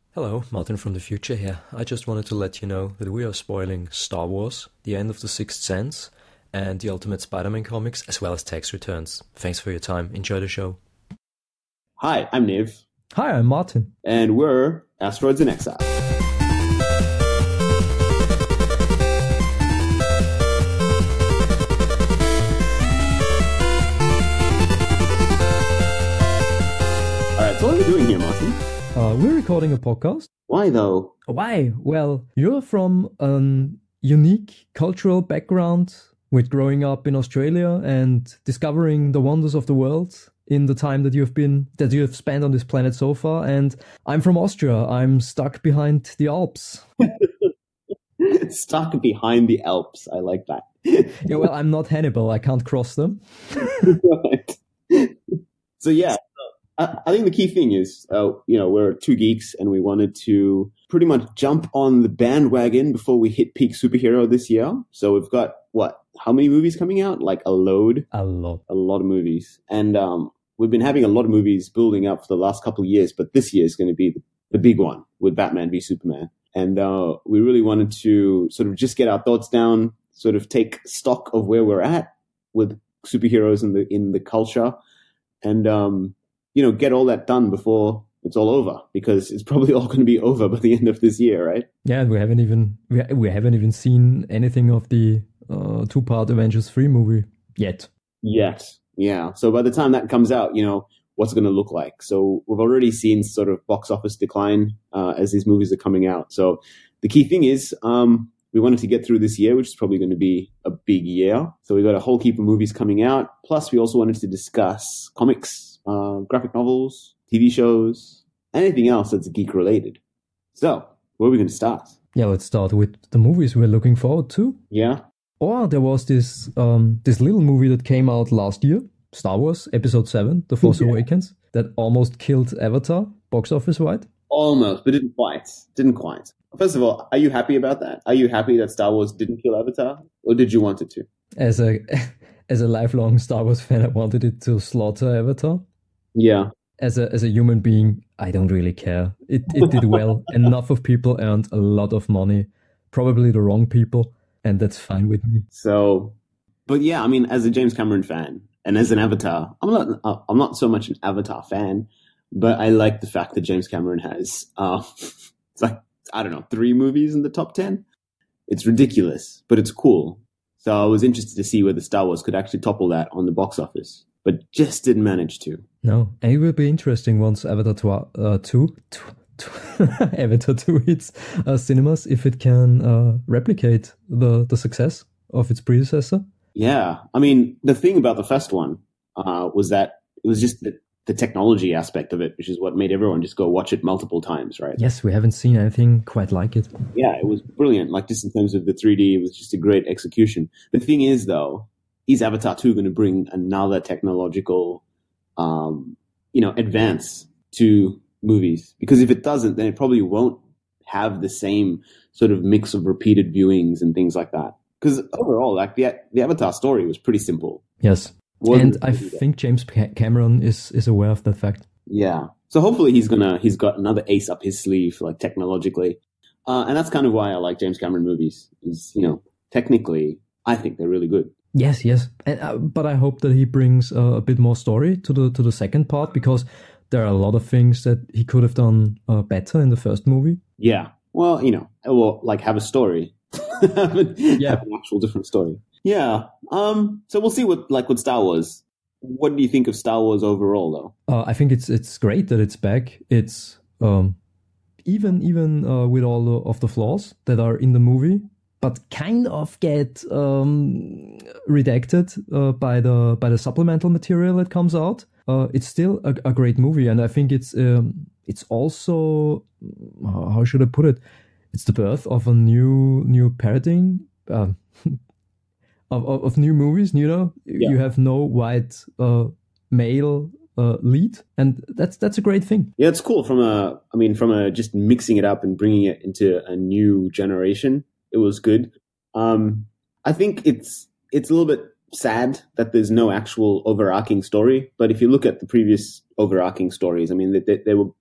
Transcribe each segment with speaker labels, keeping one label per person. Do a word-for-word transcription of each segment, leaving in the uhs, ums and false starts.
Speaker 1: Hello, Martin from the future here. I just wanted to let you know that we are spoiling Star Wars, The End of the Sixth Sense, and the Ultimate Spider-Man comics, as well as Tax Returns. Thanks for your time. Enjoy the show.
Speaker 2: Hi, I'm Niv.
Speaker 3: Hi, I'm Martin.
Speaker 2: And we're Asteroids in Exile. Alright, so what are we doing here, Martin?
Speaker 3: Uh, we're recording a podcast.
Speaker 2: Why though?
Speaker 3: Why? Well, you're from a unique cultural background with growing up in Australia and discovering the wonders of the world in the time that you've been that you have spent on this planet so far. And I'm from Austria. I'm stuck behind the Alps.
Speaker 2: Stuck behind the Alps. I like that.
Speaker 3: Yeah, well, I'm not Hannibal. I can't cross them.
Speaker 2: Right. So yeah. I think the key thing is, uh, you know, we're two geeks and we wanted to pretty much jump on the bandwagon before we hit peak superhero this year. So we've got, what, how many movies coming out? Like a load?
Speaker 3: A lot.
Speaker 2: A lot of movies. And um, we've been having a lot of movies building up for the last couple of years, but this year is going to be the big one with Batman v Superman. And uh, we really wanted to sort of just get our thoughts down, sort of take stock of where we're at with superheroes in the in the culture. And, um, you know, get all that done before it's all over, because it's probably all going to be over by the end of this year, right?
Speaker 3: Yeah, we haven't even we, we haven't even seen anything of the uh, two-part Avengers three movie yet.
Speaker 2: Yet, yeah. So by the time that comes out, you know, what's it going to look like? So we've already seen sort of box office decline uh, as these movies are coming out. So the key thing is um, we wanted to get through this year, which is probably going to be a big year. So we've got a whole heap of movies coming out. Plus, we also wanted to discuss comics, Uh, graphic novels, T V shows, anything else that's geek related. So, where are we going to start?
Speaker 3: Yeah, let's start with the movies we're looking forward to.
Speaker 2: Yeah.
Speaker 3: Or there was this um, this little movie that came out last year, Star Wars Episode seven, The Force
Speaker 2: Yeah.
Speaker 3: Awakens, that almost killed Avatar, box office-wide.
Speaker 2: Almost, but didn't quite. Didn't quite. First of all, are you happy about that? Are you happy that Star Wars didn't kill Avatar? Or did you want it to?
Speaker 3: As a as a lifelong Star Wars fan, I wanted it to slaughter Avatar.
Speaker 2: Yeah.
Speaker 3: As a as a human being, I don't really care. It it did well. Enough of people earned a lot of money, probably the wrong people, and that's fine with me.
Speaker 2: So, but yeah, I mean, as a James Cameron fan and as an Avatar, I'm not I'm not so much an Avatar fan, but I like the fact that James Cameron has uh, it's like I don't know three movies in the top ten. It's ridiculous, but it's cool. So I was interested to see whether Star Wars could actually topple that on the box office, but just didn't manage to.
Speaker 3: No, and it will be interesting once Avatar two, uh, two, two, two Avatar two hits uh, cinemas, if it can uh, replicate the, the success of its predecessor.
Speaker 2: Yeah, I mean, the thing about the first one uh, was that it was just the, the technology aspect of it, which is what made everyone just go watch it multiple times, right?
Speaker 3: Yes, we haven't seen anything quite like it.
Speaker 2: Yeah, it was brilliant. Like, just in terms of the three D, it was just a great execution. The thing is, though, is Avatar two going to bring another technological, um, you know, advance to movies? Because if it doesn't, then it probably won't have the same sort of mix of repeated viewings and things like that. Because overall, like the the Avatar story was pretty simple.
Speaker 3: Yes,
Speaker 2: Wasn't
Speaker 3: and I think James Cameron is is aware of that fact.
Speaker 2: Yeah. So hopefully he's gonna he's got another ace up his sleeve, like technologically, uh, and that's kind of why I like James Cameron movies. Is you know technically, I think they're really good.
Speaker 3: Yes, yes, and, uh, but I hope that he brings uh, a bit more story to the to the second part, because there are a lot of things that he could have done uh, better in the first movie.
Speaker 2: Yeah, well, you know, or like have a story, have, a,
Speaker 3: Yeah.
Speaker 2: have an actual different story. Yeah. Um. So we'll see what like with Star Wars. What do you think of Star Wars overall, though?
Speaker 3: Uh, I think it's it's great that it's back. It's um, even even uh, with all the, of the flaws that are in the movie, but kind of get um, redacted uh, by the by the supplemental material that comes out. Uh, it's still a, a great movie, and I think it's um, it's also how should I put it? It's the birth of a new new paradigm uh, of, of of new movies. You know,
Speaker 2: Yeah.
Speaker 3: you have no white uh, male uh, lead, and that's that's a great thing.
Speaker 2: Yeah, it's cool from a. I mean, from a just mixing it up and bringing it into a new generation. It was good. Um, I think it's it's a little bit sad that there's no actual overarching story. But if you look at the previous overarching stories, I mean, they, they, they were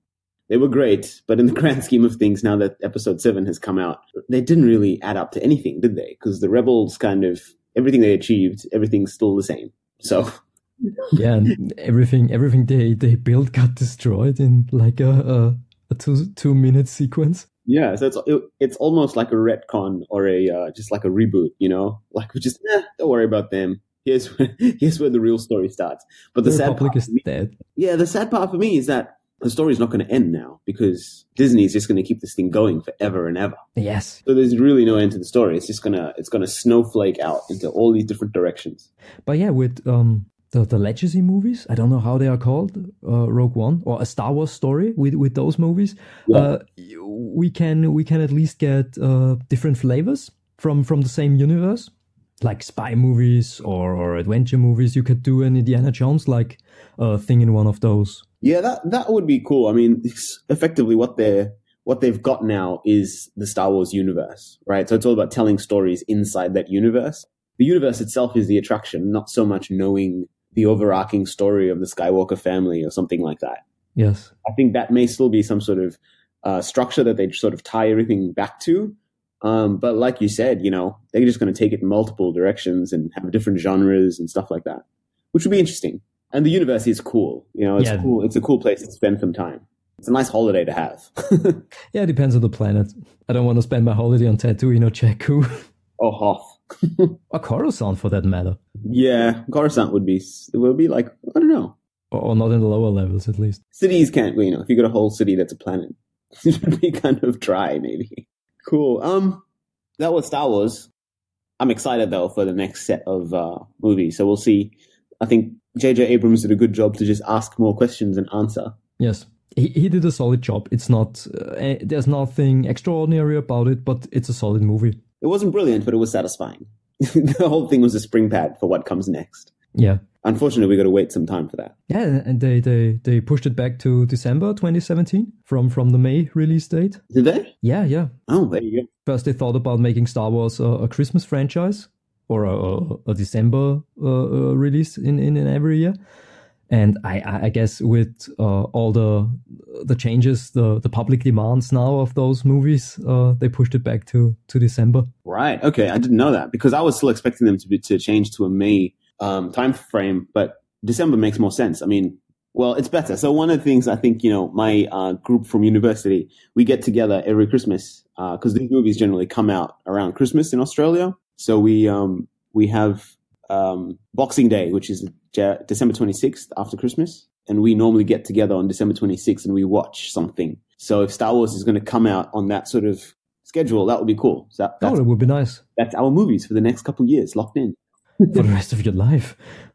Speaker 2: They were great, but in the grand scheme of things, now that episode seven has come out, they didn't really add up to anything, did they? Because the Rebels kind of, everything they achieved, everything's still the same. So...
Speaker 3: yeah, and everything everything they, they built got destroyed in like a, a, a two, two minute sequence.
Speaker 2: Yeah, so it's it, it's almost like a retcon or a uh, just like a reboot, you know? Like, we just, eh, don't worry about them. Here's where, here's where the real story starts. But the, the sad
Speaker 3: Republic
Speaker 2: part
Speaker 3: is
Speaker 2: for me,
Speaker 3: dead.
Speaker 2: Yeah, the sad part for me is that the story's not going to end now because Disney is just going to keep this thing going forever and ever.
Speaker 3: Yes.
Speaker 2: So there's really no end to the story. It's just gonna it's gonna snowflake out into all these different directions.
Speaker 3: But yeah, with um the the Legacy movies, I don't know how they are called, uh, Rogue One or a Star Wars story. With with those movies,
Speaker 2: Yeah.
Speaker 3: uh, we can we can at least get uh, different flavors from from the same universe, like spy movies or or adventure movies. You could do an Indiana Jones like uh, thing in one of those.
Speaker 2: Yeah, that that would be cool. I mean, it's effectively what they're what they've got now is the Star Wars universe, right? So it's all about telling stories inside that universe. The universe itself is the attraction, not so much knowing the overarching story of the Skywalker family or something like that.
Speaker 3: Yes.
Speaker 2: I think that may still be some sort of uh, structure that they sort of tie everything back to. Um, but like you said, you know, they're just going to take it in multiple directions and have different genres and stuff like that, which would be interesting. And the universe is cool. You know, it's
Speaker 3: Yeah.
Speaker 2: cool. It's a cool place to spend some time. It's a nice holiday to have.
Speaker 3: Yeah, it depends on the planet. I don't want to spend my holiday on Tatooine or Jakku
Speaker 2: Oh, Hoth.
Speaker 3: or Coruscant for that matter,
Speaker 2: Yeah, Coruscant would be, it would be like, I don't know.
Speaker 3: or, or not in the lower levels at least.
Speaker 2: Cities can't, you know, if you got a whole city that's a planet, it would be kind of dry, maybe. Cool. Um, that was Star Wars. I'm excited, though, for the next set of uh, movies. So we'll see. I think J J Abrams did a good job to just ask more questions and answer.
Speaker 3: Yes. He, he did a solid job. It's not, uh, eh, there's nothing extraordinary about it, but it's a solid movie.
Speaker 2: It wasn't brilliant, but it was satisfying. The whole thing was a spring pad for what comes next.
Speaker 3: Yeah.
Speaker 2: Unfortunately, we got to wait some time for that.
Speaker 3: Yeah, and they, they, they pushed it back to December twenty seventeen from, from the May release date.
Speaker 2: Did they?
Speaker 3: Yeah, yeah.
Speaker 2: Oh, there you go.
Speaker 3: First, they thought about making Star Wars a, a Christmas franchise or a, a, a December uh, uh, release in, in, in every year. And I, I guess with uh, all the the changes, the, the public demands now of those movies, uh, they pushed it back to, to December.
Speaker 2: Right. Okay. I didn't know that because I was still expecting them to be, to change to a May um, time frame, but December makes more sense. I mean, well, it's better. So one of the things I think, you know, my uh, group from university, we get together every Christmas because uh, these movies generally come out around Christmas in Australia. So we um, we have um, Boxing Day, which is Ja- December twenty-sixth after Christmas. And we normally get together on December twenty-sixth and we watch something. So if Star Wars is going to come out on that sort of schedule, that would be cool. So that,
Speaker 3: Oh,
Speaker 2: that's,
Speaker 3: it would be nice
Speaker 2: that's our movies for the next couple of years locked in.
Speaker 3: for the rest of your life.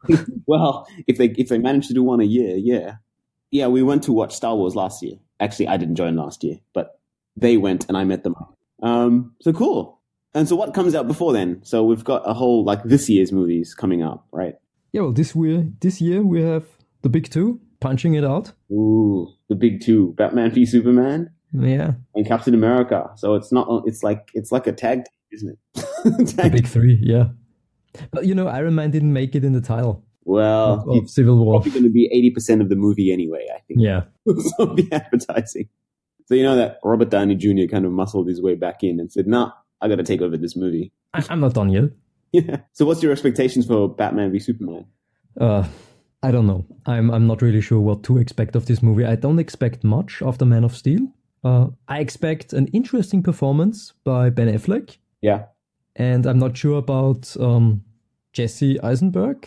Speaker 2: Well, if they if they manage to do one a year, yeah. Yeah, we went to watch Star Wars last year. Actually, I didn't join last year, but they went and I met them. Um, so cool. And so what comes out before then? So we've got a whole, like, this year's movies coming up, right?
Speaker 3: Yeah, well, this year, this year we have the big two, Punching It Out.
Speaker 2: Ooh, the big two, Batman v Superman
Speaker 3: Yeah,
Speaker 2: and Captain America. So it's not, it's like, it's like a tag team, isn't it?
Speaker 3: the
Speaker 2: Tag-
Speaker 3: big three, yeah. But, you know, Iron Man didn't make it in the title
Speaker 2: well,
Speaker 3: of, of
Speaker 2: it's
Speaker 3: Civil War.
Speaker 2: probably going to be eighty percent of the movie anyway, I think.
Speaker 3: Yeah.
Speaker 2: So the advertising. So you know that Robert Downey Junior kind of muscled his way back in and said, nah, I got to take over this movie.
Speaker 3: I, I'm not done yet.
Speaker 2: Yeah. So what's your expectations for Batman v Superman?
Speaker 3: Uh, I don't know. I'm I'm not really sure what to expect of this movie. I don't expect much after Man of Steel. Uh, I expect an interesting performance by Ben Affleck,
Speaker 2: Yeah.
Speaker 3: and I'm not sure about um, Jesse Eisenberg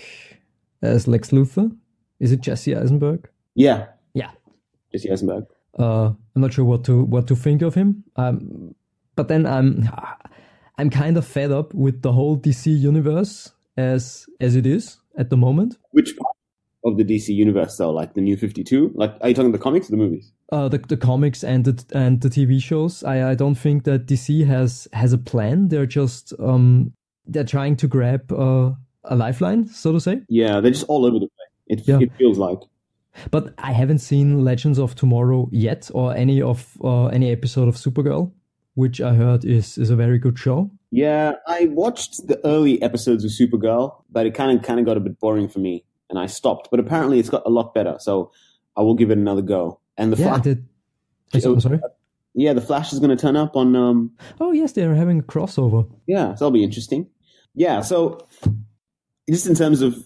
Speaker 3: as Lex Luthor. Is it Jesse Eisenberg?
Speaker 2: Yeah.
Speaker 3: Yeah.
Speaker 2: Jesse Eisenberg.
Speaker 3: Uh, I'm not sure what to what to think of him. Um, but then I'm I'm kind of fed up with the whole D C universe as as it is at the moment.
Speaker 2: Which part of the D C universe though? Like the New fifty-two? Like, are you talking the comics or the movies?
Speaker 3: Uh, the the comics and the and the T V shows. I, I don't think that D C has has a plan. They're just um they're trying to grab uh, a lifeline, so to say.
Speaker 2: Yeah, they're just all over the place. It,
Speaker 3: Yeah.
Speaker 2: it feels like.
Speaker 3: But I haven't seen Legends of Tomorrow yet, or any of uh, any episode of Supergirl, which I heard is is a very good show.
Speaker 2: Yeah, I watched the early episodes of Supergirl, but it kind of kind of got a bit boring for me, and I stopped. But apparently, it's got a lot better, so I will give it another go. And the
Speaker 3: Yeah,
Speaker 2: Flash,
Speaker 3: the I'm sorry.
Speaker 2: Yeah, the Flash is going to turn up on. Um,
Speaker 3: oh yes, they are having a crossover.
Speaker 2: Yeah, so that'll be interesting. Yeah, so just in terms of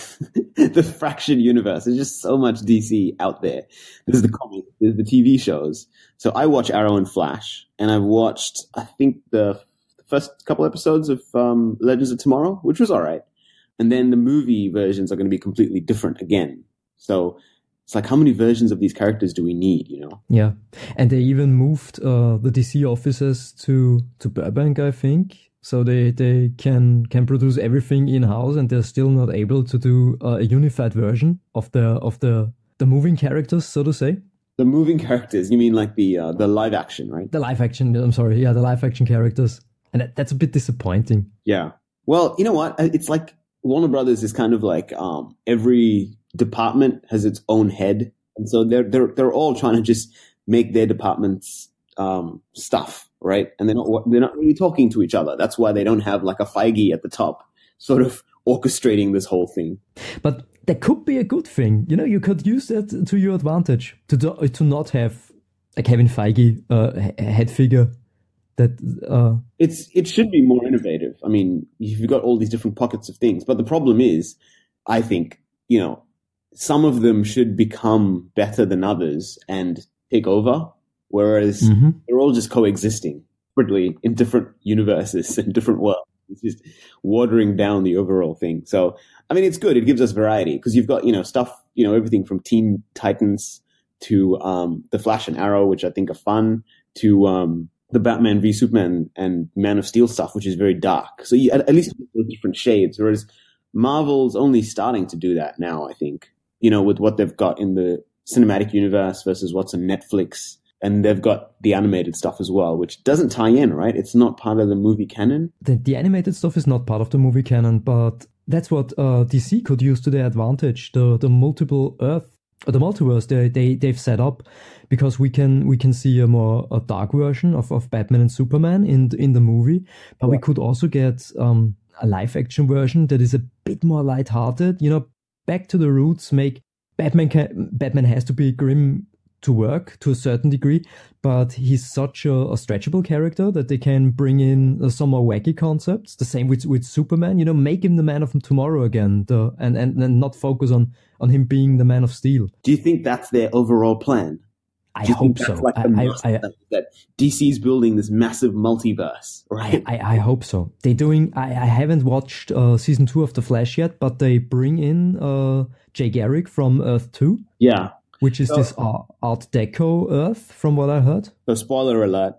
Speaker 2: the Fraction universe, there's just so much D C out there. There's the comics, there's the T V shows. So I watch Arrow and Flash, and I've watched, I think, the first couple episodes of um, Legends of Tomorrow, which was all right. And then the movie versions are going to be completely different again. So it's like, how many versions of these characters do we need, you know?
Speaker 3: Yeah. And they even moved uh, the D C offices to, to Burbank, I think. So they, they can can produce everything in-house, and they're still not able to do uh, a unified version of the of the, the moving characters, so to say.
Speaker 2: The moving characters, you mean like the uh, the live action, right?
Speaker 3: The live action, I'm sorry. Yeah, the live action characters. And that, that's a bit disappointing.
Speaker 2: Yeah. Well, you know what? It's like Warner Brothers is kind of like um, every department has its own head. And so they're they're they're all trying to just make their departments um, stuff, right? And they're not they're not really talking to each other. That's why they don't have like a Feige at the top sort of orchestrating this whole thing.
Speaker 3: But that could be a good thing. You know, you could use that to your advantage, to do, to not have a Kevin Feige uh, head figure. That uh...
Speaker 2: it's it should be more innovative. I mean, you've got all these different pockets of things, but the problem is, I think, you know, some of them should become better than others and take over, whereas mm-hmm. they're all just coexisting separately in different universes and different worlds. It's just watering down the overall thing. So, I mean, it's good. It gives us variety because you've got, you know, stuff, you know, everything from Teen Titans to um, the Flash and Arrow, which I think are fun, to um, the Batman v Superman and Man of Steel stuff, which is very dark. So you, at, at least different shades, whereas Marvel's only starting to do that now, I think, you know, with what they've got in the cinematic universe versus what's on Netflix. And they've got the animated stuff as well, which doesn't tie in, right? It's not part of the movie canon.
Speaker 3: The, the animated stuff is not part of the movie canon, but that's what uh, D C could use to their advantage. The the multiple Earth, uh, the multiverse they, they, they've set up, because we can we can see a more a dark version of, of Batman and Superman in the, in the movie, but yeah. we could also get um, a live action version that is a bit more lighthearted. You know, back to the roots. Make Batman can, Batman has to be grim to work to a certain degree, but he's such a, a stretchable character that they can bring in uh, some more wacky concepts. The same with with Superman, you know, make him the Man of Tomorrow again, the, and, and and not focus on on him being the Man of Steel.
Speaker 2: Do you think that's their overall plan?
Speaker 3: I hope so.
Speaker 2: Like
Speaker 3: I,
Speaker 2: I,
Speaker 3: I,
Speaker 2: that, that D C's building this massive multiverse, right?
Speaker 3: I, I, I hope so. They're doing. I, I haven't watched uh, season two of The Flash yet, but they bring in uh, Jay Garrick from Earth Two.
Speaker 2: Yeah.
Speaker 3: Which is so, this Art, Art Deco Earth, from what I heard.
Speaker 2: So, spoiler alert.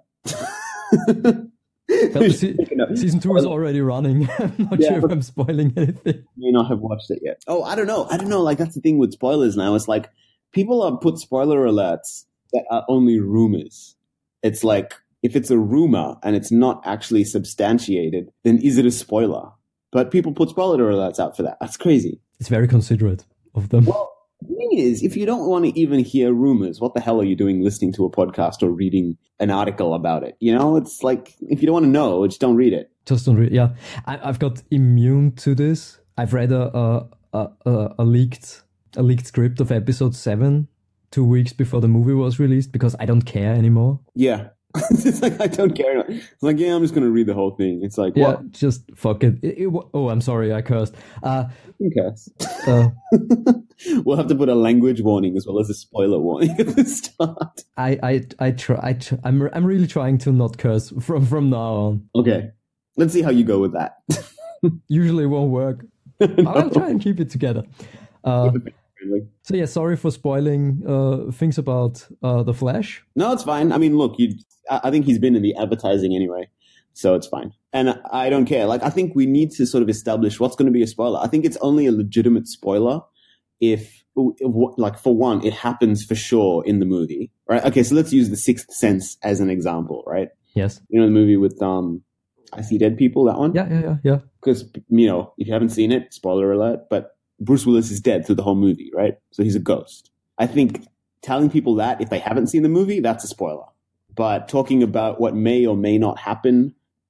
Speaker 3: Well, se- season two is already running. I'm not yeah, sure if I'm spoiling anything.
Speaker 2: You may not have watched it yet. Oh, I don't know. I don't know. Like, that's the thing with spoilers now. It's like people are put spoiler alerts that are only rumors. It's like, if it's a rumor and it's not actually substantiated, then is it a spoiler? But people put spoiler alerts out for that. That's crazy.
Speaker 3: It's very considerate of them.
Speaker 2: Well, the thing is, if you don't want to even hear rumors, what the hell are you doing listening to a podcast or reading an article about it? You know, it's like, if you don't want to know, just don't read it.
Speaker 3: Just don't read. Yeah, I, I've got immune to this. I've read a a, a a a leaked a leaked script of episode seven two weeks before the movie was released because I don't care anymore.
Speaker 2: Yeah. It's like, I don't care. It's like, yeah, I'm just going to read the whole thing. It's like,
Speaker 3: yeah,
Speaker 2: what?
Speaker 3: Just fuck it. It, it. Oh, I'm sorry, I cursed. Uh,
Speaker 2: you can curse. Uh, we'll have to put a language warning as well as a spoiler warning at the start.
Speaker 3: I, I, I try. I try I'm, I'm really trying to not curse from from now on.
Speaker 2: Okay, let's see how you go with that.
Speaker 3: Usually, it won't work. No. I'll try and keep it together. Uh, So yeah, sorry for spoiling uh, things about uh, The Flash.
Speaker 2: No, it's fine. I mean, look, you. I think he's been in the advertising anyway, so it's fine. And I don't care. Like, I think we need to sort of establish what's going to be a spoiler. I think it's only a legitimate spoiler if, if, like, for one, it happens for sure in the movie, right? Okay, so let's use The Sixth Sense as an example, right?
Speaker 3: Yes.
Speaker 2: You know the movie with um, I See Dead People, that one?
Speaker 3: Yeah, yeah, yeah, yeah.
Speaker 2: Because, you know, if you haven't seen it, spoiler alert, but Bruce Willis is dead through the whole movie, right? So he's a ghost. I think telling people that if they haven't seen the movie, that's a spoiler. But talking about what may or may not happen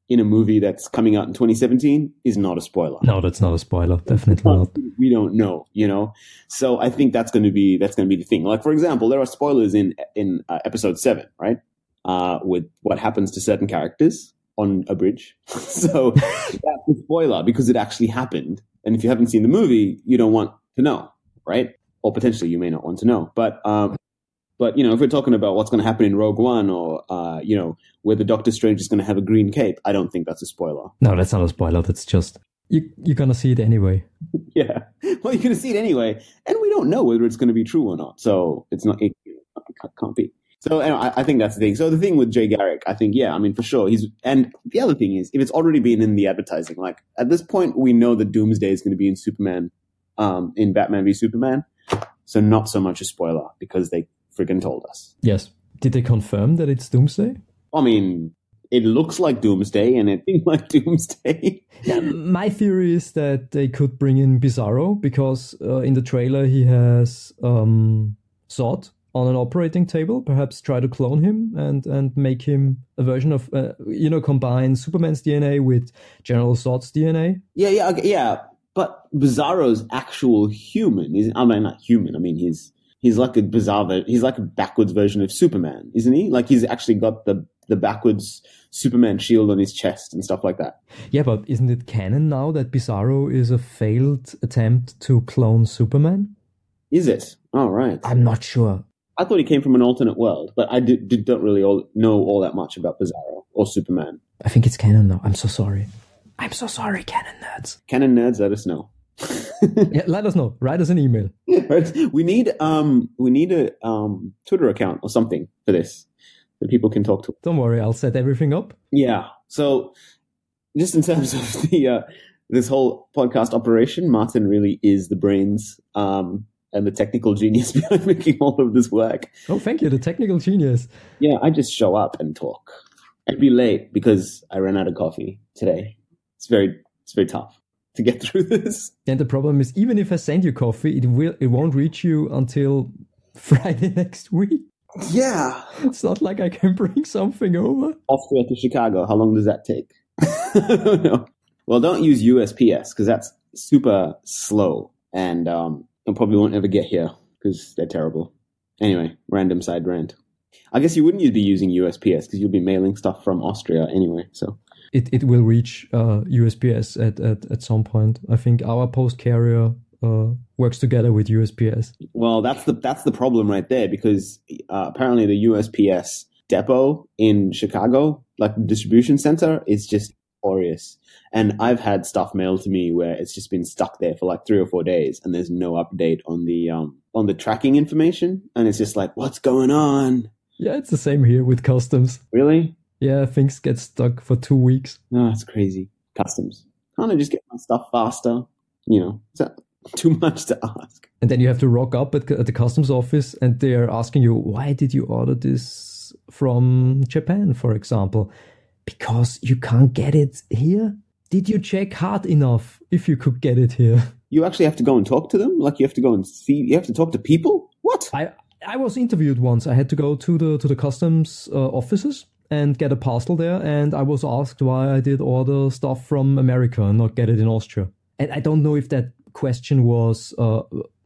Speaker 2: in a movie that's coming out in twenty seventeen is not a spoiler.
Speaker 3: No, that's not a spoiler. Definitely not.
Speaker 2: We don't know, you know. So I think that's going to be that's going to be the thing. Like, for example, there are spoilers in in uh, episode seven, right? Uh, with what happens to certain characters on a bridge. So that's a spoiler because it actually happened. And if you haven't seen the movie, you don't want to know, right? Or potentially you may not want to know. But um, but you know, if we're talking about what's going to happen in Rogue One, or uh, you know, whether Doctor Strange is going to have a green cape, I don't think that's a spoiler.
Speaker 3: No, that's not a spoiler. That's just you. You're gonna see it anyway.
Speaker 2: Yeah, well, you're going to see it anyway, and we don't know whether it's going to be true or not. So it's not. It, it can't be. So anyway, I, I think that's the thing. So the thing with Jay Garrick, I think, yeah, I mean, for sure, he's. And the other thing is, if it's already been in the advertising, like at this point, we know that Doomsday is going to be in Superman, um, in Batman v Superman. So not so much a spoiler because they freaking told us.
Speaker 3: Yes. Did they confirm that it's Doomsday?
Speaker 2: I mean, it looks like Doomsday, and it seems like Doomsday.
Speaker 3: Yeah, my theory is that they could bring in Bizarro because uh, in the trailer he has um, Zod on an operating table. Perhaps try to clone him and, and make him a version of, uh, you know, combine Superman's D N A with General Zod's D N A.
Speaker 2: Yeah, yeah, okay, yeah. But Bizarro's actual human. He's, I mean, not human. I mean, he's he's like a bizarre. He's like a backwards version of Superman, isn't he? Like he's actually got the the backwards Superman shield on his chest and stuff like that.
Speaker 3: Yeah, but isn't it canon now that Bizarro is a failed attempt to clone Superman?
Speaker 2: Is it? Oh, right.
Speaker 3: I'm not sure.
Speaker 2: I thought he came from an alternate world, but I did, did, don't really all, know all that much about Bizarro or Superman.
Speaker 3: I think it's canon now. I'm so sorry. I'm so sorry, canon nerds.
Speaker 2: Canon nerds, let us know.
Speaker 3: Yeah, let us know. Write us an email.
Speaker 2: We need um we need a um Twitter account or something for this that people can talk to.
Speaker 3: Don't worry, I'll set everything up.
Speaker 2: Yeah. So just in terms of the uh, this whole podcast operation, Martin really is the brains um and the technical genius behind making all of this work.
Speaker 3: Oh, thank you, the technical genius.
Speaker 2: Yeah, I just show up and talk. I'd be late because I ran out of coffee today. It's very it's very tough to get through this.
Speaker 3: And the problem is, even if I send you coffee, it will it won't reach you until Friday next week.
Speaker 2: Yeah.
Speaker 3: It's not like I can bring something over.
Speaker 2: Austria to Chicago, how long does that take? I don't know. Well, don't use U S P S because that's super slow and um, I probably won't ever get here because they're terrible. Anyway, random side rant. I guess you wouldn't be using U S P S because you'll be mailing stuff from Austria anyway, so...
Speaker 3: It it will reach uh, U S P S at, at, at some point. I think our post carrier uh, works together with U S P S.
Speaker 2: Well, that's the that's the problem right there because uh, apparently the U S P S depot in Chicago, like the distribution center, is just glorious. And I've had stuff mailed to me where it's just been stuck there for like three or four days, and there's no update on the um on the tracking information, and it's just like, what's going on?
Speaker 3: Yeah, it's the same here with customs.
Speaker 2: Really?
Speaker 3: Yeah, things get stuck for two weeks.
Speaker 2: No, that's crazy. Customs. Can't I just get my stuff faster? You know, is that too much to ask?
Speaker 3: And then you have to rock up at, at the customs office and they're asking you, why did you order this from Japan, for example? Because you can't get it here? Did you check hard enough if you could get it here?
Speaker 2: You actually have to go and talk to them? Like you have to go and see, you have to talk to people? What?
Speaker 3: I, I was interviewed once. I had to go to the to the customs uh, offices and get a parcel there, and I was asked why I did order stuff from America and not get it in Austria. And I don't know if that question was uh,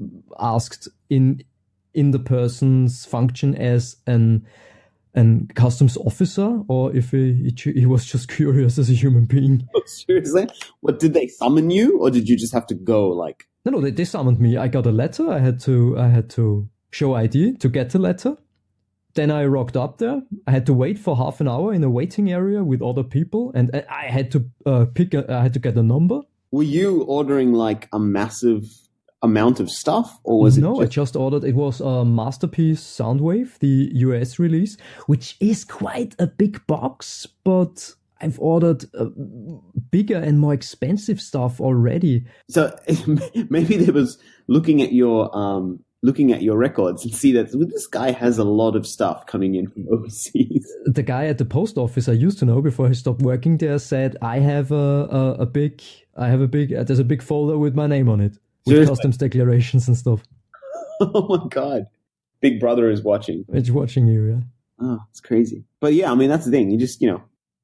Speaker 3: asked in in the person's function as an an customs officer, or if he, he was just curious as a human being.
Speaker 2: Seriously? What, did they summon you, or did you just have to go, like...
Speaker 3: No, no, they, they summoned me. I got a letter. I had to I had to show I D to get the letter. Then I rocked up there. I had to wait for half an hour in a waiting area with other people, and I had to uh, pick. A, I had to get a number.
Speaker 2: Were you ordering like a massive amount of stuff, or was
Speaker 3: no,
Speaker 2: it?
Speaker 3: No, just... I just ordered. It was a Masterpiece Soundwave, the U S release, which is quite a big box, but I've ordered uh, bigger and more expensive stuff already.
Speaker 2: So maybe they was looking at your um. looking at your records and see that this guy has a lot of stuff coming in from overseas.
Speaker 3: The guy at the post office I used to know before I stopped working there said, I have a, a, a big, I have a big, uh, there's a big folder with my name on it, with Seriously? Customs declarations and stuff.
Speaker 2: Oh my God. Big Brother is watching.
Speaker 3: It's watching you, yeah.
Speaker 2: Oh, it's crazy. But yeah, I mean, that's the thing. You just, you know,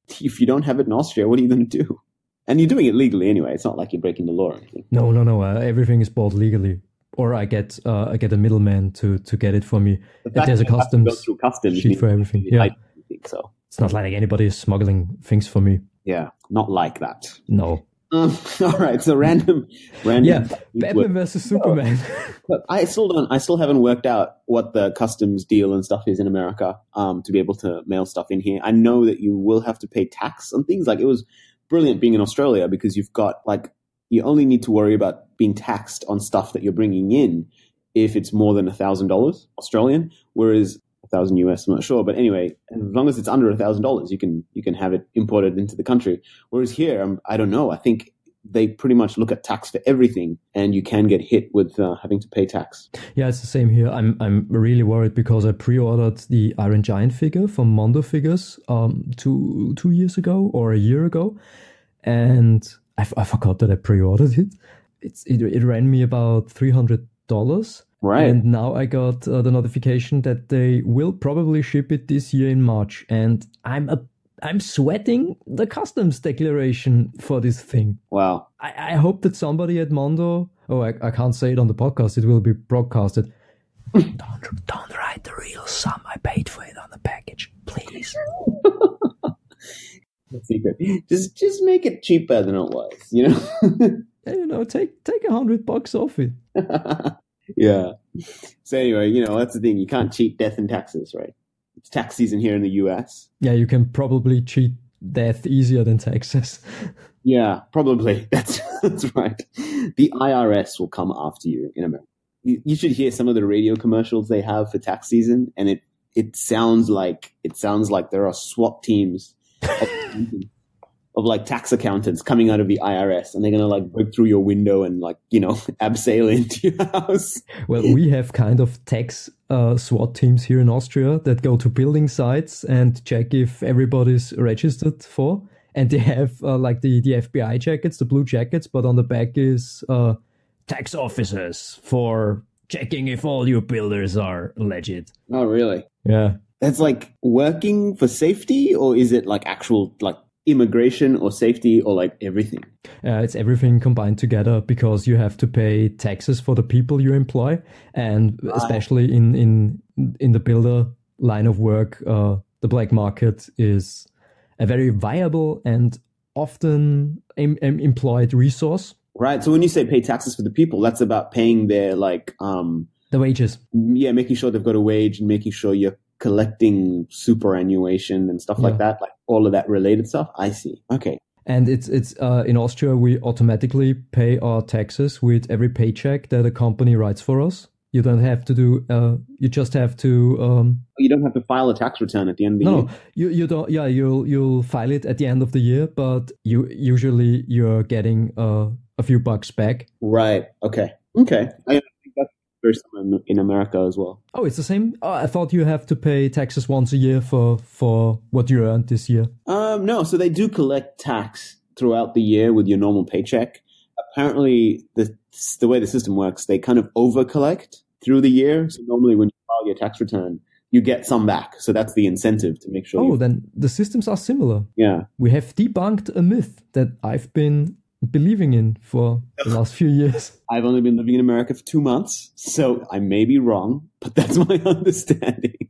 Speaker 2: if you don't have it in Austria, what are you going to do? And you're doing it legally anyway. It's not like you're breaking the law or anything.
Speaker 3: No, no, no. Uh, everything is bought legally, or I get uh, I get a middleman to, to get it for me.
Speaker 2: The
Speaker 3: If there's a
Speaker 2: fact that you have to
Speaker 3: customs
Speaker 2: go through customs
Speaker 3: sheet
Speaker 2: means
Speaker 3: for everything.
Speaker 2: you
Speaker 3: Yeah,
Speaker 2: hide anything, so
Speaker 3: it's not like anybody is smuggling things for me.
Speaker 2: yeah, not like that.
Speaker 3: No.
Speaker 2: Um, all right, so random, random.
Speaker 3: Yeah, Batman versus Superman.
Speaker 2: But I still don't. I still haven't worked out what the customs deal and stuff is in America um, to be able to mail stuff in here. I know that you will have to pay tax on things. Like it was brilliant being in Australia because you've got like you only need to worry about being taxed on stuff that you're bringing in if it's more than a thousand dollars Australian, whereas a thousand U S. I'm not sure, but anyway, as long as it's under a thousand dollars, you can you can have it imported into the country. Whereas here, um, I don't know. I think they pretty much look at tax for everything, and you can get hit with uh, having to pay tax.
Speaker 3: Yeah, it's the same here. I'm I'm really worried because I pre-ordered the Iron Giant figure from Mondo Figures um two two years ago or a year ago, and I, f- I forgot that I pre-ordered it. It's it, it ran me about three hundred dollars.
Speaker 2: Right.
Speaker 3: And now I got uh, the notification that they will probably ship it this year in March, and I'm a I'm sweating the customs declaration for this thing.
Speaker 2: Wow.
Speaker 3: I, I hope that somebody at Mondo, oh, I, I can't say it on the podcast, it will be broadcasted. don't, don't write the real sum I paid for it on the package, please.
Speaker 2: Secret. Just just make it cheaper than it was, you know?
Speaker 3: Yeah, you know, take take a hundred bucks off it.
Speaker 2: Yeah. So anyway, you know, that's the thing. You can't cheat death and taxes, right? It's tax season here in the U S.
Speaker 3: Yeah, you can probably cheat death easier than taxes.
Speaker 2: Yeah, probably. That's that's right. The I R S will come after you in America. You, you should hear some of the radio commercials they have for tax season, and it it sounds like it sounds like there are SWAT teams of, of like tax accountants coming out of the I R S, and they're gonna like break through your window and like you know abseil into your house.
Speaker 3: Well, we have kind of tax uh, SWAT teams here in Austria that go to building sites and check if everybody's registered for. And they have uh, like the, the F B I jackets, the blue jackets, but on the back is uh, tax officers for checking if all your builders are legit.
Speaker 2: Oh, really?
Speaker 3: Yeah.
Speaker 2: That's like working for safety, or is it like actual like immigration or safety or like everything?
Speaker 3: Uh, it's everything combined together because you have to pay taxes for the people you employ, and
Speaker 2: Wow.
Speaker 3: especially in in in the builder line of work, uh, the black market is a very viable and often em- em- employed resource.
Speaker 2: Right. So when you say pay taxes for the people, that's about paying their like um
Speaker 3: The wages.
Speaker 2: yeah, making sure they've got a wage and making sure you're collecting superannuation and stuff like
Speaker 3: Yeah.
Speaker 2: that, like all of that related stuff. I see. Okay.
Speaker 3: And it's it's uh, in Austria we automatically pay our taxes with every paycheck that a company writes for us. You don't have to do. Uh, you just have to. Um,
Speaker 2: You don't have to file a tax return at the end of the
Speaker 3: no,
Speaker 2: year.
Speaker 3: no, you you don't. Yeah, you'll you'll file it at the end of the year, but you usually you're getting uh, a few bucks back.
Speaker 2: Right. Okay. Okay. I think that's very similar in America as well.
Speaker 3: Oh, it's the same. Oh, I thought you have to pay taxes once a year for for what you earned this year.
Speaker 2: Um, no, so they do collect tax throughout the year with your normal paycheck. Apparently, the the way the system works, they kind of over collect through the year. So normally, when you file your tax return, you get some back. So that's the incentive to make sure.
Speaker 3: Oh,
Speaker 2: you,
Speaker 3: then the systems are similar.
Speaker 2: yeah.
Speaker 3: We have debunked a myth that I've been believing in for the last few years.
Speaker 2: I've only been living in America for two months, so I may be wrong, but that's my understanding.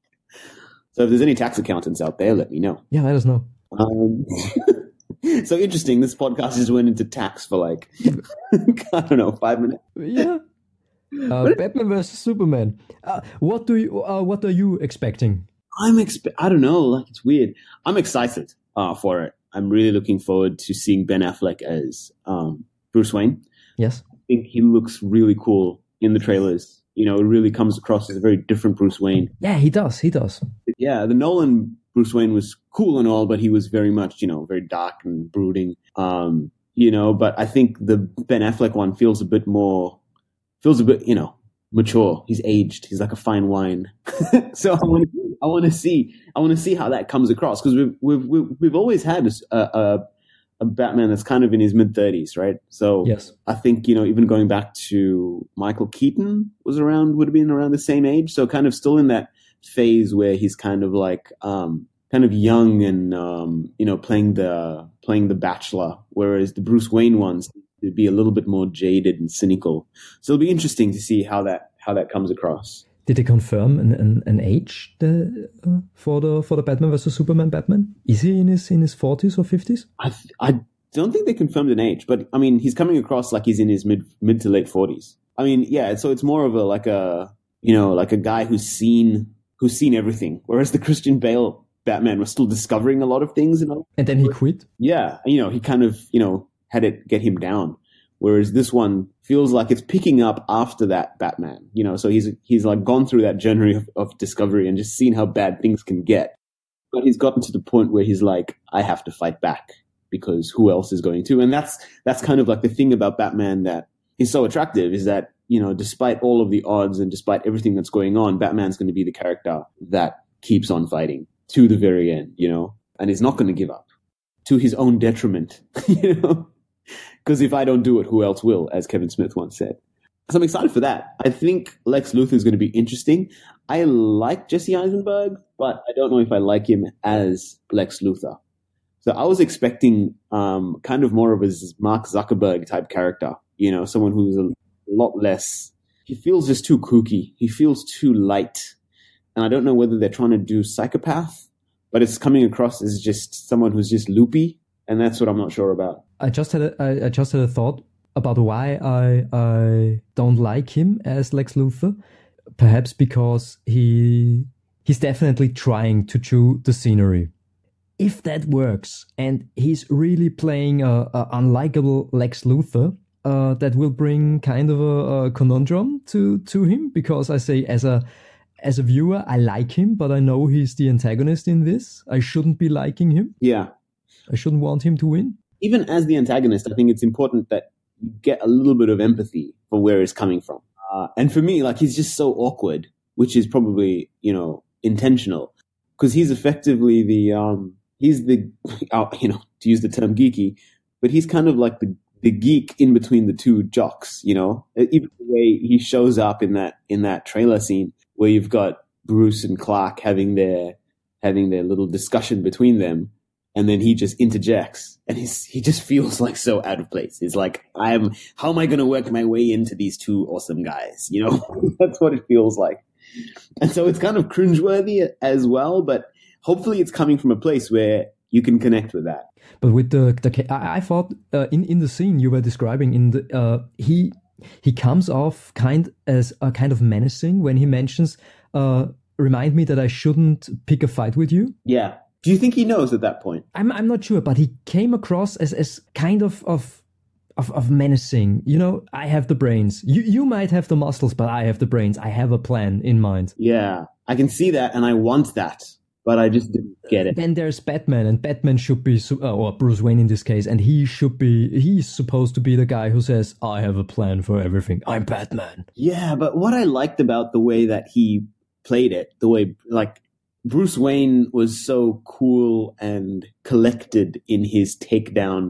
Speaker 2: So if there's any tax accountants out there, let me know.
Speaker 3: Yeah, let us know.
Speaker 2: Um, so interesting. This podcast just went into tax for like, I don't know, five minutes.
Speaker 3: Yeah. Uh, Batman versus Superman. Uh, what do you? Uh, what are you expecting?
Speaker 2: I'm expe- I don't know. Like it's weird. I'm excited uh, for it. I'm really looking forward to seeing Ben Affleck as um, Bruce Wayne.
Speaker 3: Yes.
Speaker 2: I think he looks really cool in the trailers. You know, it really comes across as a very different Bruce Wayne.
Speaker 3: Yeah, he does. He does.
Speaker 2: Yeah, the Nolan Bruce Wayne was cool and all, but he was very much, you know, very dark and brooding. Um, you know, but I think the Ben Affleck one feels a bit more, feels a bit, you know, mature. He's aged. He's like a fine wine. So I want, I want to see, I want to see how that comes across, because we've we've we've we've always had a a, a Batman that's kind of in his mid thirties, right? So
Speaker 3: Yes.
Speaker 2: I think, you know, even going back to Michael Keaton was around, would have been around the same age. So kind of still in that phase where he's kind of like, um, kind of young and um, you know playing the playing the bachelor, whereas the Bruce Wayne ones would be a little bit more jaded and cynical. So it'll be interesting to see how that how that comes across.
Speaker 3: Did they confirm an an, an age the, uh, for the for the Batman versus Superman Batman? Is he in his in his forties or fifties?
Speaker 2: I I don't think they confirmed an age, but I mean he's coming across like he's in his mid mid to late forties. I mean, yeah, so it's more of a like a you know like a guy who's seen who's seen everything, whereas the Christian Bale Batman was still discovering a lot of things, you know.
Speaker 3: And then he quit.
Speaker 2: Yeah, you know, he kind of you know had it get him down. Whereas this one feels like it's picking up after that Batman, you know, so he's he's like gone through that journey of, of discovery and just seen how bad things can get. But he's gotten to the point where he's like, I have to fight back because who else is going to? And that's that's kind of like the thing about Batman that is so attractive is that, you know, despite all of the odds and despite everything that's going on, Batman's going to be the character that keeps on fighting to the very end, you know, and is not going to give up to his own detriment, you know. Because if I don't do it, who else will, as Kevin Smith once said. So I'm excited for that. I think Lex Luthor is going to be interesting. I like Jesse Eisenberg, but I don't know if I like him as Lex Luthor. So I was expecting um, kind of more of a Mark Zuckerberg type character, you know, someone who's a lot less. He feels just too kooky. He feels too light. And I don't know whether they're trying to do psychopath, but it's coming across as just someone who's just loopy. And that's what I'm not sure about.
Speaker 3: I just had a, I, I just had a thought about why I I don't like him as Lex Luthor. Perhaps because he he's definitely trying to chew the scenery. If that works and he's really playing a, a unlikable Lex Luthor, uh, that will bring kind of a, a conundrum to to him. Because I say as a as a viewer I like him, but I know he's the antagonist in this. I shouldn't be liking him.
Speaker 2: Yeah.
Speaker 3: I shouldn't want him to win.
Speaker 2: Even as the antagonist, I think it's important that you get a little bit of empathy for where he's coming from. Uh, and for me, like, he's just so awkward, which is probably, you know, intentional. Because he's effectively the, um, he's the, uh, you know, to use the term geeky, but he's kind of like the, the geek in between the two jocks, you know? Even the way he shows up in that, in that trailer scene where you've got Bruce and Clark having their, having their little discussion between them. And then he just interjects, and he's, he just feels like so out of place. He's like, I am, how am I going to work my way into these two awesome guys? You know, that's what it feels like. And so it's kind of cringeworthy as well, but hopefully it's coming from a place where you can connect with that.
Speaker 3: But with the, the I, I thought uh, in, in the scene you were describing, in the, uh, he, he comes off kind as a kind of menacing when he mentions, uh, remind me that I shouldn't pick a fight with you.
Speaker 2: Yeah. Do you think he knows at that point?
Speaker 3: I'm I'm not sure, but he came across as, as kind of, of of of menacing. You know, I have the brains. You you might have the muscles, but I have the brains. I have a plan in mind.
Speaker 2: Yeah, I can see that, and I want that, but I just didn't get it.
Speaker 3: Then there's Batman, and Batman should be, or Bruce Wayne in this case, and he should be, he's supposed to be the guy who says, I have a plan for everything. I'm Batman.
Speaker 2: Yeah, but what I liked about the way that he played it, the way, like, Bruce Wayne was so cool and collected in his takedown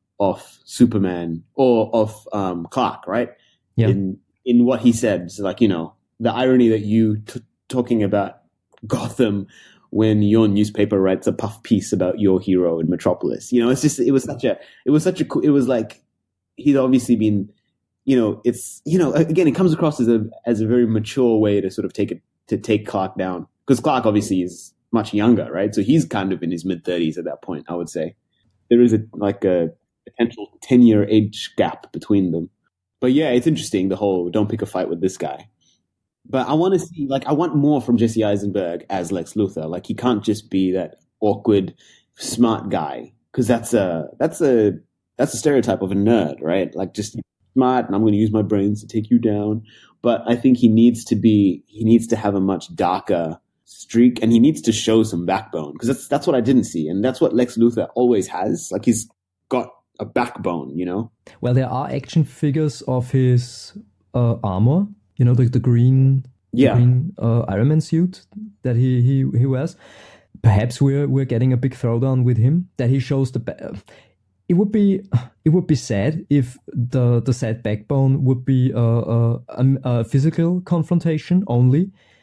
Speaker 2: of Superman or of um, Clark, right?
Speaker 3: Yeah.
Speaker 2: In in what he said, so like, you know, the irony that you t- talking about Gotham when your newspaper writes a puff piece about your hero in Metropolis. You know, it's just it was such a it was such a it was like he'd obviously been, you know, it's you know again it comes across as a as a very mature way to sort of take it to take Clark down. Because Clark obviously is much younger, right? So he's kind of in his mid thirties at that point, I would say. There is a like a potential ten-year age gap between them. But yeah, it's interesting, the whole don't pick a fight with this guy. But I want to see, like, I want more from Jesse Eisenberg as Lex Luthor. Like, he can't just be that awkward, smart guy. Because that's a, that's a, that's a stereotype of a nerd, right? Like, just smart, and I'm going to use my brains to take you down. But I think he needs to be, he needs to have a much darker streak, and he needs to show some backbone, because that's that's what I didn't see, and that's what Lex Luthor always has. Like, he's got a backbone, you know.
Speaker 3: Well, there are action figures of his uh, armor, you know, the the green,
Speaker 2: yeah.
Speaker 3: the green uh, Iron Man suit that he he he wears. Perhaps we're we're getting a big throwdown with him, that he shows the. Ba- it would be it would be sad if the the sad backbone would be a, a, a physical confrontation only.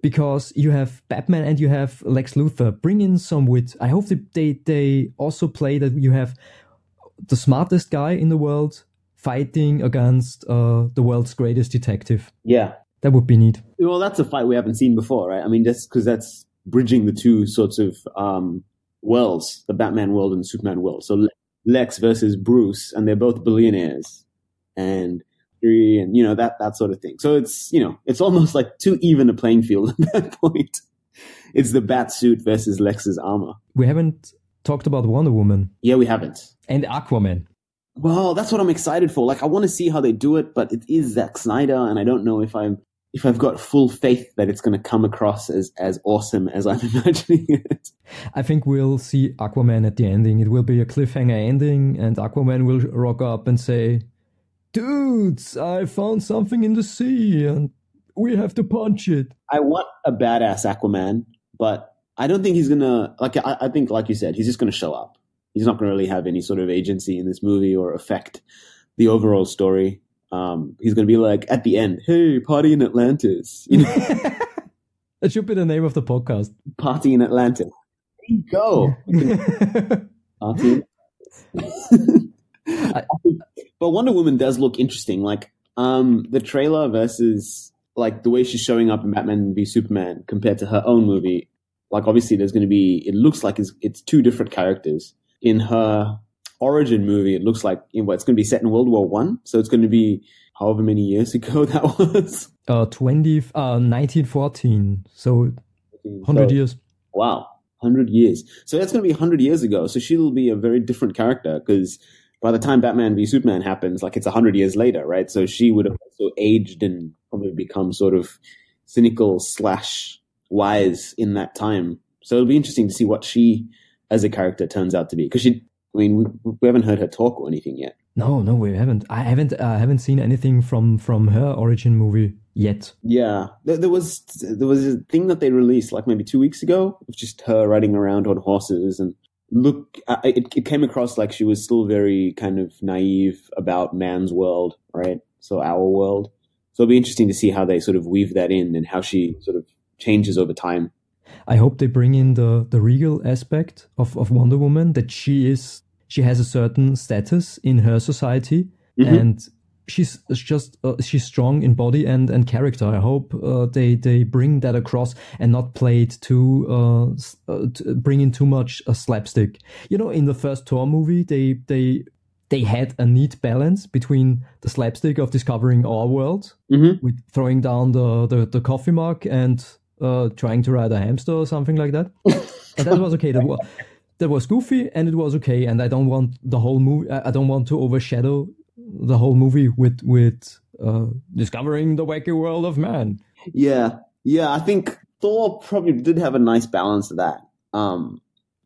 Speaker 3: because you have Batman and you have Lex Luthor. Bring in some wit. I hope they, they, they also play that you have the smartest guy in the world fighting against uh, the world's greatest detective.
Speaker 2: Yeah.
Speaker 3: That would be neat.
Speaker 2: Well, that's a fight we haven't seen before, right? I mean, just because that's bridging the two sorts of um, worlds, the Batman world and the Superman world. So Lex versus Bruce, and they're both billionaires. And and you know that that sort of thing. So it's you know it's almost like too even a playing field at that point. It's the bat suit versus Lex's armor.
Speaker 3: We haven't talked about Wonder Woman.
Speaker 2: Yeah, we haven't.
Speaker 3: And Aquaman.
Speaker 2: Well, that's what I'm excited for. Like, I want to see how they do it, but it is Zack Snyder, and I don't know if I'm if I've got full faith that it's going to come across as as awesome as I'm imagining it.
Speaker 3: I think we'll see Aquaman at the ending. It will be a cliffhanger ending, and Aquaman will rock up and say, dudes, I found something in the sea and we have to punch it.
Speaker 2: I want a badass Aquaman, but I don't think he's going to, like, I, I think, like you said, he's just going to show up. He's not going to really have any sort of agency in this movie or affect the overall story. Um, he's going to be like, at the end, hey, party in Atlantis. You know?
Speaker 3: That should be the name of the podcast.
Speaker 2: Party in Atlantis. There you go. Party in I, but Wonder Woman does look interesting. Like, um, the trailer versus like the way she's showing up in Batman v Superman compared to her own movie. Like, obviously, there's going to be. It looks like it's, it's two different characters. In her origin movie, it looks like you know, it's going to be set in World War One. So it's going to be however many years ago that was.
Speaker 3: Uh, twenty, uh, nineteen fourteen. So hundred
Speaker 2: so,
Speaker 3: years.
Speaker 2: Wow, hundred years. So that's going to be hundred years ago. So she'll be a very different character because. By the time Batman v Superman happens, like it's a hundred years later, right? So she would have also aged and probably become sort of cynical slash wise in that time. So it'll be interesting to see what she, as a character, turns out to be. Because she, I mean, we, we haven't heard her talk or anything yet.
Speaker 3: No, no, we haven't. I haven't. I uh, haven't seen anything from from her origin movie yet.
Speaker 2: Yeah, there, there was there was a thing that they released like maybe two weeks ago of just her riding around on horses and. Look, it, it came across like she was still very kind of naive about man's world, right? So our world. So it'll be interesting to see how they sort of weave that in and how she sort of changes over time.
Speaker 3: I hope they bring in the, the regal aspect of, of Wonder Woman, that she is she has a certain status in her society, mm-hmm. and she's just uh, she's strong in body and, and character. I hope uh, they they bring that across and not play it too uh, uh to bring in too much uh, slapstick. You know, in the first Thor movie, they they they had a neat balance between the slapstick of discovering our world
Speaker 2: mm-hmm.
Speaker 3: with throwing down the the, the coffee mug and uh, trying to ride a hamster or something like that. And that was okay. That was that was goofy and it was okay. And I don't want the whole movie. I don't want to overshadow the whole movie with with uh, discovering the wacky world of man.
Speaker 2: Yeah, yeah. I think Thor probably did have a nice balance of that. Um,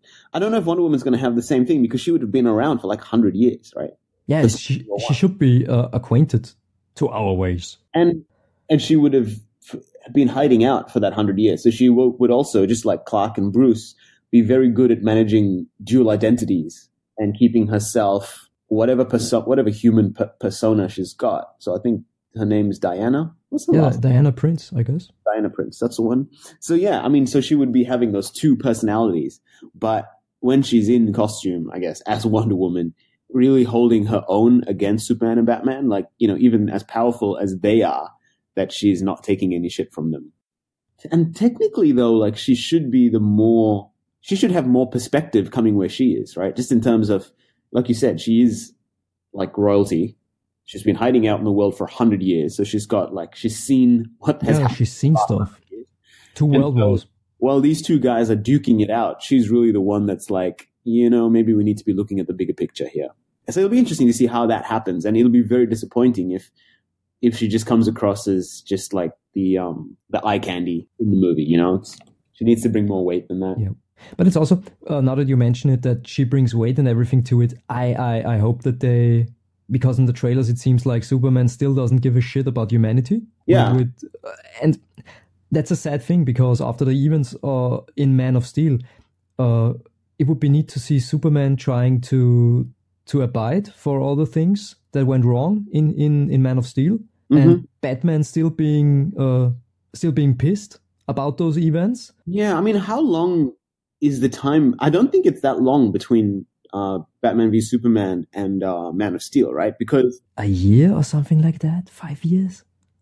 Speaker 2: I don't know if Wonder Woman's going to have the same thing because she would have been around for like hundred years, right?
Speaker 3: Yeah, she she should be uh, acquainted to our ways,
Speaker 2: and and she would have been hiding out for that hundred years. So she w- would also, just like Clark and Bruce, be very good at managing dual identities and keeping herself. Whatever perso- whatever human per- persona she's got. So I think her name is Diana. What's the
Speaker 3: yeah,
Speaker 2: last
Speaker 3: Diana Prince, I guess.
Speaker 2: Diana Prince, that's the one. So yeah, I mean, so she would be having those two personalities. But when she's in costume, I guess, as Wonder Woman, really holding her own against Superman and Batman, like, you know, even as powerful as they are, that she's not taking any shit from them. And technically, though, like, she should be the more, she should have more perspective coming where she is, right? Just in terms of, like you said, she is like royalty. She's been hiding out in the world for a hundred years. So she's got like, she's seen what has
Speaker 3: yeah,
Speaker 2: happened.
Speaker 3: She's seen stuff. Two world
Speaker 2: so,
Speaker 3: wars.
Speaker 2: While these two guys are duking it out, she's really the one that's like, you know, maybe we need to be looking at the bigger picture here. So it'll be interesting to see how that happens. And it'll be very disappointing if, if she just comes across as just like the, um, the eye candy in the movie, you know, it's, she needs to bring more weight than that.
Speaker 3: Yeah. But it's also, uh, now that you mention it, that she brings weight and everything to it, I, I, I hope that they, because in the trailers it seems like Superman still doesn't give a shit about humanity.
Speaker 2: Yeah.
Speaker 3: With, uh, and that's a sad thing, because after the events uh, in Man of Steel, uh, it would be neat to see Superman trying to to abide for all the things that went wrong in, in, in Man of Steel, mm-hmm. and Batman still being uh, still being pissed about those events.
Speaker 2: Yeah, I mean, how long is the time? I don't think it's that long between uh, Batman v Superman and uh, Man of Steel, right? Because
Speaker 3: a year or something like that, five years.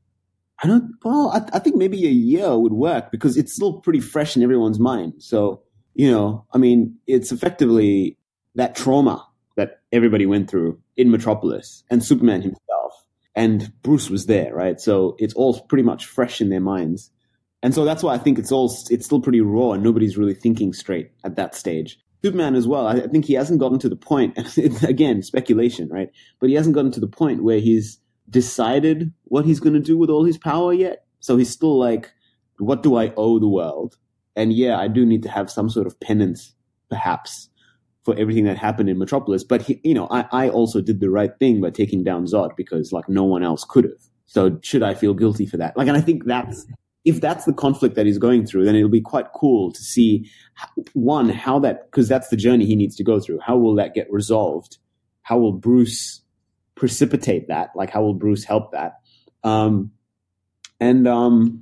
Speaker 2: I don't. Well, I, I think maybe a year would work because it's still pretty fresh in everyone's mind. So you know, I mean, it's effectively that trauma that everybody went through in Metropolis and Superman himself, and Bruce was there, right? So it's all pretty much fresh in their minds. And so that's why I think it's all it's still pretty raw and nobody's really thinking straight at that stage. Superman as well, I think he hasn't gotten to the point, it's, again, speculation, right? But he hasn't gotten to the point where he's decided what he's going to do with all his power yet. So he's still like, what do I owe the world? And yeah, I do need to have some sort of penance, perhaps, for everything that happened in Metropolis. But, he, you know, I, I also did the right thing by taking down Zod because, like, no one else could have. So should I feel guilty for that? Like, and I think that's, if that's the conflict that he's going through, then it'll be quite cool to see, one, how that, because that's the journey he needs to go through. How will that get resolved? How will Bruce precipitate that? Like, how will Bruce help that? Um, and um,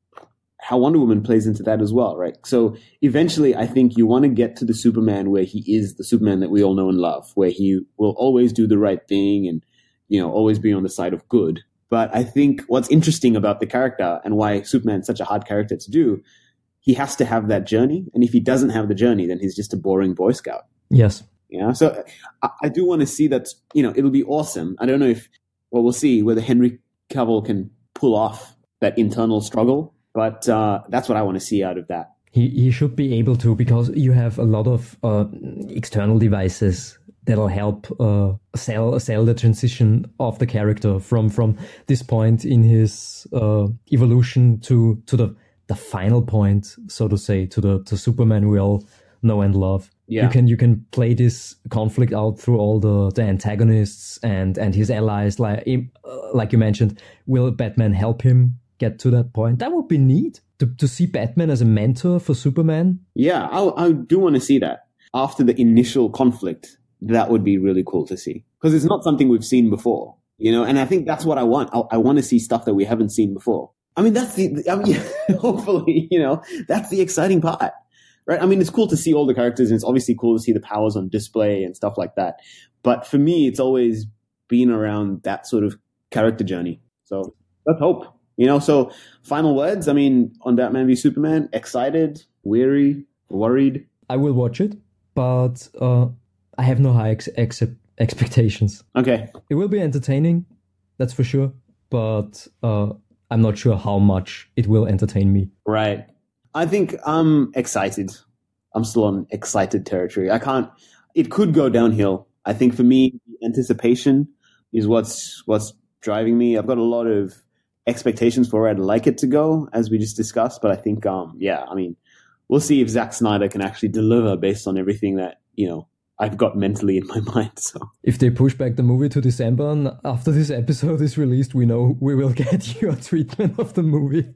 Speaker 2: how Wonder Woman plays into that as well, right? So eventually, I think you want to get to the Superman where he is the Superman that we all know and love, where he will always do the right thing and, you know, always be on the side of good. But I think what's interesting about the character and why Superman's such a hard character to do, he has to have that journey. And if he doesn't have the journey, then he's just a boring Boy Scout.
Speaker 3: Yes.
Speaker 2: Yeah. So I, I do want to see that, you know, it'll be awesome. I don't know if, well, we'll see whether Henry Cavill can pull off that internal struggle. But uh, that's what I want to see out of that.
Speaker 3: He, he should be able to, because you have a lot of uh, external devices that'll help uh, sell sell the transition of the character from from this point in his uh, evolution to to the the final point, so to say, to the to Superman we all know and love.
Speaker 2: Yeah.
Speaker 3: You can you can play this conflict out through all the, the antagonists and and his allies. Like uh, like you mentioned, will Batman help him get to that point? That would be neat to to see Batman as a mentor for Superman.
Speaker 2: Yeah, I I do want to see that after the initial conflict. That would be really cool to see because it's not something we've seen before, you know. And I think that's what I want. I, I want to see stuff that we haven't seen before. I mean, that's the. I mean, hopefully, you know, that's the exciting part, right? I mean, it's cool to see all the characters, and it's obviously cool to see the powers on display and stuff like that. But for me, it's always been around that sort of character journey. So let's hope, you know. So final words. I mean, on Batman v Superman, excited, weary, worried.
Speaker 3: I will watch it, but. Uh... I have no high ex- ex- expectations.
Speaker 2: Okay.
Speaker 3: It will be entertaining, that's for sure, but uh, I'm not sure how much it will entertain me.
Speaker 2: Right. I think I'm excited. I'm still on excited territory. I can't, it could go downhill. I think for me, anticipation is what's what's driving me. I've got a lot of expectations for where I'd like it to go, as we just discussed, but I think, um, yeah, I mean, we'll see if Zack Snyder can actually deliver based on everything that, you know, I've got mentally in my mind. So
Speaker 3: if they push back the movie to December and after this episode is released, we know we will get your treatment of the movie.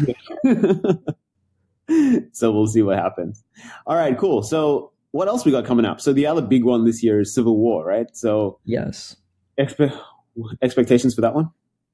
Speaker 2: So we'll see what happens. All right, cool. So what else we got coming up? So the other big one this year is Civil War, right? So
Speaker 3: yes,
Speaker 2: expe- expectations for that one?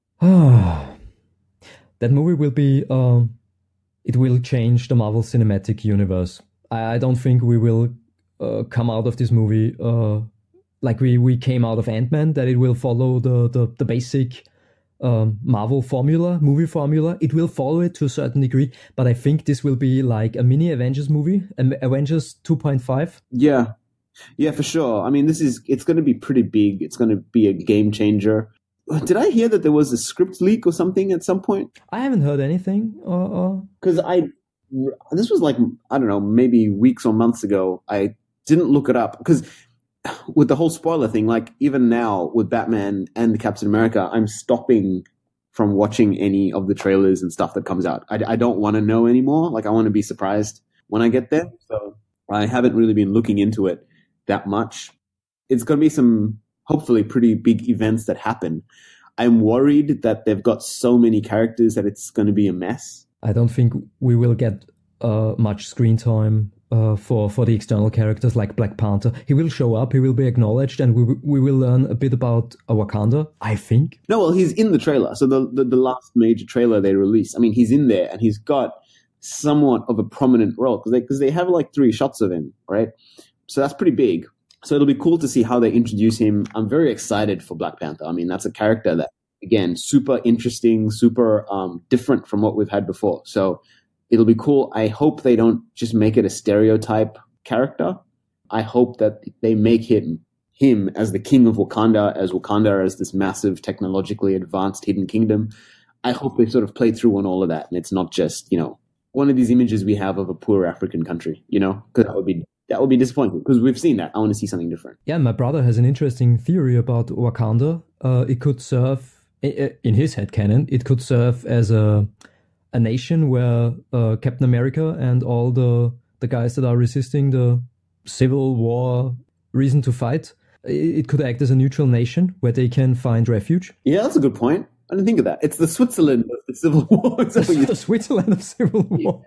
Speaker 3: That movie will be. Um, it will change the Marvel Cinematic Universe. I, I don't think we will. Uh, come out of this movie uh, like we, we came out of Ant-Man, that it will follow the, the, the basic um, Marvel formula, movie formula. It will follow it to a certain degree, but I think this will be like a mini Avengers movie, Avengers two point five.
Speaker 2: Yeah, yeah, for sure. I mean, this is, it's going to be pretty big. It's going to be a game changer. Did I hear that there was a script leak or something at some point?
Speaker 3: I haven't heard anything.
Speaker 2: Because uh, uh... I, this was like, I don't know, maybe weeks or months ago. I didn't look it up because with the whole spoiler thing, like even now with Batman and Captain America, I'm stopping from watching any of the trailers and stuff that comes out. I, I don't want to know anymore. Like I want to be surprised when I get there. So I haven't really been looking into it that much. It's going to be some hopefully pretty big events that happen. I'm worried that they've got so many characters that it's going to be a mess.
Speaker 3: I don't think we will get uh, much screen time Uh, for, for the external characters like Black Panther. He will show up, he will be acknowledged, and we we will learn a bit about Wakanda, I think.
Speaker 2: No, well, he's in the trailer. So the, the, the last major trailer they released, I mean, he's in there, and he's got somewhat of a prominent role because they, because they have like three shots of him, right? So that's pretty big. So it'll be cool to see how they introduce him. I'm very excited for Black Panther. I mean, that's a character that, again, super interesting, super um, different from what we've had before. So it'll be cool. I hope they don't just make it a stereotype character. I hope that they make him him as the king of Wakanda, as Wakanda as this massive, technologically advanced hidden kingdom. I hope they sort of play through on all of that, and it's not just, you know, one of these images we have of a poor African country, you know, because that would be that would be disappointing because we've seen that. I want to see something different.
Speaker 3: Yeah, my brother has an interesting theory about Wakanda. Uh, it could serve, in his headcanon, it could serve as a a nation where uh, Captain America and all the the guys that are resisting the civil war reason to fight, it could act as a neutral nation where they can find refuge.
Speaker 2: Yeah, that's a good point. I didn't think of that. It's the Switzerland of the Civil War. Is that what you-
Speaker 3: the Switzerland of Civil War.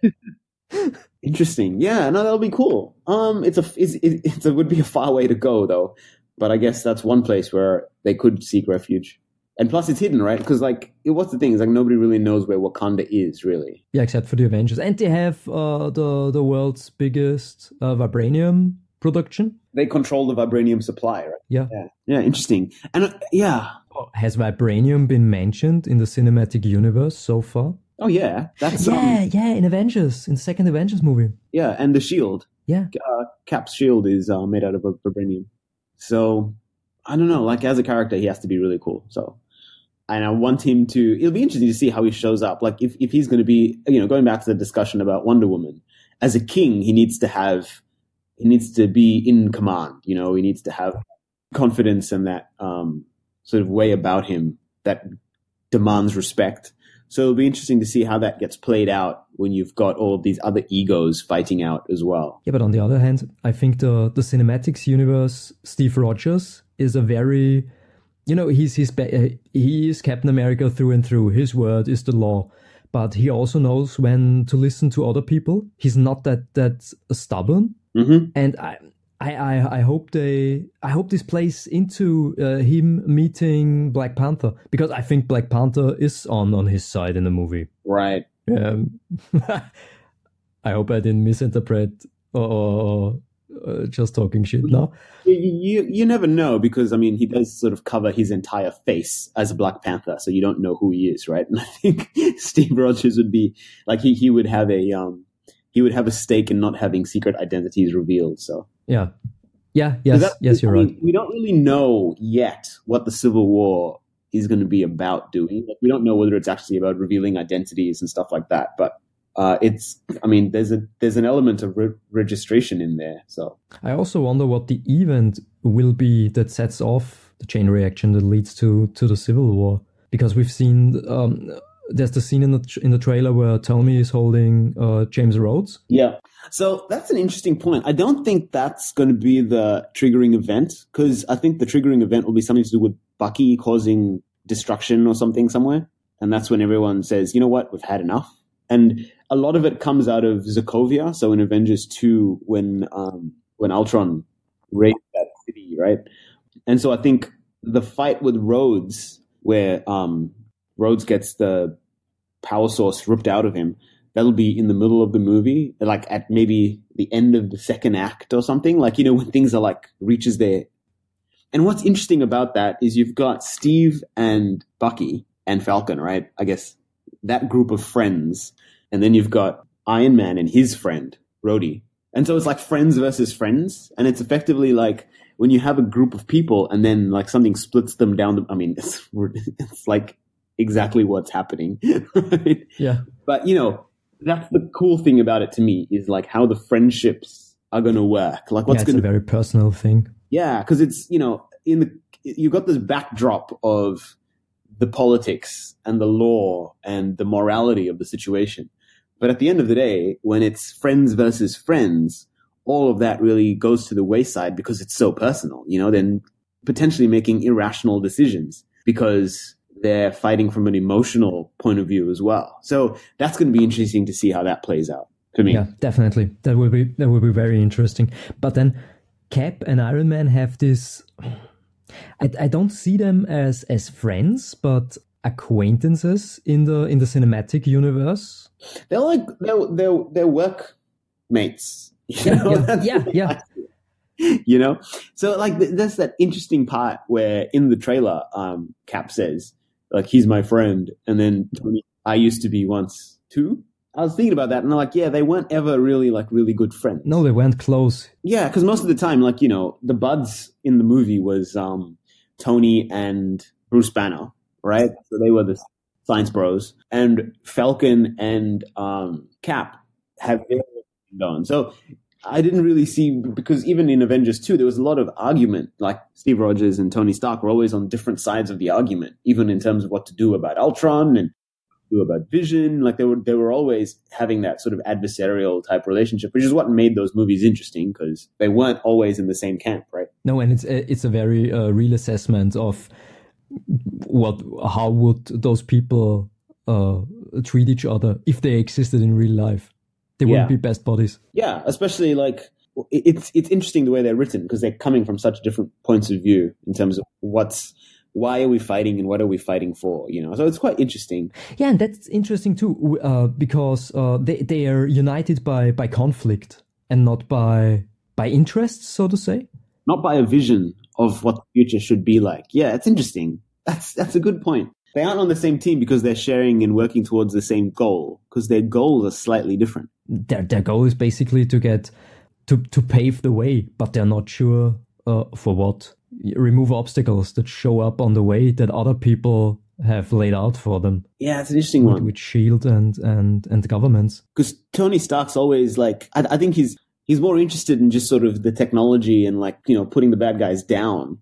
Speaker 2: Interesting. Yeah, no, that'll be cool. Um, it's a it's, it's a would be a far way to go though, but I guess that's one place where they could seek refuge. And plus, it's hidden, right? Because like, it, what's the thing? It's like nobody really knows where Wakanda is, really.
Speaker 3: Yeah, except for the Avengers, and they have uh, the the world's biggest uh, vibranium production.
Speaker 2: They control the vibranium supply, right?
Speaker 3: Yeah,
Speaker 2: yeah, yeah. Interesting. And uh, yeah,
Speaker 3: has vibranium been mentioned in the cinematic universe so far?
Speaker 2: Oh yeah, that's
Speaker 3: yeah,
Speaker 2: um,
Speaker 3: yeah. In Avengers, in the second Avengers movie.
Speaker 2: Yeah, and the shield.
Speaker 3: Yeah,
Speaker 2: uh, Cap's shield is uh, made out of vibranium. So I don't know. Like as a character, he has to be really cool. So. And I want him to, it'll be interesting to see how he shows up. Like if, if he's going to be, you know, going back to the discussion about Wonder Woman, as a king, he needs to have, he needs to be in command, you know, he needs to have confidence and that um, sort of way about him that demands respect. So it'll be interesting to see how that gets played out when you've got all of these other egos fighting out as well.
Speaker 3: Yeah, but on the other hand, I think the, the cinematics universe, Steve Rogers is a very... You know, he's, he's he is Captain America through and through. His word is the law. But he also knows when to listen to other people. He's not that that stubborn.
Speaker 2: Mm-hmm.
Speaker 3: And I, I I hope they I hope this plays into uh, him meeting Black Panther, because I think Black Panther is on, on his side in the movie.
Speaker 2: Right.
Speaker 3: Um, I hope I didn't misinterpret or, or uh, just talking shit now.
Speaker 2: You, you you never know, because I mean he does sort of cover his entire face as a Black Panther, so you don't know who he is, right? And I think Steve Rogers would be like he he would have a um he would have a stake in not having secret identities revealed. So
Speaker 3: yeah, yeah, yes,
Speaker 2: that,
Speaker 3: yes, you're
Speaker 2: I mean,
Speaker 3: right.
Speaker 2: We don't really know yet what the Civil War is going to be about doing. Like, we don't know whether it's actually about revealing identities and stuff like that, but. Uh, it's, I mean, there's a there's an element of re- registration in there. So
Speaker 3: I also wonder what the event will be that sets off the chain reaction that leads to, to the Civil War, because we've seen um, there's the scene in the in the trailer where Tony is holding uh, James Rhodes.
Speaker 2: Yeah, so that's an interesting point. I don't think that's going to be the triggering event, because I think the triggering event will be something to do with Bucky causing destruction or something somewhere, and that's when everyone says, you know what, we've had enough. And a lot of it comes out of Sokovia. So in Avengers two, when um, when Ultron raided that city, right? And so I think the fight with Rhodes, where um, Rhodes gets the power source ripped out of him, that'll be in the middle of the movie, like at maybe the end of the second act or something. Like, you know, when things are like reaches their. And what's interesting about that is you've got Steve and Bucky and Falcon, right? I guess that group of friends. And then you've got Iron Man and his friend, Rhodey. And so it's like friends versus friends. And it's effectively like when you have a group of people and then like something splits them down. The, I mean, it's, it's like exactly what's happening. Right?
Speaker 3: Yeah.
Speaker 2: But, you know, that's the cool thing about it to me, is like how the friendships are going to work. Like what's
Speaker 3: yeah, it's
Speaker 2: going
Speaker 3: a very personal thing.
Speaker 2: Yeah, because it's, you know, in the you've got this backdrop of the politics and the law and the morality of the situation. But at the end of the day, when it's friends versus friends, all of that really goes to the wayside because it's so personal, you know, then potentially making irrational decisions because they're fighting from an emotional point of view as well. So that's going to be interesting to see how that plays out to me.
Speaker 3: Yeah, definitely. That will be, that will be very interesting. But then Cap and Iron Man have this, I, I don't see them as, as friends, but acquaintances in the in the cinematic universe.
Speaker 2: They're like they're they're, they're workmates. You know?
Speaker 3: Yeah, yeah, yeah.
Speaker 2: You know, so like th- that's that interesting part where in the trailer, um, Cap says like he's my friend, and then Tony, I used to be once too. I was thinking about that, and I'm like, yeah, they weren't ever really like really good friends.
Speaker 3: No, they weren't close.
Speaker 2: Yeah, because most of the time, like you know, the buds in the movie was um, Tony and Bruce Banner, right? So they were the science bros, and Falcon and um, Cap have their thing going. So I didn't really see, because even in Avengers two, there was a lot of argument. Like Steve Rogers and Tony Stark were always on different sides of the argument, even in terms of what to do about Ultron and do about Vision. Like they were, they were always having that sort of adversarial type relationship, which is what made those movies interesting, because they weren't always in the same camp, right?
Speaker 3: No, and it's a, it's a very uh, real assessment of what, how would those people uh, treat each other if they existed in real life. They wouldn't
Speaker 2: Yeah.
Speaker 3: be best buddies.
Speaker 2: Yeah, especially like it- it's it's interesting the way they're written, because they're coming from such different points of view in terms of what's why are we fighting and what are we fighting for, you know? So it's quite interesting.
Speaker 3: Yeah, and that's interesting too, uh, because uh, they they are united by by conflict and not by by interests, so to say.
Speaker 2: Not by a vision of what the future should be like. Yeah, it's interesting. That's that's a good point. They aren't on the same team because they're sharing and working towards the same goal, because their goals are slightly different.
Speaker 3: Their their goal is basically to get to to pave the way, but they're not sure uh, for what. Remove obstacles that show up on the way that other people have laid out for them.
Speaker 2: Yeah, it's an interesting
Speaker 3: with,
Speaker 2: one.
Speaker 3: with Shield and and and governments.
Speaker 2: Because Tony Stark's always like, I, I think he's he's more interested in just sort of the technology and like, you know, putting the bad guys down,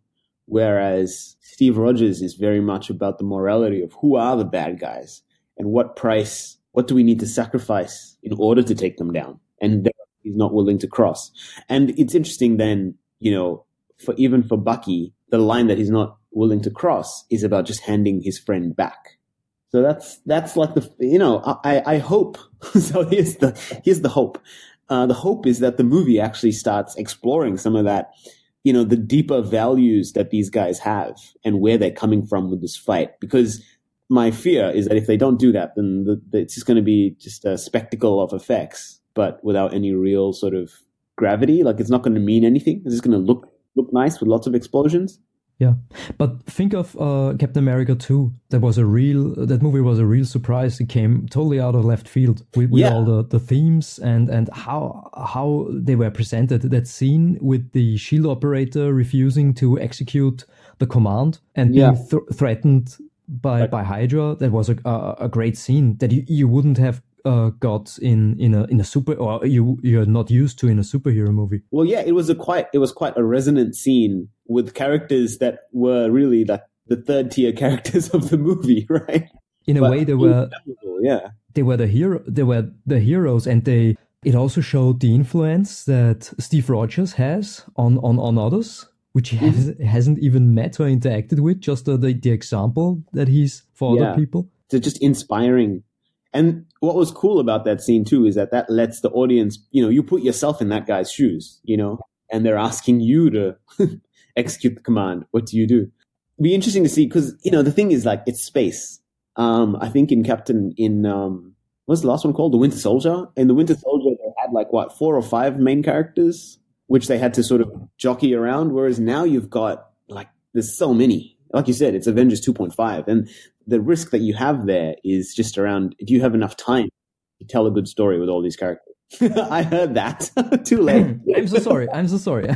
Speaker 2: whereas Steve Rogers is very much about the morality of who are the bad guys and what price, what do we need to sacrifice in order to take them down, and that he's not willing to cross. And it's interesting then, you know, for even for Bucky, the line that he's not willing to cross is about just handing his friend back. So that's that's like the, you know, I I hope. So here's the here's the hope. Uh, the hope is that the movie actually starts exploring some of that, you know, the deeper values that these guys have and where they're coming from with this fight. Because my fear is that if they don't do that, then the, the, it's just going to be just a spectacle of effects, but without any real sort of gravity. Like it's not going to mean anything. It's just going to look look nice with lots of explosions.
Speaker 3: Yeah, but think of uh, Captain America two. That was a real. That movie was a real surprise. It came totally out of left field with, with
Speaker 2: Yeah.
Speaker 3: all the, the themes and, and how how they were presented. That scene with the shield operator refusing to execute the command and being
Speaker 2: Yeah.
Speaker 3: th- threatened by,
Speaker 2: Right.
Speaker 3: by Hydra. That was a, a, a great scene that you, you wouldn't have uh, got in, in a in a super, or you you're not used to in a superhero movie.
Speaker 2: Well, yeah, it was a quite it was quite a resonant scene with characters that were really like the third tier characters of the movie, right?
Speaker 3: In a
Speaker 2: But
Speaker 3: way, they were
Speaker 2: yeah,
Speaker 3: they were the hero they were the heroes, and they it also showed the influence that Steve Rogers has on on, on others, which he has, hasn't even met or interacted with, just the, the, the example that he's for
Speaker 2: Yeah.
Speaker 3: other people.
Speaker 2: so just inspiring. And what was cool about that scene too is that that lets the audience, you know, you put yourself in that guy's shoes, you know, and they're asking you to execute the command. What do you do? Be interesting to see, because you know the thing is like it's space. Um, I think in Captain in um, what's the last one called? The Winter Soldier. In the Winter Soldier, they had like what four or five main characters, which they had to sort of jockey around. Whereas now you've got like there's so many. Like you said, it's Avengers two point five, and the risk that you have there is just around. Do you have enough time to tell a good story with all these characters? I heard that. Too late.
Speaker 3: I'm so sorry. I'm so sorry.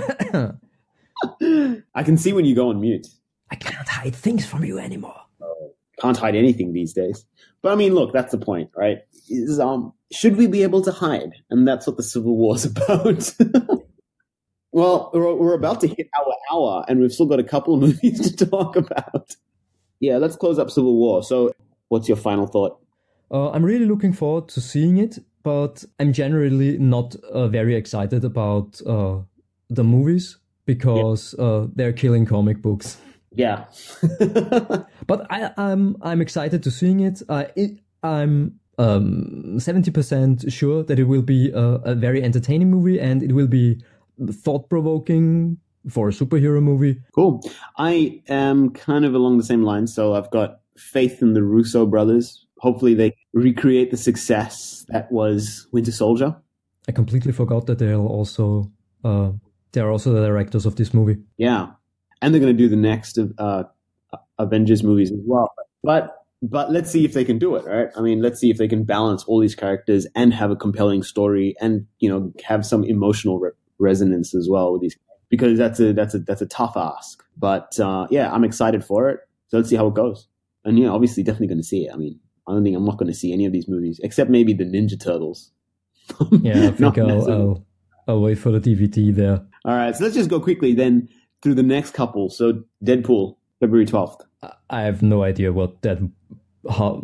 Speaker 2: I can see when you go on mute.
Speaker 3: I cannot hide things from you anymore.
Speaker 2: Can't hide anything these days. But I mean, look, that's the point, right? Is um, should we be able to hide? And that's what the Civil War's about. Well, we're, we're about to hit our hour, and we've still got a couple of movies to talk about. Yeah, let's close up Civil War. So, what's your final thought?
Speaker 3: Uh, I'm really looking forward to seeing it, but I'm generally not uh, very excited about uh, the movies because uh, they're killing comic books.
Speaker 2: Yeah.
Speaker 3: But I, I'm I'm excited to seeing it. Uh, it I'm um, seventy percent sure that it will be a, a very entertaining movie, and it will be thought-provoking for a superhero movie.
Speaker 2: Cool. I am kind of along the same lines, so I've got faith in the Russo brothers. Hopefully they recreate the success that was Winter Soldier.
Speaker 3: I completely forgot that they're also uh, they're also the directors of this movie.
Speaker 2: Yeah, and they're going to do the next uh, Avengers movies as well. But but let's see if they can do it, right? I mean, let's see if they can balance all these characters and have a compelling story, and you know, have some emotional re- resonance as well with these. Because that's a that's a that's a tough ask. But uh, yeah, I'm excited for it. So let's see how it goes. And yeah, obviously, definitely going to see it. I mean, I don't think I'm not going to see any of these movies except maybe the Ninja Turtles.
Speaker 3: Yeah, I think I'll, I'll I'll wait for the D V D there.
Speaker 2: All right, so let's just go quickly then through the next couple. So Deadpool, February twelfth.
Speaker 3: I have no idea what that. How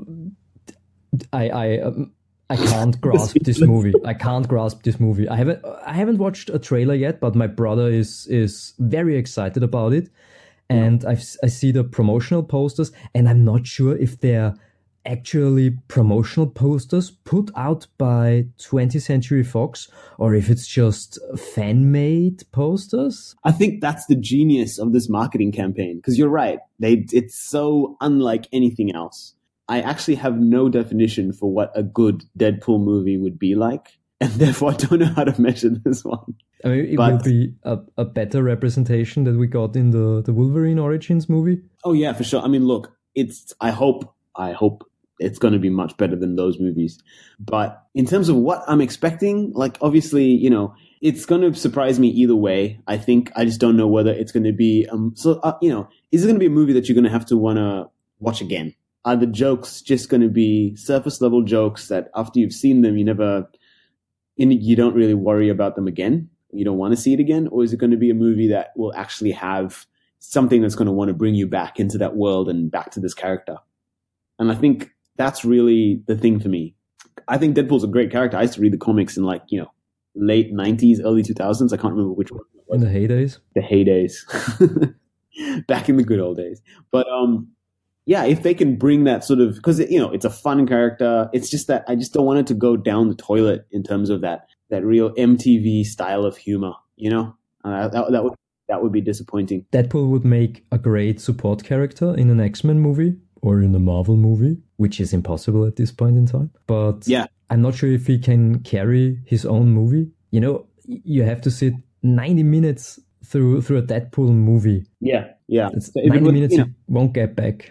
Speaker 3: I I um, I can't grasp this movie. I can't grasp this movie. I haven't I haven't watched a trailer yet, but my brother is is very excited about it, and I've I see the promotional posters, and I'm not sure if they're actually promotional posters put out by twentieth Century Fox or if it's just fan-made posters.
Speaker 2: I think that's the genius of this marketing campaign, because you're right. They it's so unlike anything else. I actually have no definition for what a good Deadpool movie would be like, and therefore I don't know how to measure this one.
Speaker 3: I mean, it
Speaker 2: but,
Speaker 3: will be a, a better representation that we got in the, the Wolverine Origins movie.
Speaker 2: Oh yeah, for sure. I mean, look, it's I hope I hope it's going to be much better than those movies. But in terms of what I'm expecting, like obviously, you know, it's going to surprise me either way. I think I just don't know whether it's going to be um so uh, you know, is it going to be a movie that you're going to have to want to watch again? Are the jokes just going to be surface level jokes that after you've seen them, you never, you don't really worry about them again? You don't want to see it again? Or is it going to be a movie that will actually have something that's going to want to bring you back into that world and back to this character? And I think that's really the thing for me. I think Deadpool's a great character. I used to read the comics in like, you know, late nineties, early two thousands. I can't remember which one it was.
Speaker 3: In the heydays?
Speaker 2: The heydays. Back in the good old days. But, um, yeah, if they can bring that sort of, because, you know, it's a fun character. It's just that I just don't want it to go down the toilet in terms of that that real M T V style of humor, you know? Uh, that, that would that would be disappointing.
Speaker 3: Deadpool would make a great support character in an X-Men movie or in a Marvel movie, which is impossible at this point in time. But
Speaker 2: yeah.
Speaker 3: I'm not sure if he can carry his own movie. You know, you have to sit ninety minutes through through a Deadpool movie.
Speaker 2: Yeah, yeah.
Speaker 3: It's so ninety
Speaker 2: would,
Speaker 3: minutes
Speaker 2: you know.
Speaker 3: you won't get back.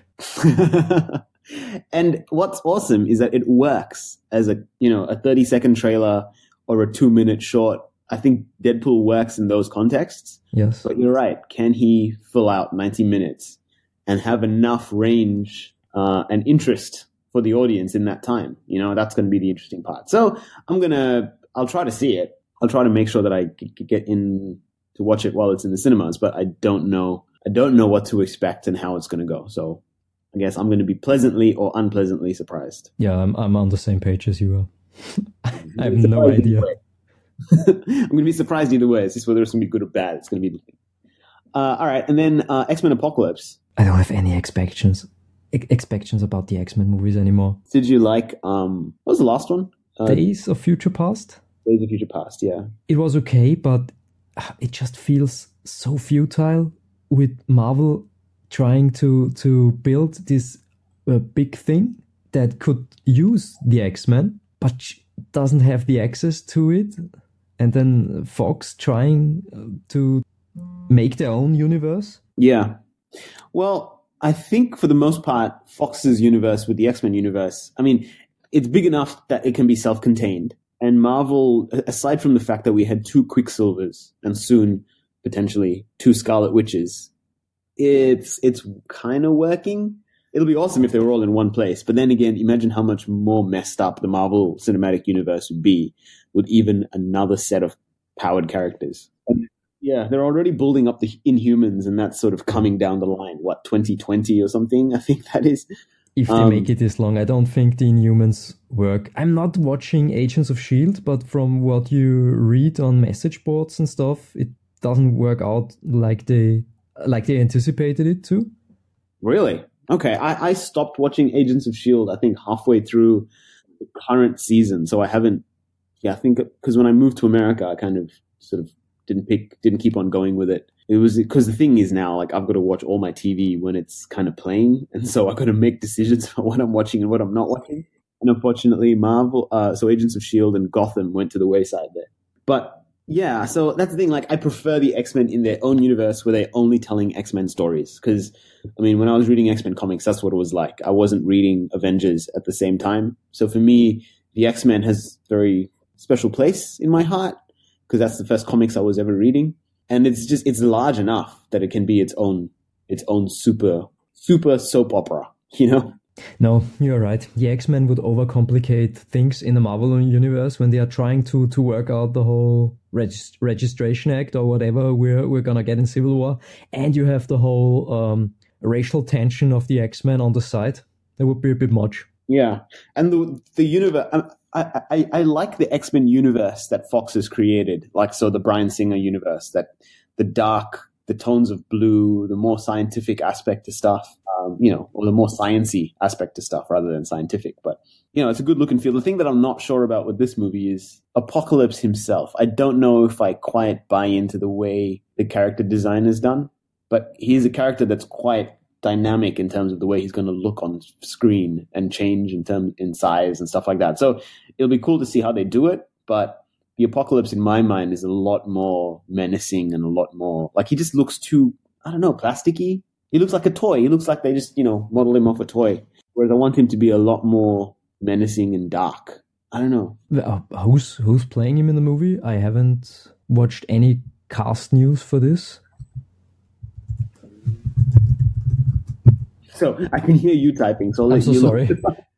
Speaker 2: And what's awesome is that it works as a, you know, a thirty second trailer or a two minute short. I think Deadpool works in those contexts.
Speaker 3: Yes.
Speaker 2: But you're right. Can he fill out ninety minutes and have enough range uh, and interest for the audience in that time? You know, that's going to be the interesting part. So I'm going to, I'll try to see it. I'll try to make sure that I get in to watch it while it's in the cinemas, but I don't know. I don't know what to expect and how it's going to go. So I guess I'm going to be pleasantly or unpleasantly surprised.
Speaker 3: Yeah, I'm I'm on the same page as you are. I have no idea.
Speaker 2: I'm going to be surprised either way. It's just whether it's going to be good or bad. It's going to be the thing. Uh, all right, and then uh, X-Men Apocalypse.
Speaker 3: I don't have any expectations ex- expectations about the X-Men movies anymore.
Speaker 2: Did you like, um, what was the last one? Uh,
Speaker 3: Days of Future Past?
Speaker 2: Days of Future Past, yeah.
Speaker 3: It was okay, but it just feels so futile with Marvel trying to to build this uh, big thing that could use the X-Men, but doesn't have the access to it. And then Fox trying to make their own universe.
Speaker 2: Yeah. Well, I think for the most part, Fox's universe with the X-Men universe, I mean, it's big enough that it can be self-contained. And Marvel, aside from the fact that we had two Quicksilvers and soon potentially two Scarlet Witches, it's it's kind of working. It'll be awesome if they were all in one place. But then again, imagine how much more messed up the Marvel Cinematic Universe would be with even another set of powered characters. And yeah, they're already building up the Inhumans, and that's sort of coming down the line. What, twenty twenty or something? I think that is.
Speaker 3: If they um, make it this long, I don't think the Inhumans work. I'm not watching Agents of S H I E L D, but from what you read on message boards and stuff, it doesn't work out like they like they anticipated it to.
Speaker 2: Really? Okay, I, I stopped watching Agents of S H I E L D, I think, halfway through the current season. So I haven't, yeah, I think, because when I moved to America, I kind of sort of didn't pick, didn't keep on going with it. It was because the thing is now, like, I've got to watch all my T V when it's kind of playing, and so I've got to make decisions about what I'm watching and what I'm not watching. And unfortunately, Marvel, uh, so Agents of S H I E L D and Gotham went to the wayside there. But yeah, so that's the thing. Like, I prefer the X-Men in their own universe where they're only telling X-Men stories. Because, I mean, when I was reading X-Men comics, that's what it was like. I wasn't reading Avengers at the same time. So for me, the X-Men has a very special place in my heart because that's the first comics I was ever reading. And it's just, it's large enough that it can be its own, its own super, super soap opera, you know?
Speaker 3: No, you're right. The X-Men would overcomplicate things in the Marvel universe when they are trying to, to work out the whole regist- registration act or whatever we're we're gonna get in Civil War. And you have the whole um, racial tension of the X-Men on the side. That would be a bit much.
Speaker 2: Yeah. And the the universe, I, I, I like the X-Men universe that Fox has created. Like, so the Bryan Singer universe, that the dark, the tones of blue, the more scientific aspect to stuff, um, you know, or the more sciencey aspect to stuff rather than scientific. But, you know, it's a good look and feel. The thing that I'm not sure about with this movie is Apocalypse himself. I don't know if I quite buy into the way the character design is done, but he's a character that's quite dynamic in terms of the way he's going to look on screen and change in terms in size and stuff like that. So it'll be cool to see how they do it, but the Apocalypse in my mind is a lot more menacing and a lot more like he just looks too, I don't know, plasticky. He looks like a toy. He looks like they just, you know, model him off a toy. Whereas I want him to be a lot more menacing and dark. I don't know.
Speaker 3: Uh, who's who's playing him in the movie? I haven't watched any cast news for this.
Speaker 2: So I can hear you typing. So I'll
Speaker 3: I'm
Speaker 2: let
Speaker 3: so
Speaker 2: you
Speaker 3: sorry.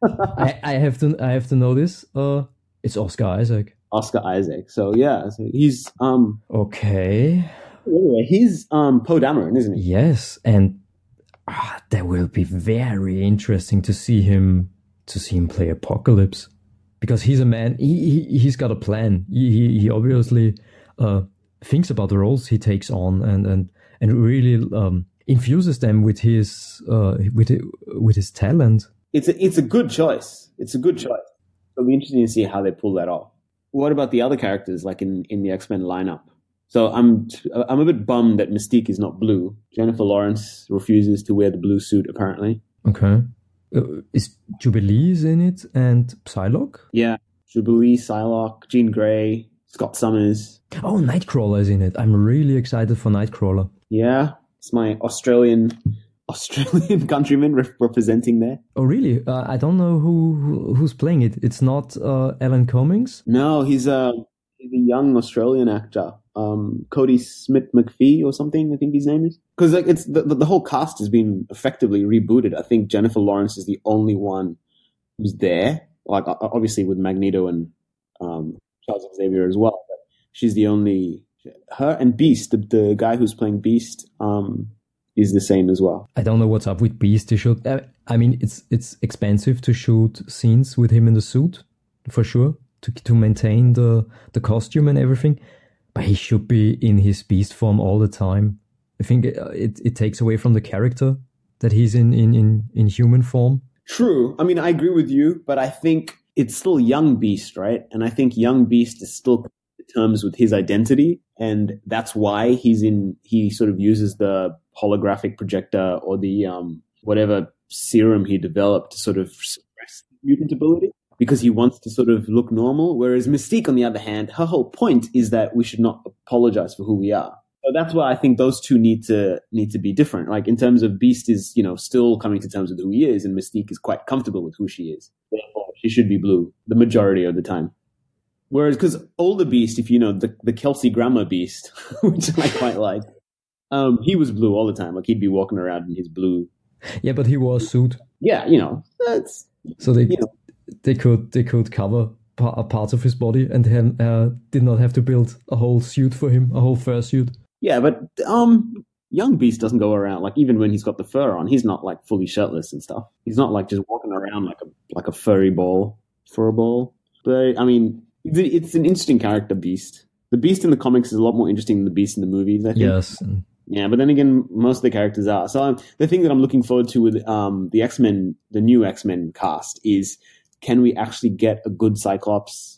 Speaker 3: I, I have to I have to know this. Uh, it's Oscar Isaac.
Speaker 2: Oscar Isaac. So yeah, so he's um
Speaker 3: okay.
Speaker 2: Anyway, he's um Poe Dameron, isn't he?
Speaker 3: Yes, and ah, that will be very interesting to see him to see him play Apocalypse, because he's a man. He, he he's got a plan. He he, he obviously uh, thinks about the roles he takes on and and and really um, infuses them with his uh, with with his talent.
Speaker 2: It's a it's a good choice. It's a good choice. It'll be interesting to see how they pull that off. What about the other characters, like in, in the X-Men lineup? So I'm I'm a bit bummed that Mystique is not blue. Jennifer Lawrence refuses to wear the blue suit, apparently.
Speaker 3: Okay. Uh, is Jubilee's in it and Psylocke?
Speaker 2: Yeah. Jubilee, Psylocke, Jean Grey, Scott Summers.
Speaker 3: Oh, Nightcrawler is in it. I'm really excited for Nightcrawler.
Speaker 2: Yeah. It's my Australian Australian countryman re- representing there.
Speaker 3: Oh, really? Uh, I don't know who, who who's playing it. It's not uh, Alan Cummings?
Speaker 2: No, he's a, he's a young Australian actor. Um, Cody Smith McPhee or something, I think his name is. Because like it's the, the the whole cast has been effectively rebooted. I think Jennifer Lawrence is the only one who's there. Like obviously with Magneto and um, Charles Xavier as well. But she's the only. Her and Beast, the, the guy who's playing Beast, um, is the same as well.
Speaker 3: I don't know what's up with Beast. They should. I mean, it's it's expensive to shoot scenes with him in the suit, for sure, to to maintain the the costume and everything. But he should be in his Beast form all the time. I think it it, it takes away from the character that he's in, in, in, in human form.
Speaker 2: True. I mean, I agree with you, but I think it's still young Beast, right? And I think young Beast is still coming to terms with his identity, and that's why he's in. He sort of uses the holographic projector or the um, whatever serum he developed to sort of suppress mutant ability, because he wants to sort of look normal. Whereas Mystique, on the other hand, her whole point is that we should not apologize for who we are. So that's why I think those two need to need to be different. Like in terms of Beast is, you know, still coming to terms with who he is, and Mystique is quite comfortable with who she is. Therefore, she should be blue the majority of the time. Whereas, because older Beast, if you know the the Kelsey Grammer Beast, which I quite like, um, he was blue all the time. Like he'd be walking around in his blue.
Speaker 3: Yeah, but he wore a suit.
Speaker 2: Yeah, you know, that's
Speaker 3: so they
Speaker 2: you know.
Speaker 3: they could they could cover pa- parts of his body and then uh, did not have to build a whole suit for him, a whole fur suit.
Speaker 2: Yeah, but um, young Beast doesn't go around like even when he's got the fur on, he's not like fully shirtless and stuff. He's not like just walking around like a like a furry ball, fur ball. But I mean, it's an interesting character, Beast. The Beast in the comics is a lot more interesting than the Beast in the movies, I think.
Speaker 3: Yes.
Speaker 2: Yeah, but then again, most of the characters are. So um, the thing that I'm looking forward to with um, the X-Men, the new X-Men cast, is can we actually get a good Cyclops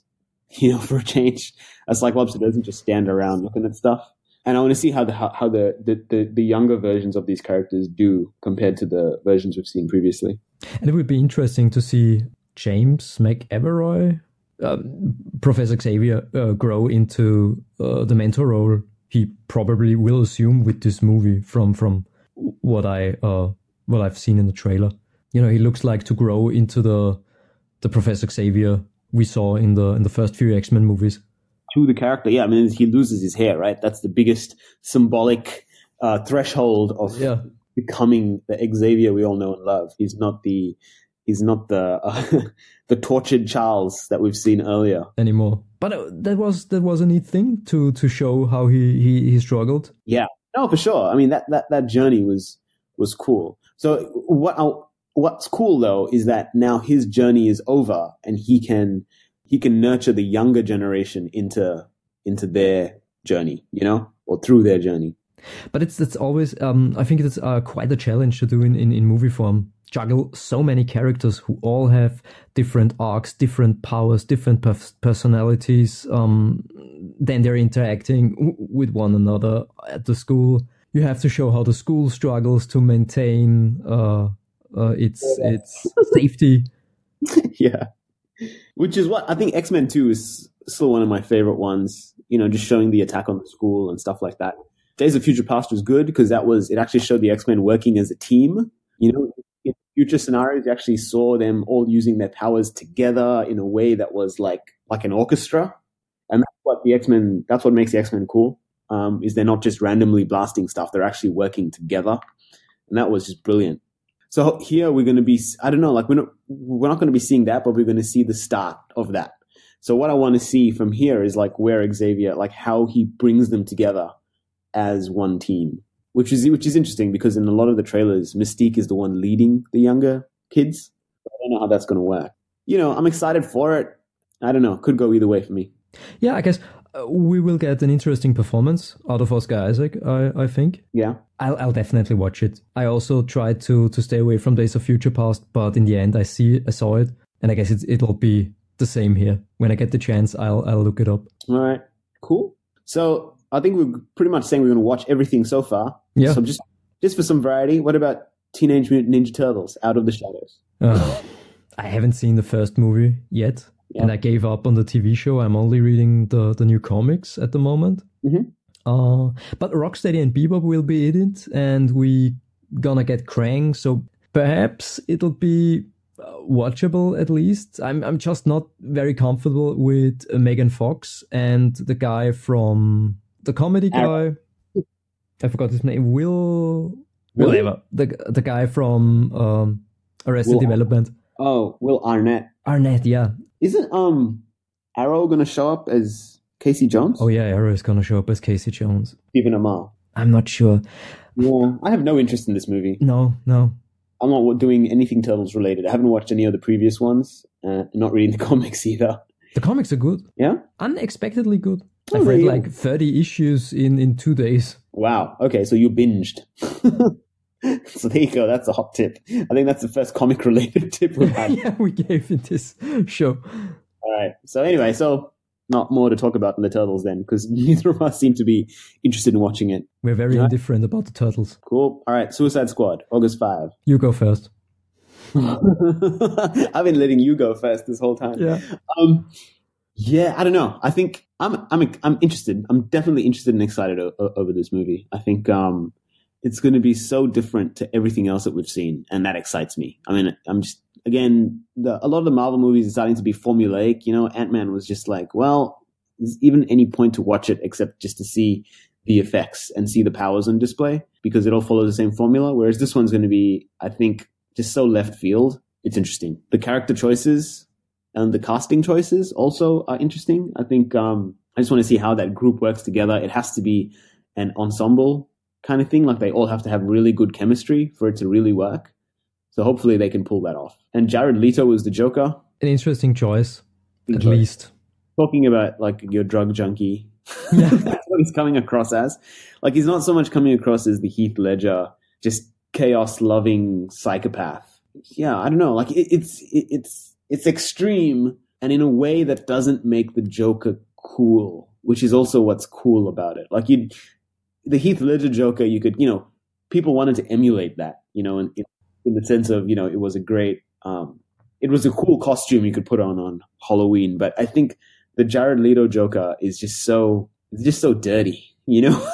Speaker 2: you know, for a change. A Cyclops who doesn't just stand around looking at stuff. And I want to see how the how, how the, the, the, the younger versions of these characters do compared to the versions we've seen previously.
Speaker 3: And it would be interesting to see James McAvoy, uh, Professor Xavier, uh, grow into uh, the mentor role he probably will assume with this movie from from what I uh, what I've seen in the trailer. You know, he looks like to grow into the the Professor Xavier we saw in the in the first few X-Men movies.
Speaker 2: To the character, yeah. I mean, he loses his hair, right? That's the biggest symbolic uh, threshold of
Speaker 3: yeah.
Speaker 2: becoming the Xavier we all know and love. He's not the he's not the uh, the tortured Charles that we've seen earlier
Speaker 3: anymore. But uh, that was that was a neat thing to to show how he he, he struggled.
Speaker 2: Yeah, no, for sure. I mean, that that that journey was was cool. So what I, what's cool though is that now his journey is over, and he can. He can nurture the younger generation into into their journey, you know, or through their journey.
Speaker 3: But it's it's always, um, I think it's uh, quite a challenge to do in, in, in movie form. Juggle so many characters who all have different arcs, different powers, different pers- personalities. Um, then they're interacting w- with one another at the school. You have to show how the school struggles to maintain uh, uh, its yeah. its safety.
Speaker 2: Yeah. Which is what I think X-Men two is still one of my favorite ones, you know, just showing the attack on the school and stuff like that. Days of Future Past was good because that was, it actually showed the X-Men working as a team. You know, in future scenarios, you actually saw them all using their powers together in a way that was like, like an orchestra. And that's what the X-Men, that's what makes the X-Men cool, um, is they're not just randomly blasting stuff. They're actually working together. And that was just brilliant. So here we're going to be, I don't know, like we're not, we're not going to be seeing that, but we're going to see the start of that. So what I want to see from here is like where Xavier, like how he brings them together as one team, which is, which is interesting because in a lot of the trailers, Mystique is the one leading the younger kids. I don't know how that's going to work. You know, I'm excited for it. I don't know. Could go either way for me.
Speaker 3: Yeah, I guess uh, we will get an interesting performance out of Oscar Isaac, I, I think.
Speaker 2: Yeah.
Speaker 3: I'll, I'll definitely watch it. I also tried to to stay away from Days of Future Past, but in the end, I see I saw it, and I guess it's, it'll be the same here. When I get the chance, I'll I'll look it up.
Speaker 2: All right, cool. So I think we're pretty much saying we're going to watch everything so far.
Speaker 3: Yeah.
Speaker 2: So just just for some variety, what about Teenage Mutant Ninja Turtles: Out of the Shadows?
Speaker 3: Uh, I haven't seen the first movie yet, yeah. and I gave up on the T V show. I'm only reading the the new comics at the moment.
Speaker 2: Mm-hmm.
Speaker 3: Uh, but Rocksteady and Bebop will be in it, and we gonna get Krang, so perhaps it'll be uh, watchable at least. I'm I'm just not very comfortable with uh, Megan Fox and the guy from the comedy guy. I forgot his name. Will
Speaker 2: really?
Speaker 3: whatever the the guy from um, Arrested
Speaker 2: Will,
Speaker 3: Development.
Speaker 2: Oh, Will Arnett.
Speaker 3: Arnett, yeah.
Speaker 2: Isn't um Arrow gonna show up as Casey Jones?
Speaker 3: Oh yeah, Arrow is gonna show up as Casey Jones.
Speaker 2: Stephen Amell.
Speaker 3: I'm not sure.
Speaker 2: Yeah, I have no interest in this movie.
Speaker 3: No, no.
Speaker 2: I'm not doing anything Turtles related. I haven't watched any of the previous ones. Uh, not reading the comics either.
Speaker 3: The comics are good.
Speaker 2: Yeah? Unexpectedly
Speaker 3: good. Oh, I've read like thirty issues in, in two days.
Speaker 2: Wow. Okay, so you binged. So there you go. That's a hot tip. I think that's the first comic related tip we've had.
Speaker 3: Yeah, we gave in this show.
Speaker 2: All right. So anyway, so not more to talk about than the Turtles then, because neither of us seem to be interested in watching it.
Speaker 3: We're very right. indifferent about the Turtles.
Speaker 2: Cool. All right. Suicide Squad, August fifth.
Speaker 3: You go first.
Speaker 2: I've been letting you go first this whole time.
Speaker 3: Yeah.
Speaker 2: Um, yeah, I don't know. I think I'm I'm I'm interested. I'm definitely interested and excited o- over this movie. I think um, it's going to be so different to everything else that we've seen, and that excites me. I mean, I'm just again, the, a lot of the Marvel movies are starting to be formulaic. You know, Ant-Man was just like, well, is even any point to watch it except just to see the effects and see the powers on display because it all follows the same formula. Whereas this one's going to be, I think, just so left field. It's interesting. The character choices and the casting choices also are interesting. I think um, I just want to see how that group works together. It has to be an ensemble kind of thing. Like they all have to have really good chemistry for it to really work. So hopefully they can pull that off. And Jared Leto was the Joker.
Speaker 3: An interesting choice,
Speaker 2: Good
Speaker 3: at
Speaker 2: choice.
Speaker 3: least.
Speaker 2: Talking about like your drug junkie. Yeah. That's what he's coming across as. Like he's not so much coming across as the Heath Ledger, just chaos-loving psychopath. Yeah, I don't know. Like it, it's it, it's it's extreme, and in a way that doesn't make the Joker cool, which is also what's cool about it. Like you, the Heath Ledger Joker, you could, you know, people wanted to emulate that, you know, in, in the sense of, you know, it was a great, um, it was a cool costume you could put on on Halloween. But I think the Jared Leto Joker is just so, it's just so dirty, you know?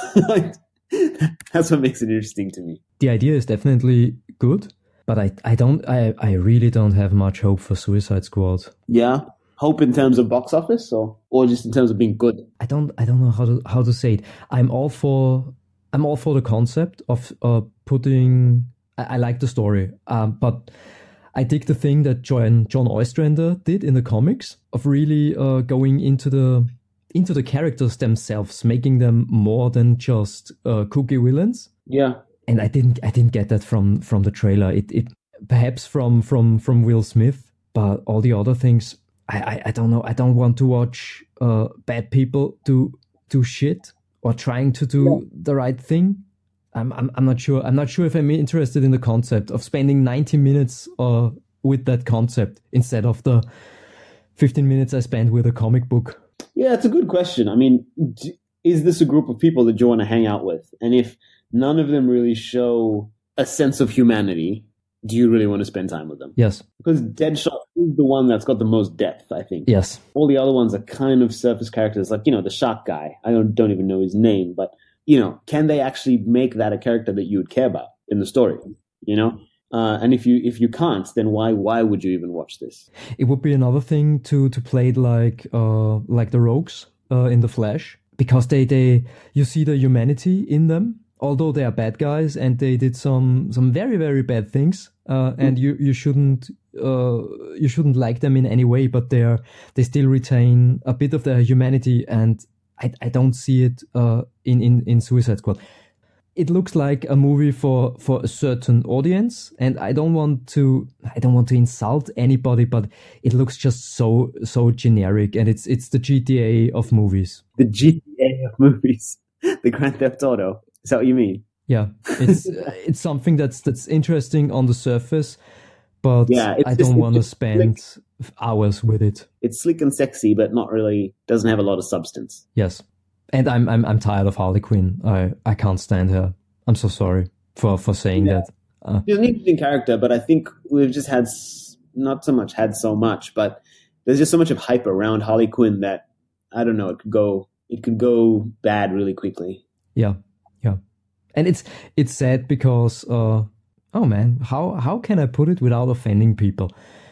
Speaker 2: That's what makes it interesting to me.
Speaker 3: The idea is definitely good, but I, I don't, I, I really don't have much hope for Suicide Squad.
Speaker 2: Yeah. Hope in terms of box office, or or just in terms of being good?
Speaker 3: I don't, I don't know how to how to say it. I'm all for, I'm all for the concept of uh, putting. I, I like the story, um, but I dig the thing that John John Ostrander did in the comics of really uh, going into the into the characters themselves, making them more than just uh, kooky villains.
Speaker 2: Yeah,
Speaker 3: and I didn't, I didn't get that from from the trailer. It, it perhaps from from from Will Smith, but all the other things. I, I, I don't know. I don't want to watch uh, bad people do do shit or trying to do yeah. the right thing. I'm, I'm I'm not sure. I'm not sure if I'm interested in the concept of spending ninety minutes uh, with that concept instead of the fifteen minutes I spent with a comic book.
Speaker 2: Yeah, it's a good question. I mean, is this a group of people that you want to hang out with? And if none of them really show a sense of humanity, do you really want to spend time with them?
Speaker 3: Yes.
Speaker 2: Because Deadshot is the one that's got the most depth, I think.
Speaker 3: Yes.
Speaker 2: All the other ones are kind of surface characters, like, you know, the shark guy. I don't, don't even know his name, but, you know, can they actually make that a character that you would care about in the story, you know? Uh, and if you if you can't, then why why would you even watch this?
Speaker 3: It would be another thing to, to play it like, uh, like the Rogues uh, in The Flash, because they, they you see the humanity in them. Although they are bad guys and they did some, some very, very bad things, uh, and you, you shouldn't uh, you shouldn't like them in any way, but they are they still retain a bit of their humanity, and I, I don't see it uh, in, in, in Suicide Squad. It looks like a movie for, for a certain audience, and I don't want to I don't want to insult anybody, but it looks just so so generic, and it's it's the G T A of movies.
Speaker 2: The G T A of movies, the Grand Theft Auto. Is that what you mean?
Speaker 3: Yeah, it's uh, it's something that's that's interesting on the surface, but
Speaker 2: yeah,
Speaker 3: I don't want to spend slick. hours with it.
Speaker 2: It's slick and sexy, but not really. Doesn't have a lot of substance.
Speaker 3: Yes, and I'm I'm I'm tired of Harley Quinn. I, I can't stand her. I'm so sorry for, for saying yeah. that.
Speaker 2: Uh, She's an interesting character, but I think we've just had not so much had so much, but there's just so much of hype around Harley Quinn that I don't know. It could go it could go bad really quickly.
Speaker 3: Yeah. Yeah, and it's it's sad because uh, oh man, how how can I put it without offending people?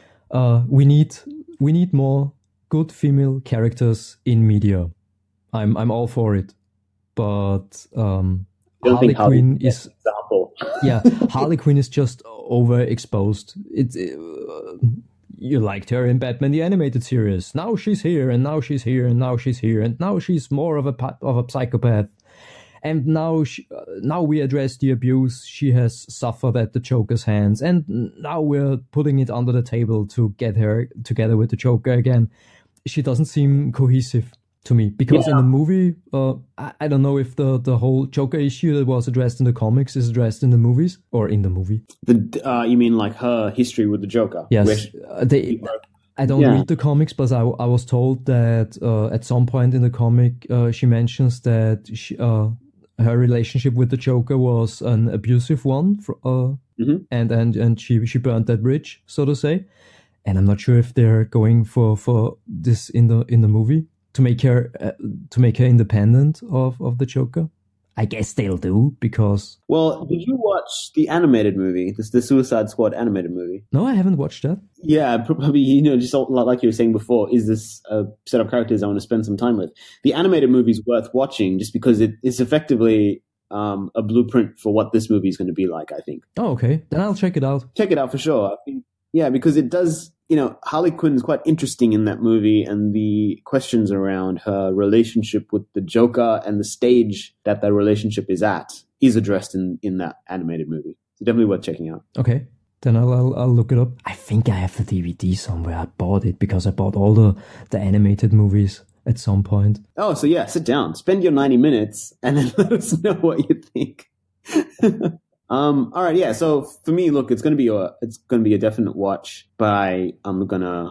Speaker 3: Uh, we need we need more good female characters in media. I'm I'm all for it, but um, Harley Quinn is
Speaker 2: example.
Speaker 3: yeah, Harley Quinn is just overexposed. It's uh, you liked her in Batman the Animated Series. Now she's here, and now she's here, and now she's here, and now she's more of a of a psychopath. And now, she, uh, now we address the abuse she has suffered at the Joker's hands, and now we're putting it under the table to get her together with the Joker again. She doesn't seem cohesive to me, because yeah. in the movie, uh, I, I don't know if the, the whole Joker issue that was addressed in the comics is addressed in the movies or in the movie.
Speaker 2: The uh, you mean like her history with the Joker?
Speaker 3: Yes, Which, uh, they. I don't yeah. read the comics, but I, I was told that uh, at some point in the comic, uh, she mentions that she. Uh, her relationship with the Joker was an abusive one, for, uh,
Speaker 2: mm-hmm.
Speaker 3: and and and she she burned that bridge, so to say. And I'm not sure if they're going for, for this in the in the movie to make her uh, to make her independent of, of the Joker. I guess they'll do, because...
Speaker 2: Well, did you watch the animated movie, this the Suicide Squad animated movie?
Speaker 3: No, I haven't watched that.
Speaker 2: Yeah, probably, you know, just like you were saying before, is this a set of characters I want to spend some time with? The animated movie is worth watching just because it, it's effectively um, a blueprint for what this movie is going to be like, I think.
Speaker 3: Oh, okay. Then I'll check it out.
Speaker 2: Check it out for sure. I think, yeah, because it does... You know, Harley Quinn is quite interesting in that movie, and the questions around her relationship with the Joker and the stage that that relationship is at is addressed in, in that animated movie. So definitely worth checking out.
Speaker 3: Okay, then I'll, I'll I'll look it up. I think I have the D V D somewhere. I bought it because I bought all the, the animated movies at some point.
Speaker 2: Oh, so yeah, sit down, spend your ninety minutes, and then let us know what you think. Um, all right, yeah. So for me, look, it's gonna be a it's gonna be a definite watch, but I, I'm gonna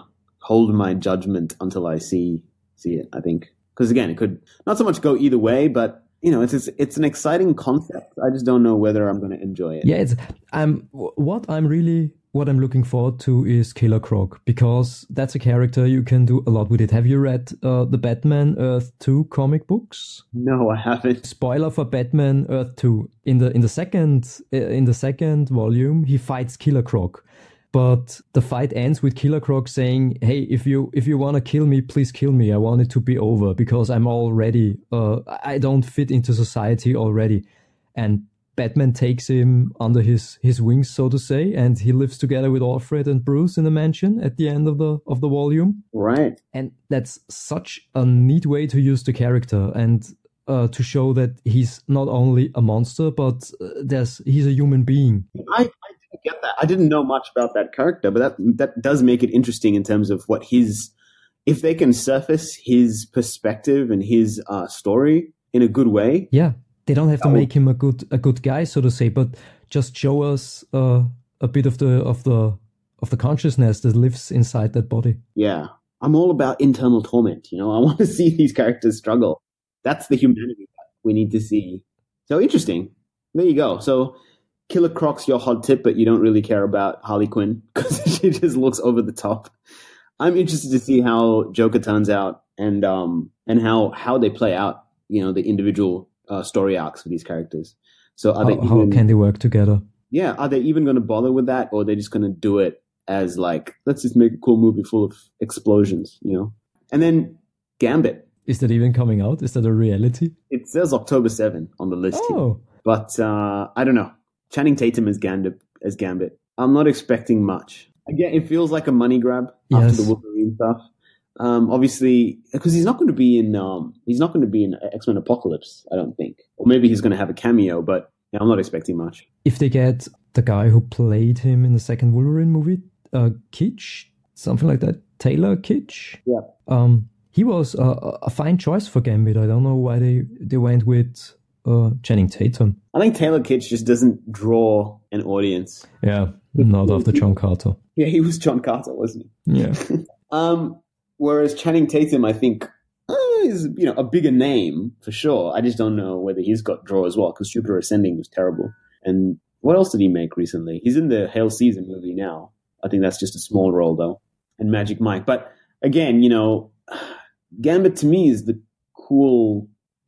Speaker 2: hold my judgment until I see see it. I think because again, it could not so much go either way, but you know, it's it's, it's an exciting concept. I just don't know whether I'm going to enjoy it.
Speaker 3: Yeah, it's I'm what I'm really what I'm looking forward to is Killer Croc, because that's a character you can do a lot with it. Have you read uh, the Batman Earth two comic books?
Speaker 2: No, I haven't.
Speaker 3: Spoiler for Batman Earth two. In the in the second uh, in the second volume, he fights Killer Croc. But the fight ends with Killer Croc saying, "Hey, if you if you want to kill me, please kill me. I want it to be over because I'm already uh, I don't fit into society already." And Batman takes him under his, his wings, so to say, and he lives together with Alfred and Bruce in a mansion at the end of the of the volume.
Speaker 2: Right.
Speaker 3: And that's such a neat way to use the character and uh, to show that he's not only a monster, but uh, there's he's a human being.
Speaker 2: I, I didn't get that. I didn't know much about that character, but that that does make it interesting in terms of what his, if they can surface his perspective and his uh, story in a good way.
Speaker 3: Yeah. They don't have to make him a good a good guy, so to say, but just show us uh, a bit of the of the of the consciousness that lives inside that body.
Speaker 2: Yeah, I'm all about internal torment. You know, I want to see these characters struggle. That's the humanity that we need to see. So interesting. There you go. So Killer Croc's your hot tip, but you don't really care about Harley Quinn because she just looks over the top. I'm interested to see how Joker turns out and um and how how they play out. You know, the individual Uh, story arcs for these characters. So are
Speaker 3: how,
Speaker 2: they even,
Speaker 3: how can they work together?
Speaker 2: Yeah, are they even going to bother with that, or are they just going to do it as like, let's just make a cool movie full of explosions, you know? And then Gambit.
Speaker 3: Is that even coming out? Is that a reality?
Speaker 2: It says October seventh on the list
Speaker 3: oh.
Speaker 2: here. But uh, I don't know. Channing Tatum as Gambit, as Gambit. I'm not expecting much. Again, it feels like a money grab
Speaker 3: yes.
Speaker 2: after the Wolverine stuff. Um, obviously, because he's not going to be in, um, he's not going to be in X-Men Apocalypse, I don't think. Or maybe he's going to have a cameo, but yeah, I'm not expecting much.
Speaker 3: If they get the guy who played him in the second Wolverine movie, uh, Kitsch, something like that, Taylor Kitsch,
Speaker 2: yeah,
Speaker 3: um, he was a, a fine choice for Gambit. I don't know why they they went with uh, Channing Tatum.
Speaker 2: I think Taylor Kitsch just doesn't draw an audience.
Speaker 3: Yeah, not after John Carter.
Speaker 2: Yeah, he was John Carter, wasn't he?
Speaker 3: Yeah.
Speaker 2: um. Whereas Channing Tatum, I think, uh, is you know a bigger name for sure. I just don't know whether he's got draw as well because Jupiter Ascending was terrible. And what else did he make recently? He's in the Hail Caesar movie now. I think that's just a small role though. And Magic Mike. But again, you know, Gambit to me is the cool,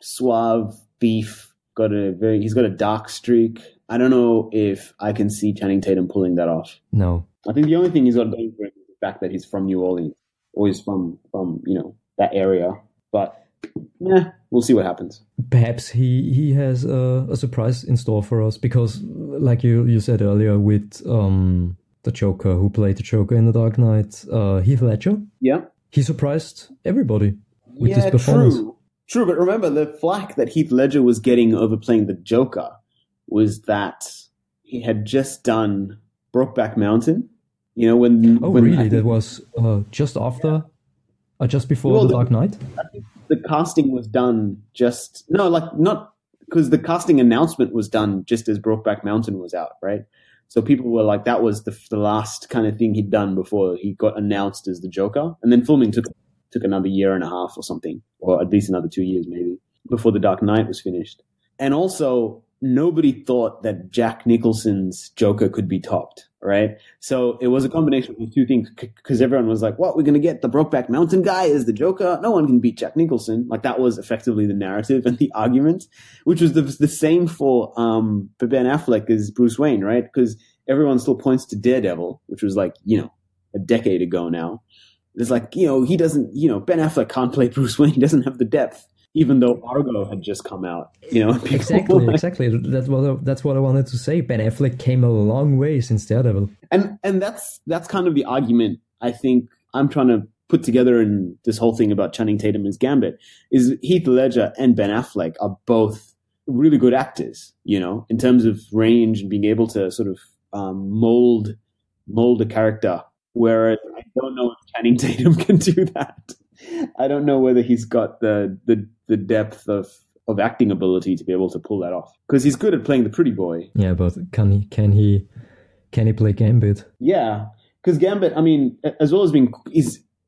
Speaker 2: suave thief. Got a very he's got a dark streak. I don't know if I can see Channing Tatum pulling that off.
Speaker 3: No.
Speaker 2: I think the only thing he's got going for him is the fact that he's from New Orleans. Always from, from, you know, that area. But, yeah, we'll see what happens.
Speaker 3: Perhaps he, he has a, a surprise in store for us because, like you, you said earlier, with um, the Joker, who played the Joker in The Dark Knight, uh, Heath Ledger.
Speaker 2: Yeah.
Speaker 3: He surprised everybody with
Speaker 2: yeah,
Speaker 3: his performance.
Speaker 2: True. True, but remember, the flack that Heath Ledger was getting over playing the Joker was that he had just done Brokeback Mountain. You know, when...
Speaker 3: Oh,
Speaker 2: when
Speaker 3: really? That was uh, just after, yeah. uh, just before
Speaker 2: well,
Speaker 3: The Dark Knight?
Speaker 2: I think the casting was done just... No, like, not... Because the casting announcement was done just as Brokeback Mountain was out, right? So people were like, that was the, the last kind of thing he'd done before he got announced as the Joker. And then filming took took another year and a half or something, or at least another two years maybe, before The Dark Knight was finished. And also... nobody thought that Jack Nicholson's Joker could be topped, right? So it was a combination of two things because everyone was like, what, we're going to get the Brokeback Mountain guy as the Joker? No one can beat Jack Nicholson. Like that was effectively the narrative and the argument, which was the, the same for, um, for Ben Affleck as Bruce Wayne, right? Because everyone still points to Daredevil, which was like, you know, a decade ago now. It's like, you know, he doesn't, you know, Ben Affleck can't play Bruce Wayne. He doesn't have the depth. Even though Argo had just come out, you know.
Speaker 3: Exactly, exactly. That's what I, that's what I wanted to say. Ben Affleck came a long way since Daredevil,
Speaker 2: and and that's that's kind of the argument I think I'm trying to put together in this whole thing about Channing Tatum as Gambit. Is Heath Ledger and Ben Affleck are both really good actors, you know, in terms of range and being able to sort of um, mold mold a character. Whereas I don't know if Channing Tatum can do that. I don't know whether he's got the the, the depth of, of acting ability to be able to pull that off. Because he's good at playing the pretty boy.
Speaker 3: Yeah, but can he can he can he play Gambit?
Speaker 2: Yeah, because Gambit, I mean, as well as being, is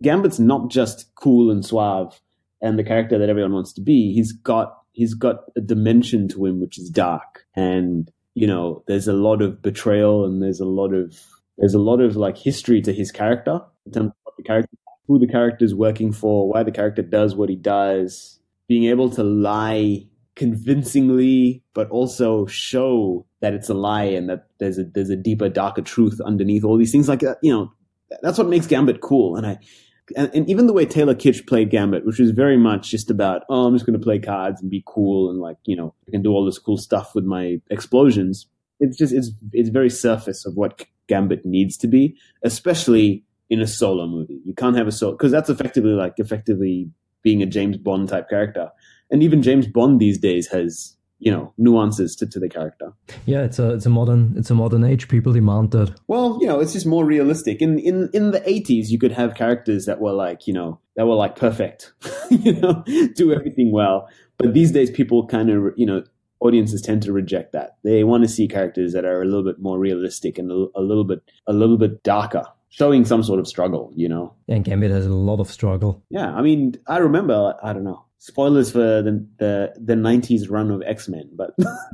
Speaker 2: Gambit's not just cool and suave and the character that everyone wants to be. He's got he's got a dimension to him which is dark, and you know, there's a lot of betrayal and there's a lot of there's a lot of like history to his character in terms of what the character, who the character's working for, why the character does what he does, being able to lie convincingly, but also show that it's a lie and that there's a there's a deeper, darker truth underneath all these things. Like that, you know, that's what makes Gambit cool. And I and, and even the way Taylor Kitsch played Gambit, which was very much just about, oh, I'm just going to play cards and be cool and like, you know, I can do all this cool stuff with my explosions. It's just it's it's very surface of what Gambit needs to be, especially in a solo movie. You can't have a solo because that's effectively like effectively being a James Bond type character. And even James Bond these days has, you know, nuances to, to the character.
Speaker 3: Yeah, it's a it's a modern it's a modern age. People demand that.
Speaker 2: Well, you know, it's just more realistic. In in in the eighties, you could have characters that were like, you know, that were like perfect, you know, do everything well. But these days, people kind of, you know, audiences tend to reject that. They want to see characters that are a little bit more realistic and a, a little bit a little bit darker, showing some sort of struggle, you know.
Speaker 3: And Gambit has a lot of struggle.
Speaker 2: Yeah, I mean, I remember, I don't know. Spoilers for the the, the nineties run of X-Men, but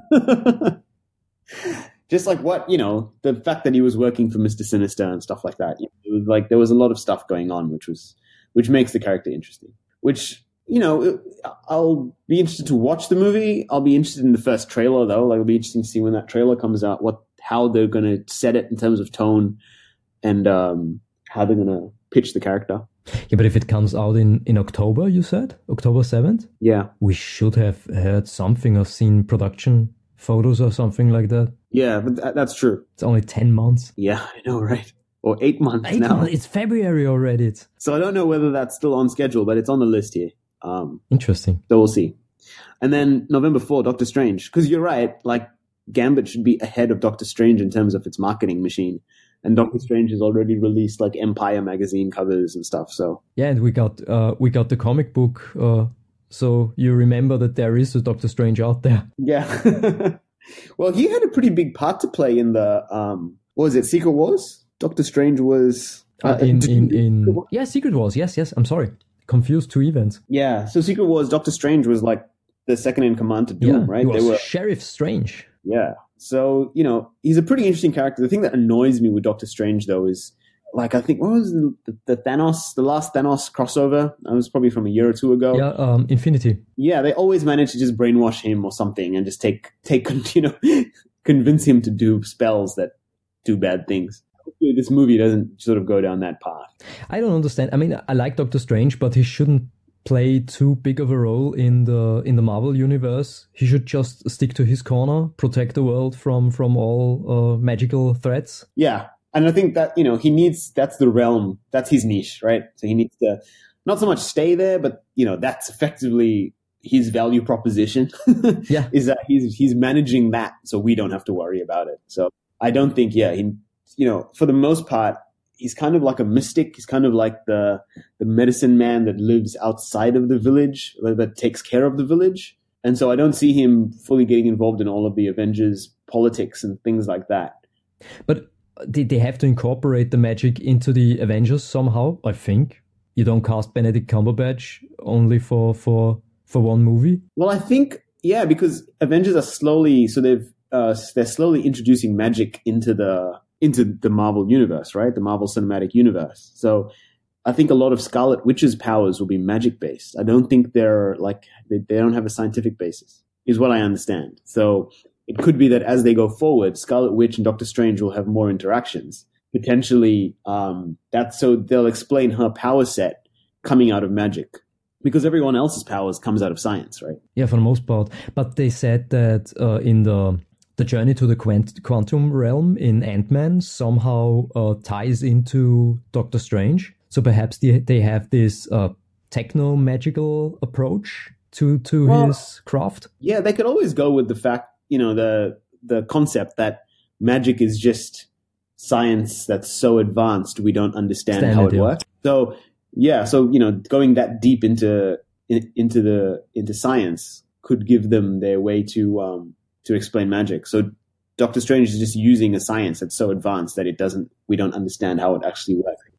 Speaker 2: just like what, you know, the fact that he was working for Mister Sinister and stuff like that. It was like there was a lot of stuff going on, which was which makes the character interesting. Which, you know, I'll be interested to watch the movie. I'll be interested in the first trailer though. Like it'll be interesting to see when that trailer comes out, what how they're going to set it in terms of tone and um, how they're going to pitch the character.
Speaker 3: Yeah, but if it comes out in, in October, you said? October seventh?
Speaker 2: Yeah.
Speaker 3: We should have heard something or seen production photos or something like that.
Speaker 2: Yeah, but th- that's true.
Speaker 3: It's only ten months.
Speaker 2: Yeah, I know, right? Or eight months
Speaker 3: eight
Speaker 2: now.
Speaker 3: Months. It's February already. It's...
Speaker 2: So I don't know whether that's still on schedule, but it's on the list here. Um,
Speaker 3: Interesting.
Speaker 2: So we'll see. And then November fourth, Doctor Strange. Because you're right, like Gambit should be ahead of Doctor Strange in terms of its marketing machine. And Doctor Strange has already released like Empire magazine covers and stuff. So
Speaker 3: yeah, and we got uh, we got the comic book. Uh, so you remember that there is a Doctor Strange out there.
Speaker 2: Yeah. Well, he had a pretty big part to play in the um, what was it, Secret Wars? Doctor Strange was
Speaker 3: uh, uh, in in in yeah, Secret Wars. Yes, yes. I'm sorry, confused two events.
Speaker 2: Yeah. So Secret Wars, Doctor Strange was like the second in command to Doom,
Speaker 3: yeah,
Speaker 2: right?
Speaker 3: He was
Speaker 2: they were
Speaker 3: Sheriff Strange.
Speaker 2: Yeah. So, you know, he's a pretty interesting character. The thing that annoys me with Doctor Strange, though, is, like, I think, what was the, the, the Thanos, the last Thanos crossover? That was probably from a year or two ago.
Speaker 3: Yeah, um, Infinity.
Speaker 2: Yeah, they always manage to just brainwash him or something and just take, take you know, convince him to do spells that do bad things. Hopefully this movie doesn't sort of go down that path.
Speaker 3: I don't understand. I mean, I like Doctor Strange, but he shouldn't play too big of a role in the in the Marvel universe. He should just stick to his corner, protect the world from from all uh, magical threats.
Speaker 2: Yeah, and I think that, you know, he needs, that's the realm, that's his niche, right? So he needs to not so much stay there, but, you know, that's effectively his value proposition.
Speaker 3: Yeah,
Speaker 2: is that he's he's managing that, so we don't have to worry about it. So I don't think, yeah, he, you know, for the most part, he's kind of like a mystic. He's kind of like the the medicine man that lives outside of the village, that takes care of the village. And so I don't see him fully getting involved in all of the Avengers politics and things like that.
Speaker 3: But did they have to incorporate the magic into the Avengers somehow? I think you don't cast Benedict Cumberbatch only for for for one movie.
Speaker 2: Well, I think, yeah, because Avengers are slowly, so they've uh, they're slowly introducing magic into the into the Marvel universe, right? The Marvel Cinematic Universe. So I think a lot of Scarlet Witch's powers will be magic based. I don't think they're like, they, they don't have a scientific basis, is what I understand. So it could be that as they go forward, Scarlet Witch and Doctor Strange will have more interactions. Potentially, um, that's so they'll explain her power set coming out of magic, because everyone else's powers comes out of science, right?
Speaker 3: Yeah, for the most part. But they said that uh, in the The journey to the quant- quantum realm in Ant-Man somehow uh, ties into Doctor Strange. So perhaps they, they have this uh, techno-magical approach to, to well, his craft.
Speaker 2: Yeah, they could always go with the fact, you know, the the concept that magic is just science that's so advanced we don't understand Standard, how it yeah. works. So, yeah, so, you know, going that deep into in, into the into science could give them their way to... Um, to explain magic. So Doctor Strange is just using a science that's so advanced that it doesn't, we don't understand how it actually works.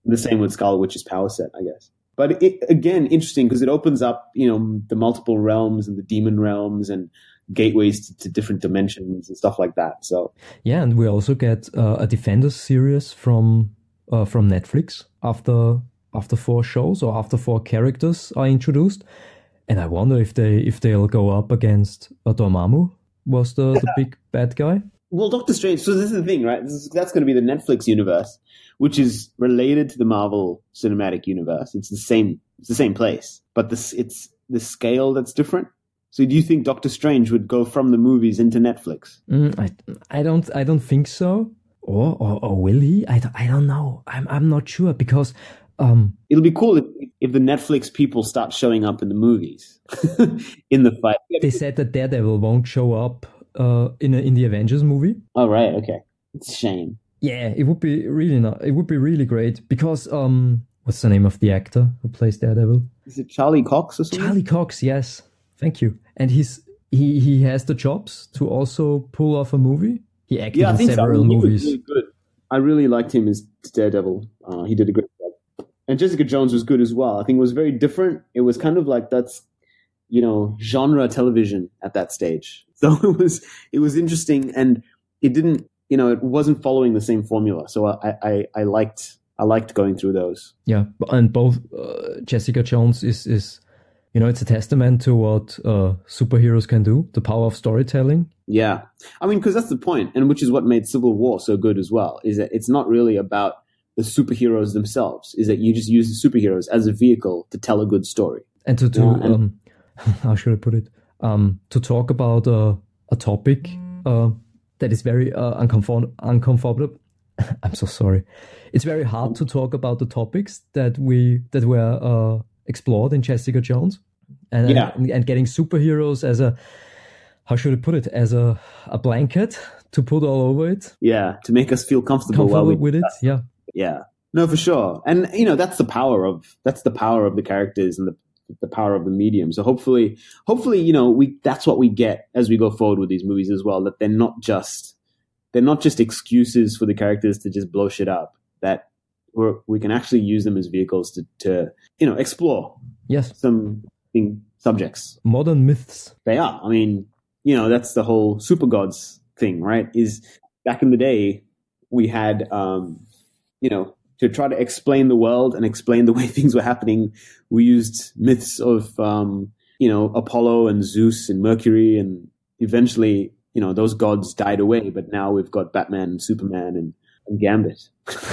Speaker 2: The same with Scarlet Witch's power set, I guess. But it, again, interesting because it opens up, you know, the multiple realms and the demon realms and gateways to, to different dimensions and stuff like that. So
Speaker 3: yeah, and we also get uh, a Defenders series from uh, from Netflix after after four shows or after four characters are introduced. And I wonder if they if they'll go up against uh, Dormammu was the, the big bad guy.
Speaker 2: Well, Doctor Strange. So this is the thing, right? This is, that's going to be the Netflix universe, which is related to the Marvel Cinematic Universe. It's the same. It's the same place, but this it's the scale that's different. So do you think Doctor Strange would go from the movies into Netflix?
Speaker 3: Mm, I I don't I don't think so. Or or, or will he? I don't, I don't know. I'm I'm not sure because. Um,
Speaker 2: It'll be cool if, if the Netflix people start showing up in the movies in the fight.
Speaker 3: They said that Daredevil won't show up uh, in a, in the Avengers movie.
Speaker 2: Oh right, okay, it's a shame.
Speaker 3: Yeah, it would be really not. It would be really great because um, what's the name of the actor who plays Daredevil?
Speaker 2: Is it Charlie Cox or something?
Speaker 3: Charlie Cox, yes. Thank you. And he's he he has the chops to also pull off a movie. He acted
Speaker 2: yeah, I
Speaker 3: in
Speaker 2: think
Speaker 3: several
Speaker 2: so. He was
Speaker 3: movies.
Speaker 2: really good. I really liked him as Daredevil. Uh, he did a great job. And Jessica Jones was good as well. I think it was very different. It was kind of like that's, you know, genre television at that stage. So it was it was interesting, and it didn't, you know, it wasn't following the same formula. So I I, I liked I liked going through those.
Speaker 3: Yeah, and both uh, Jessica Jones is is, you know, it's a testament to what uh, superheroes can do, the power of storytelling.
Speaker 2: Yeah, I mean, because that's the point, and which is what made Civil War so good as well. Is that it's not really about the superheroes themselves, is that you just use the superheroes as a vehicle to tell a good story.
Speaker 3: And to, to
Speaker 2: yeah, and
Speaker 3: um, how should I put it? Um, to talk about uh, a topic uh, that is very uh, uncomfort- uncomfortable. I'm so sorry. It's very hard to talk about the topics that we that were uh, explored in Jessica Jones, and,
Speaker 2: yeah.
Speaker 3: and and getting superheroes as a, how should I put it, as a, a blanket to put all over it.
Speaker 2: Yeah, to make us feel comfortable,
Speaker 3: comfortable
Speaker 2: while we
Speaker 3: with it. Yeah.
Speaker 2: Yeah, no, for sure. And, you know, that's the power of, that's the power of the characters and the, the power of the medium. So hopefully, hopefully, you know, we, that's what we get as we go forward with these movies as well, that they're not just, they're not just excuses for the characters to just blow shit up, that we're, we can actually use them as vehicles to, to, you know, explore
Speaker 3: yes.
Speaker 2: some subjects.
Speaker 3: Modern myths.
Speaker 2: They are. I mean, you know, that's the whole super gods thing, right? Is back in the day, we had, um, you know, to try to explain the world and explain the way things were happening, we used myths of, um, you know, Apollo and Zeus and Mercury, and eventually, you know, those gods died away. But now we've got Batman and Superman and, and Gambit.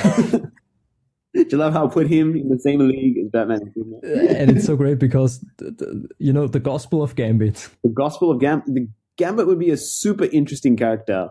Speaker 2: Do you love how I put him in the same league as Batman and Superman?
Speaker 3: And it's so great because, the, the, you know, the Gospel of Gambit.
Speaker 2: The Gospel of Gambit. The Gambit would be a super interesting character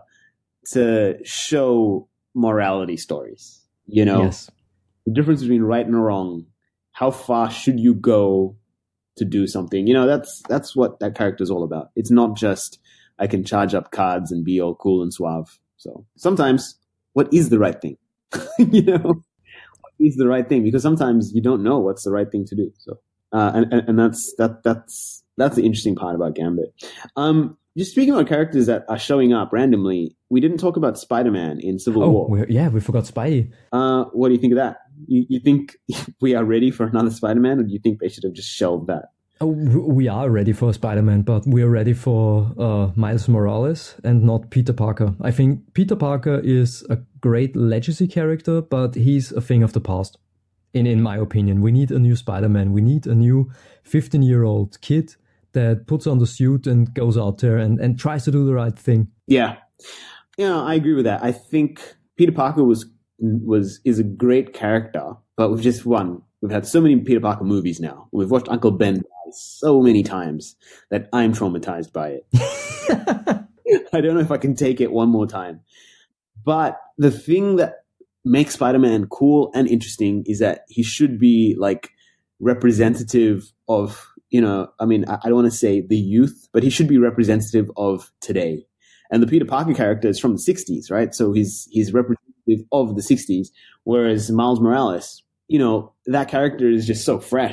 Speaker 2: to show morality stories. You know,
Speaker 3: yes.
Speaker 2: The difference between right and wrong. How far should you go to do something? You know, that's that's what that character is all about. It's not just I can charge up cards and be all cool and suave. So sometimes, what is the right thing? You know, what is the right thing? Because sometimes you don't know what's the right thing to do. So, uh, and, and and that's that that's that's the interesting part about Gambit. Um, just speaking about characters that are showing up randomly, we didn't talk about Spider-Man in Civil
Speaker 3: oh,
Speaker 2: War.
Speaker 3: We're, yeah, we forgot Spidey.
Speaker 2: Uh, what do you think of that? You, you think we are ready for another Spider-Man, or do you think they should have just shelved that?
Speaker 3: Oh, we are ready for Spider-Man, but we are ready for uh, Miles Morales and not Peter Parker. I think Peter Parker is a great legacy character, but he's a thing of the past. In in my opinion, we need a new Spider-Man. We need a new fifteen-year-old kid that puts on the suit and goes out there and, and tries to do the right thing.
Speaker 2: Yeah. Yeah, I agree with that. I think Peter Parker was was is a great character, but we've just one. We've had so many Peter Parker movies now. We've watched Uncle Ben die so many times that I'm traumatized by it. I don't know if I can take it one more time. But the thing that makes Spider-Man cool and interesting is that he should be like representative of, you know, I mean, I, I don't want to say the youth, but he should be representative of today. And the Peter Parker character is from the sixties, right? So he's he's representative of the sixties, whereas Miles Morales, you know, that character is just so fresh.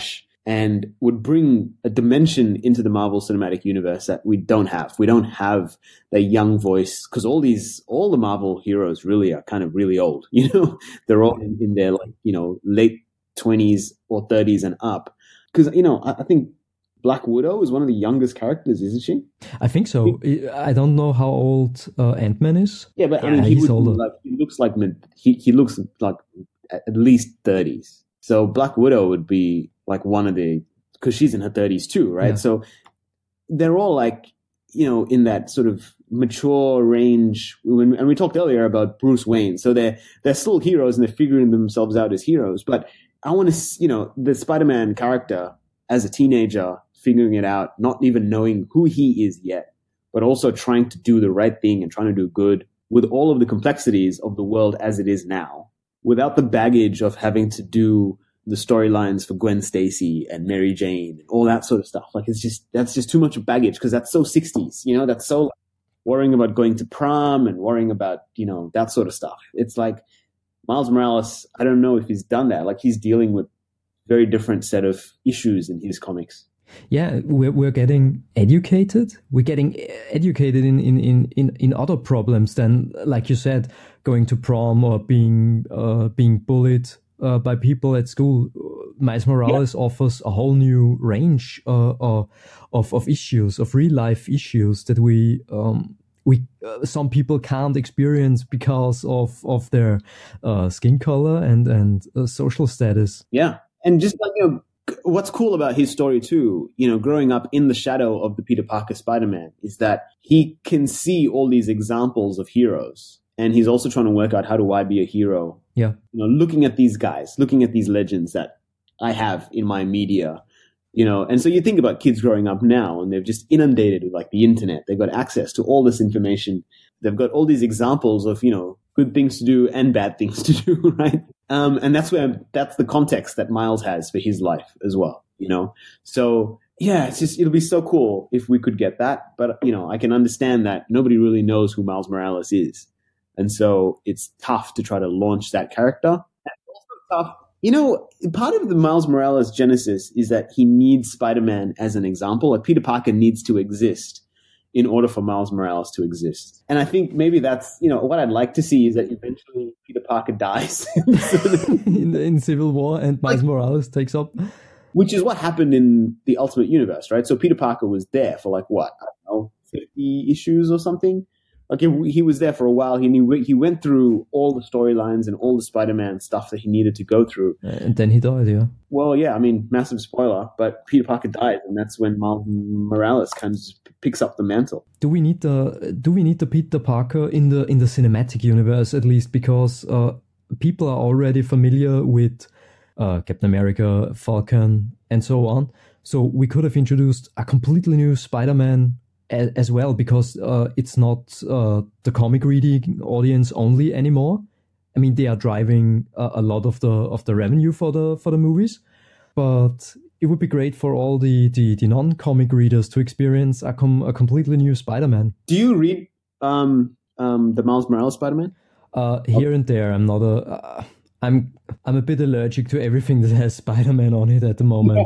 Speaker 2: and would bring a dimension into the Marvel Cinematic Universe that we don't have. We don't have the young voice, because all these, all the Marvel heroes really are kind of really old. You know, they're all in, in their like, you know, late twenties or thirties and up. Because, you know, I, I think Black Widow is one of the youngest characters, isn't she?
Speaker 3: I think so. I don't know how old uh, Ant-Man is.
Speaker 2: Yeah, but I
Speaker 3: yeah,
Speaker 2: mean, he,
Speaker 3: he's
Speaker 2: would,
Speaker 3: older.
Speaker 2: like, he looks like mid, he he looks like at least thirties. So Black Widow would be like one of the, because she's in her thirties too, right?
Speaker 3: Yeah.
Speaker 2: So they're all like, you know, in that sort of mature range. When, and we talked earlier about Bruce Wayne. So they're they're still heroes and they're figuring themselves out as heroes. But I want to, you know, the Spider-Man character as a teenager, figuring it out, not even knowing who he is yet, but also trying to do the right thing and trying to do good with all of the complexities of the world as it is now, without the baggage of having to do the storylines for Gwen Stacy and Mary Jane and all that sort of stuff. Like, it's just, that's just too much baggage, because that's so sixties, you know, that's so like, worrying about going to prom and worrying about, you know, that sort of stuff. It's like Miles Morales, I don't know if he's done that. Like, he's dealing with very different set of issues in his comics.
Speaker 3: Yeah, we're we're getting educated. We're getting educated in in in in, in other problems than, like you said, going to prom or being uh, being bullied uh, by people at school. Miles Morales yeah. offers a whole new range uh, uh, of of issues, of real life issues that we um, we uh, some people can't experience because of of their uh, skin color and and uh, social status.
Speaker 2: Yeah, and just like, you know, what's cool about his story too, you know, growing up in the shadow of the Peter Parker Spider-Man, is that he can see all these examples of heroes, and he's also trying to work out, how do I be a hero?
Speaker 3: Yeah,
Speaker 2: you know, looking at these guys, looking at these legends that I have in my media, you know, and so you think about kids growing up now, and they're just inundated with like the internet. They've got access to all this information. They've got all these examples of, you know, good things to do and bad things to do, right? Um, and that's where, that's the context that Miles has for his life as well, you know? So yeah, it's just, it'll be so cool if we could get that. But, you know, I can understand that nobody really knows who Miles Morales is. And so it's tough to try to launch that character. And it's also tough. You know, part of the Miles Morales genesis is that he needs Spider-Man as an example. Like, Peter Parker needs to exist in order for Miles Morales to exist. And I think maybe that's, you know, what I'd like to see is that eventually Peter Parker dies
Speaker 3: in, in Civil War, and Miles like, Morales takes up.
Speaker 2: Which is what happened in the Ultimate Universe, right? So Peter Parker was there for like, what, I don't know, fifty issues or something? Like, he was there for a while. He knew, he went through all the storylines and all the Spider-Man stuff that he needed to go through.
Speaker 3: And then he died, yeah.
Speaker 2: Well, yeah, I mean, massive spoiler, but Peter Parker died, and that's when Miles Morales kind of picks up the mantle.
Speaker 3: Do we need the Do we need the Peter Parker in the in the cinematic universe, at least, because uh, people are already familiar with uh, Captain America, Falcon, and so on. So we could have introduced a completely new Spider-Man as well, because uh, it's not uh, the comic reading audience only anymore. I mean, they are driving a, a lot of the of the revenue for the for the movies, but it would be great for all the, the, the non-comic readers to experience a, com- a completely new Spider-Man.
Speaker 2: Do you read um, um, the Miles Morales Spider-Man?
Speaker 3: Uh, here oh. and there. I'm not a. Uh, I'm I'm a bit allergic to everything that has Spider-Man on it at the moment.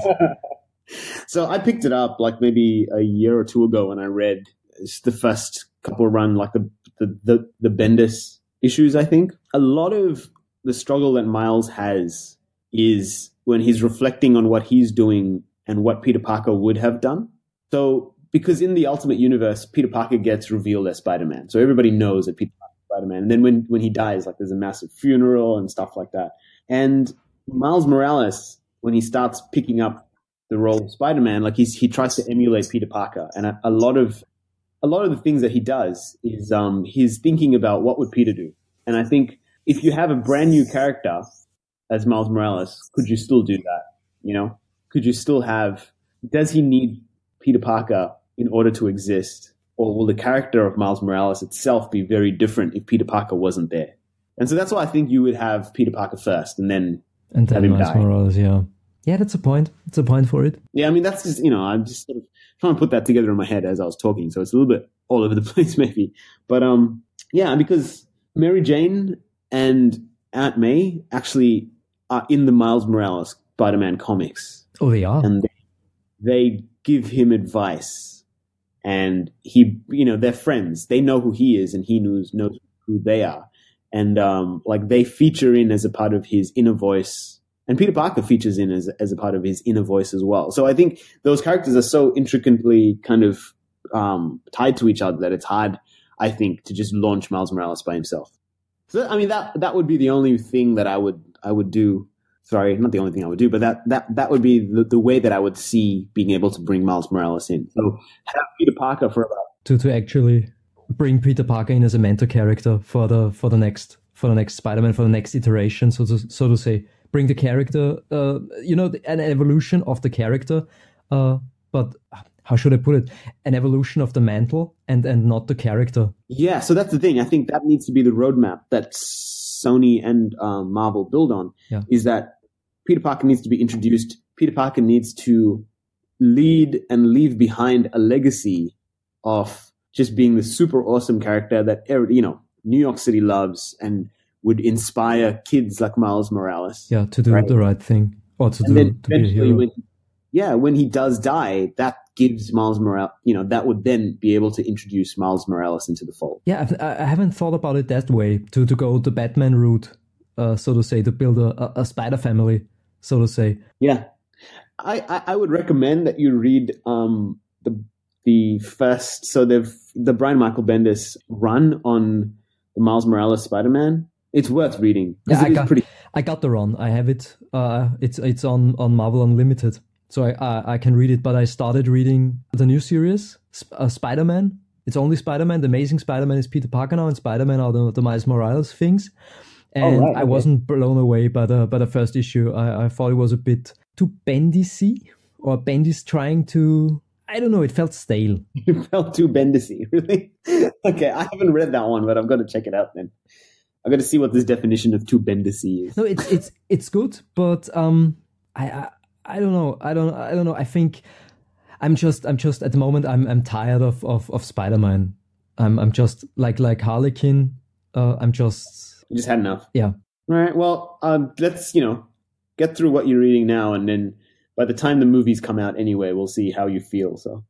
Speaker 2: So I picked it up like maybe a year or two ago when I read the first couple run, like the, the, the, the Bendis issues, I think. A lot of the struggle that Miles has is when he's reflecting on what he's doing and what Peter Parker would have done. So because in the Ultimate Universe, Peter Parker gets revealed as Spider-Man. So everybody knows that Peter Parker is Spider-Man. And then when, when he dies, like there's a massive funeral and stuff like that. And Miles Morales, when he starts picking up the role of Spider-Man, like he's, he tries to emulate Peter Parker, and a, a lot of a lot of the things that he does is um, he's thinking about what would Peter do. And I think if you have a brand new character as Miles Morales, could you still do that? You know, could you still have? Does he need Peter Parker in order to exist, or will the character of Miles Morales itself be very different if Peter Parker wasn't there? And so that's why I think you would have Peter Parker first, and then
Speaker 3: and then
Speaker 2: have him
Speaker 3: Miles
Speaker 2: die.
Speaker 3: Morales, yeah. Yeah, that's a point. That's a point for it.
Speaker 2: Yeah, I mean, that's just, you know, I'm just sort of trying to put that together in my head as I was talking. So it's a little bit all over the place, maybe. But, um, yeah, because Mary Jane and Aunt May actually are in the Miles Morales Spider-Man comics.
Speaker 3: Oh, they are.
Speaker 2: and they, they give him advice, and he, you know, they're friends. They know who he is, and he knows knows who they are, and um, like they feature in as a part of his inner voice. And Peter Parker features in as as a part of his inner voice as well. So I think those characters are so intricately kind of um, tied to each other that it's hard, I think, to just launch Miles Morales by himself. So I mean, that that would be the only thing that I would I would do. Sorry, not the only thing I would do, but that that that would be the, the way that I would see being able to bring Miles Morales in. So have Peter Parker for about
Speaker 3: To to actually bring Peter Parker in as a mentor character for the for the next for the next Spider-Man, for the next iteration, so to so to say. Bring the character, uh, you know, an evolution of the character, uh, but how should I put it? An evolution of the mantle and, and not the character.
Speaker 2: Yeah, so that's the thing. I think that needs to be the roadmap that Sony and um, Marvel build on,
Speaker 3: yeah.
Speaker 2: is that Peter Parker needs to be introduced. Peter Parker needs to lead and leave behind a legacy of just being the super awesome character that, you know, New York City loves and would inspire kids like Miles Morales.
Speaker 3: Yeah, to do
Speaker 2: right?
Speaker 3: the right thing. Or to,
Speaker 2: and
Speaker 3: do,
Speaker 2: then
Speaker 3: to be a
Speaker 2: eventually
Speaker 3: hero.
Speaker 2: When, yeah, when he does die, that gives Miles Morales, you know, that would then be able to introduce Miles Morales into the fold.
Speaker 3: Yeah, I've, I haven't thought about it that way, to, to go the Batman route, uh, so to say, to build a, a, a spider family, so to say.
Speaker 2: Yeah. I, I, I would recommend that you read um, the the first, so the the Brian Michael Bendis run on the Miles Morales Spider-Man. It's worth reading.
Speaker 3: Yeah, I
Speaker 2: it is
Speaker 3: got,
Speaker 2: pretty.
Speaker 3: I got the run. I have it. Uh, it's it's on, on Marvel Unlimited, so I, I I can read it. But I started reading the new series, Sp- uh, Spider-Man. It's only Spider-Man. The Amazing Spider-Man is Peter Parker now, and Spider-Man are the, the Miles Morales things. And
Speaker 2: oh, right,
Speaker 3: I
Speaker 2: okay.
Speaker 3: wasn't blown away by the by the first issue. I, I thought it was a bit too Bendis-y, or Bendis trying to. I don't know. It felt stale.
Speaker 2: It felt too Bendis-y, really. Okay, I haven't read that one, but I'm going to check it out then. I got to see what this definition of too Bendis-y is.
Speaker 3: No, it's it's it's good, but um, I, I I don't know. I don't I don't know. I think I'm just I'm just at the moment I'm I'm tired of of, of Spider-Man. I'm I'm just like like Harlequin. Uh, I'm just
Speaker 2: You just had enough.
Speaker 3: Yeah.
Speaker 2: All right. Well, um, let's you know get through what you're reading now, and then by the time the movies come out, anyway, we'll see how you feel. So,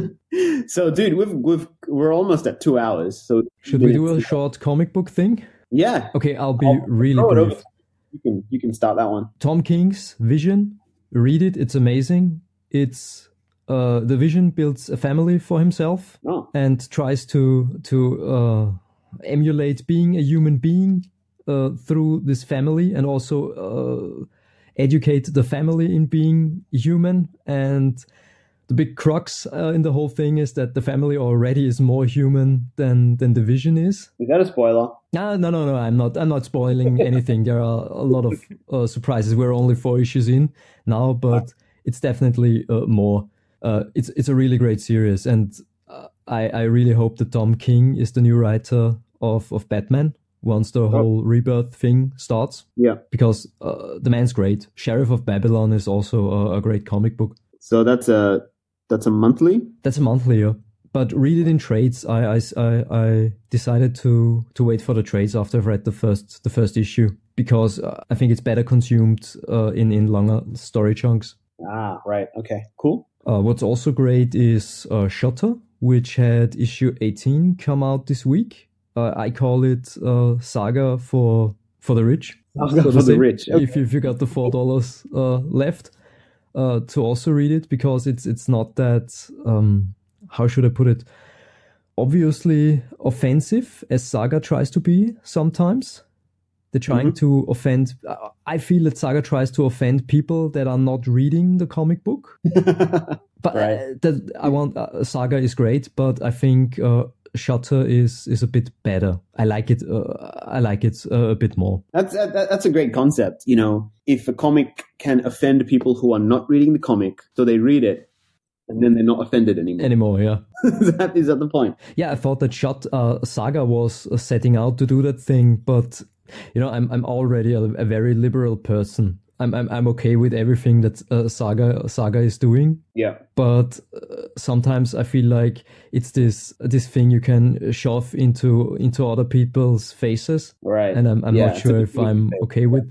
Speaker 2: so dude, we've we've we're almost at two hours. So
Speaker 3: should we do a short comic book thing?
Speaker 2: Yeah.
Speaker 3: Okay, I'll be
Speaker 2: I'll
Speaker 3: really
Speaker 2: throw it
Speaker 3: brief.
Speaker 2: over. You can you can start that one.
Speaker 3: Tom King's Vision. Read it. It's amazing. It's uh, the Vision builds a family for himself
Speaker 2: Oh.
Speaker 3: and tries to to uh, emulate being a human being uh, through this family, and also uh, educate the family in being human. And the big crux uh, in the whole thing is that the family already is more human than than the Vision is.
Speaker 2: Is that a spoiler?
Speaker 3: No, no, no, no. I'm not. I'm not spoiling anything. There are a lot of uh, surprises. We're only four issues in now, but it's definitely uh, more. Uh, it's it's a really great series, and uh, I I really hope that Tom King is the new writer of of Batman once the whole rebirth thing starts.
Speaker 2: Yeah.
Speaker 3: Because uh, the man's great. Sheriff of Babylon is also a, a great comic book.
Speaker 2: So that's a that's a monthly.
Speaker 3: That's a monthly, yeah. But read it in trades. I, I, I, I decided to, to wait for the trades after I've read the first the first issue, because uh, I think it's better consumed uh, in, in longer story chunks.
Speaker 2: Ah, right. Okay, cool.
Speaker 3: Uh, what's also great is uh, Shutter, which had issue eighteen come out this week. Uh, I call it uh, Saga for for the rich.
Speaker 2: Saga
Speaker 3: so to
Speaker 2: for the
Speaker 3: say,
Speaker 2: rich. Okay.
Speaker 3: If, if you got the four dollars uh, left uh, to also read it, because it's it's not that... Um, how should I put it? Obviously offensive, as Saga tries to be sometimes. They're trying
Speaker 2: Mm-hmm.
Speaker 3: to offend. I feel that Saga tries to offend people that are not reading the comic book. But
Speaker 2: Right.
Speaker 3: uh, that I want uh, Saga is great, but I think uh, Shutter is is a bit better. I like it. Uh, I like it uh, a bit more.
Speaker 2: That's that, that's a great concept. You know, if a comic can offend people who are not reading the comic, so they read it, and then they're not offended anymore.
Speaker 3: Anymore, yeah.
Speaker 2: That is at the point.
Speaker 3: Yeah, I thought that Shut uh, Saga was uh, setting out to do that thing, but you know, I'm I'm already a, a very liberal person. I'm I'm I'm okay with everything that uh, Saga Saga is doing,
Speaker 2: Yeah.
Speaker 3: but uh, sometimes I feel like it's this this thing you can shove into into other people's faces,
Speaker 2: Right.
Speaker 3: and I'm I'm
Speaker 2: Yeah,
Speaker 3: not
Speaker 2: it's
Speaker 3: sure
Speaker 2: a
Speaker 3: if
Speaker 2: big
Speaker 3: I'm
Speaker 2: thing.
Speaker 3: okay with that,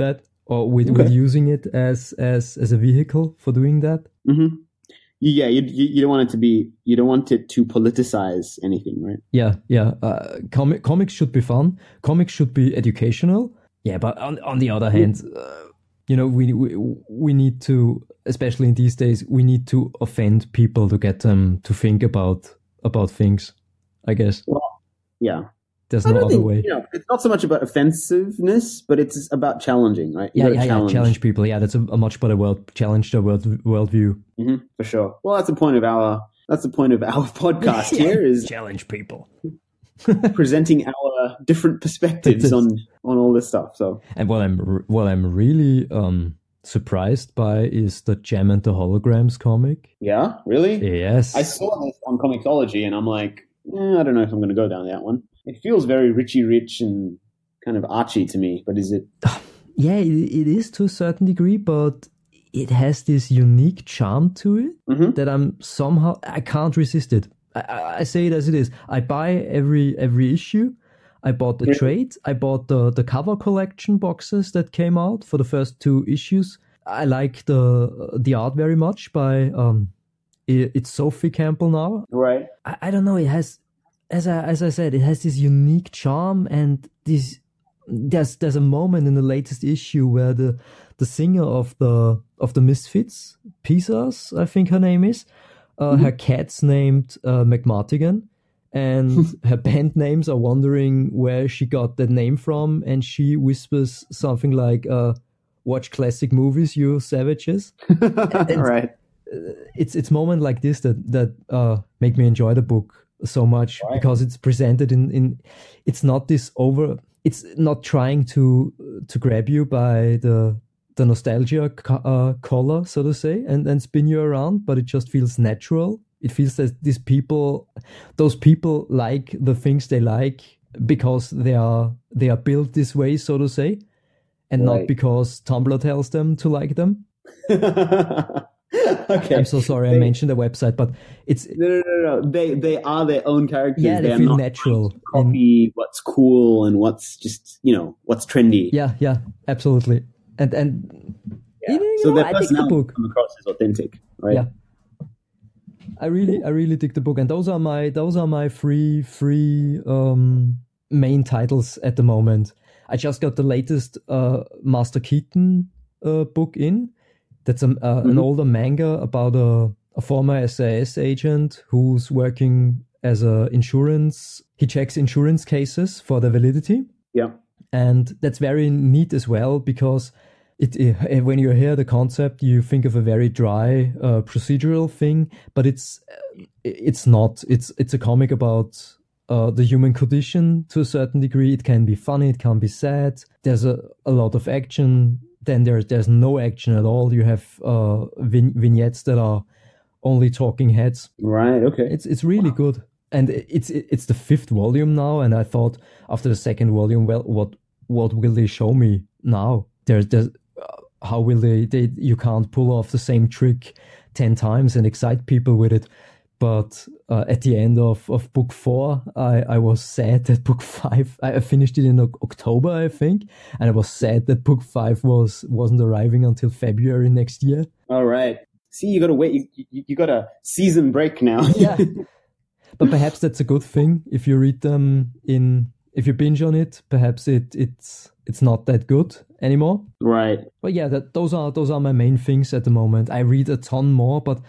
Speaker 3: or with,
Speaker 2: Okay.
Speaker 3: with using it as as as a vehicle for doing that.
Speaker 2: Mm-hmm. Yeah, you, you you don't want it to be you don't want it to politicize anything, right?
Speaker 3: Yeah, yeah. Uh, comic comics should be fun. Comics should be educational. Yeah, but on on the other hand, uh, you know, we, we we need to, especially in these days, we need to offend people to get them to think about about things. I guess
Speaker 2: Well, yeah.
Speaker 3: there's
Speaker 2: I
Speaker 3: no
Speaker 2: don't
Speaker 3: other
Speaker 2: think,
Speaker 3: way.
Speaker 2: you know, it's not so much about offensiveness, but it's about challenging, right? You
Speaker 3: Yeah,
Speaker 2: gotta
Speaker 3: yeah, yeah. Challenge people. Yeah, that's a, a much better world. Challenge their world worldview.
Speaker 2: hmm for sure. Well, that's the point of our that's the point of our podcast here is
Speaker 3: challenge people.
Speaker 2: presenting our different perspectives on on all this stuff. So
Speaker 3: And what I'm r- what I'm really um surprised by is the Gem and the Holograms comic.
Speaker 2: yeah, really,
Speaker 3: Yes,
Speaker 2: I saw this on Comixology, and I'm like, eh, I don't know if I'm going to go down that one. It feels very Richie Rich and kind of Archie to me, but is it?
Speaker 3: yeah, it, it is to a certain degree, but it has this unique charm to it
Speaker 2: Mhm.
Speaker 3: that I'm somehow I can't resist it. I, I, I say it as it is. I buy every every issue. I bought the
Speaker 2: Really?
Speaker 3: trade. I bought the the cover collection boxes that came out for the first two issues. I like the the art very much by um, it, it's Sophie Campbell now.
Speaker 2: Right.
Speaker 3: I, I don't know. It has, as I as I said, it has this unique charm and this. There's there's a moment in the latest issue where the the singer of the of the Misfits, Pisas, I think her name is, uh,
Speaker 2: Mhm.
Speaker 3: her cat's named uh, McMartigan, and her band names are wondering where she got that name from, and she whispers something like, uh, "Watch classic movies, you savages."
Speaker 2: right.
Speaker 3: It's it's moments like this that that uh, make me enjoy the book so much
Speaker 2: Right.
Speaker 3: because it's presented in, in it's not this over it's not trying to to grab you by the the nostalgia co- uh, collar, so to say, and and spin you around, but it just feels natural. It feels that these people, those people like the things they like because they are they are built this way, so to say, and not
Speaker 2: Right.
Speaker 3: because Tumblr tells them to like them.
Speaker 2: okay.
Speaker 3: I'm so sorry I
Speaker 2: They-
Speaker 3: mentioned the website, but it's
Speaker 2: No, no, no, no. They they are their own characters.
Speaker 3: yeah, they
Speaker 2: are
Speaker 3: feel
Speaker 2: not
Speaker 3: natural.
Speaker 2: trying to copy what's cool and what's just you know what's trendy.
Speaker 3: Yeah, yeah, absolutely. And and
Speaker 2: Yeah.
Speaker 3: you know, you
Speaker 2: so
Speaker 3: know,
Speaker 2: their
Speaker 3: I dig the
Speaker 2: personality
Speaker 3: book.
Speaker 2: come across as authentic, right?
Speaker 3: Yeah. I really I really dig the book, and those are my those are my three three um main titles at the moment. I just got the latest uh Master Keaton uh, book in. That's a, uh, an
Speaker 2: Mhm.
Speaker 3: older manga about a, a former S I S agent who's working as a insurance. He checks insurance cases for their validity.
Speaker 2: Yeah.
Speaker 3: And that's very neat as well because it, it when you hear the concept, you think of a very dry uh, procedural thing, but it's it's not. It's it's a comic about uh, the human condition to a certain degree. It can be funny, it can be sad. There's a, a lot of action. Then there's there's no action at all. You have uh, vin- vignettes that are only talking heads.
Speaker 2: Right. Okay.
Speaker 3: It's it's really good, and it's it's the fifth volume now. And I thought after the second volume, well, what what will they show me now? There's there's uh, how will they, they? You can't pull off the same trick ten times and excite people with it. But uh, at the end of, of book four, I, I was sad that book five. I finished it in o- October, I think, and I was sad that book five was wasn't arriving until February next year.
Speaker 2: All right. See, you got to wait. You, you, you got a season break now.
Speaker 3: Yeah. But perhaps that's a good thing if you read them in if you binge on it. Perhaps it it's it's not that good anymore.
Speaker 2: right.
Speaker 3: But yeah, that those are those are my main things at the moment. I read a ton more, but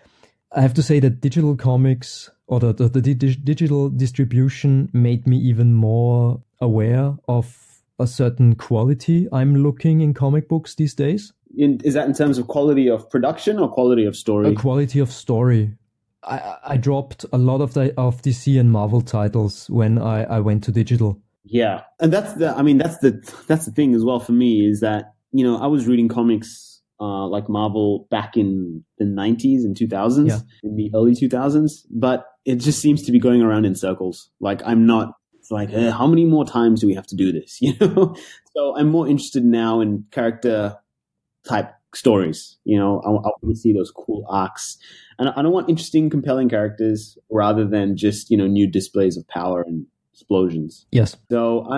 Speaker 3: I have to say that digital comics or the the, the di- digital distribution made me even more aware of a certain quality I'm looking in comic books these days.
Speaker 2: In, is that in terms of quality of production or quality of story?
Speaker 3: A quality of story. I, I dropped a lot of the of D C and Marvel titles when I, I went to digital.
Speaker 2: Yeah, and that's the. I mean, that's the that's the thing as well for me is that you know I was reading comics uh, like Marvel back in the nineties and two thousands,
Speaker 3: Yeah.
Speaker 2: in the early two thousands, but it just seems to be going around in circles. Like I'm not. It's like eh, how many more times do we have to do this? You know. So I'm more interested now in character type stories. You know, I, I want to see those cool arcs, and I don't want interesting, compelling characters rather than just you know new displays of power and explosions.
Speaker 3: Yes.
Speaker 2: So I'm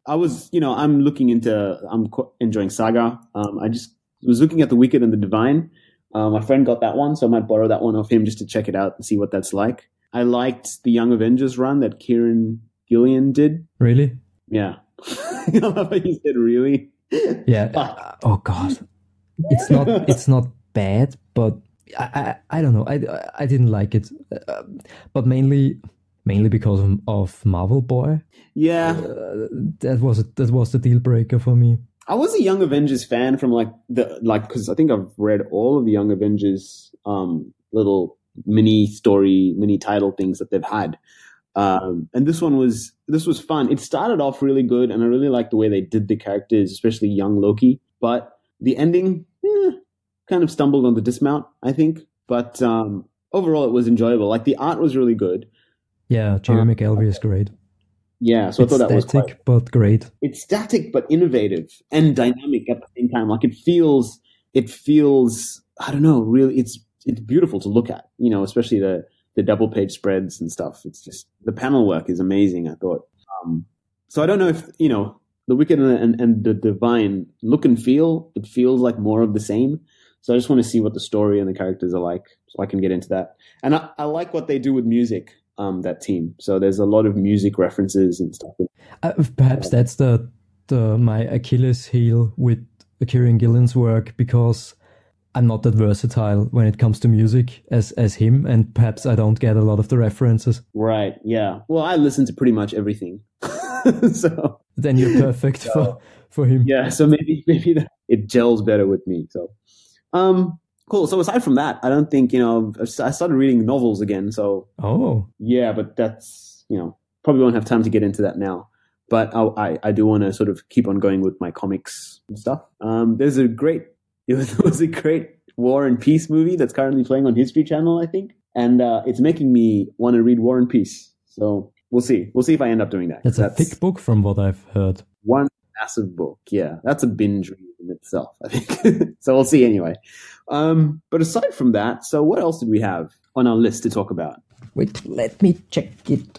Speaker 2: I was, you know, I'm looking into, I'm qu- enjoying Saga. Um, I just was looking at The Wicked and the Divine. Uh, my friend got that one, so I might borrow that one off him just to check it out and see what that's like. I liked the Young Avengers run that Kieran Gillian did.
Speaker 3: Really?
Speaker 2: Yeah. I love how you said really.
Speaker 3: Yeah. Uh, oh God, it's not it's not bad, but I I, I don't know. I, I didn't like it, uh, but mainly mainly because of, of Marvel Boy.
Speaker 2: Yeah,
Speaker 3: uh, that was a, that was the deal breaker for me.
Speaker 2: I was a Young Avengers fan from like the like because I think I've read all of the Young Avengers um, little mini story, mini title things that they've had. Um, and this one was this was fun. It started off really good, and I really liked the way they did the characters, especially young Loki. But the ending eh, kind of stumbled on the dismount, I think. But um, overall, it was enjoyable. Like the art was really good.
Speaker 3: Yeah, Jerry
Speaker 2: um,
Speaker 3: McElvey is great.
Speaker 2: Yeah, so
Speaker 3: it's
Speaker 2: I thought that was
Speaker 3: static,
Speaker 2: quite,
Speaker 3: but great.
Speaker 2: It's static but innovative and dynamic at the same time. Like it feels, it feels. I don't know. Really, it's it's beautiful to look at. You know, especially the. the double page spreads and stuff. It's just, the panel work is amazing, I thought. Um, so I don't know if, you know, The Wicked and, and, and the Divine look and feel, it feels like more of the same. So I just want to see what the story and the characters are like so I can get into that. And I, I like what they do with music, um, that team. So there's a lot of music references and stuff.
Speaker 3: Uh, perhaps that's the, the my Achilles heel with Kieran Gillen's work, because I'm not that versatile when it comes to music as as him, and perhaps I don't get a lot of the references.
Speaker 2: Right, yeah. Well, I listen to pretty much everything. So
Speaker 3: then you're perfect so, for, for him.
Speaker 2: Yeah, so maybe maybe that, it gels better with me. So um cool. So aside from that, I don't think, you know, I started reading novels again. So
Speaker 3: oh.
Speaker 2: Yeah, but that's, you know, probably won't have time to get into that now. But I I, I do want to sort of keep on going with my comics and stuff. Um there's a great It was, it was a great War and Peace movie that's currently playing on History Channel, I think. And uh, it's making me want to read War and Peace. So we'll see. We'll see if I end up doing that.
Speaker 3: That's, that's a thick book from what I've heard.
Speaker 2: One massive book. Yeah, that's a binge read in itself, I think. So we'll see anyway. Um, but aside from that, so what else did we have on our list to talk about?
Speaker 3: Wait, let me check it.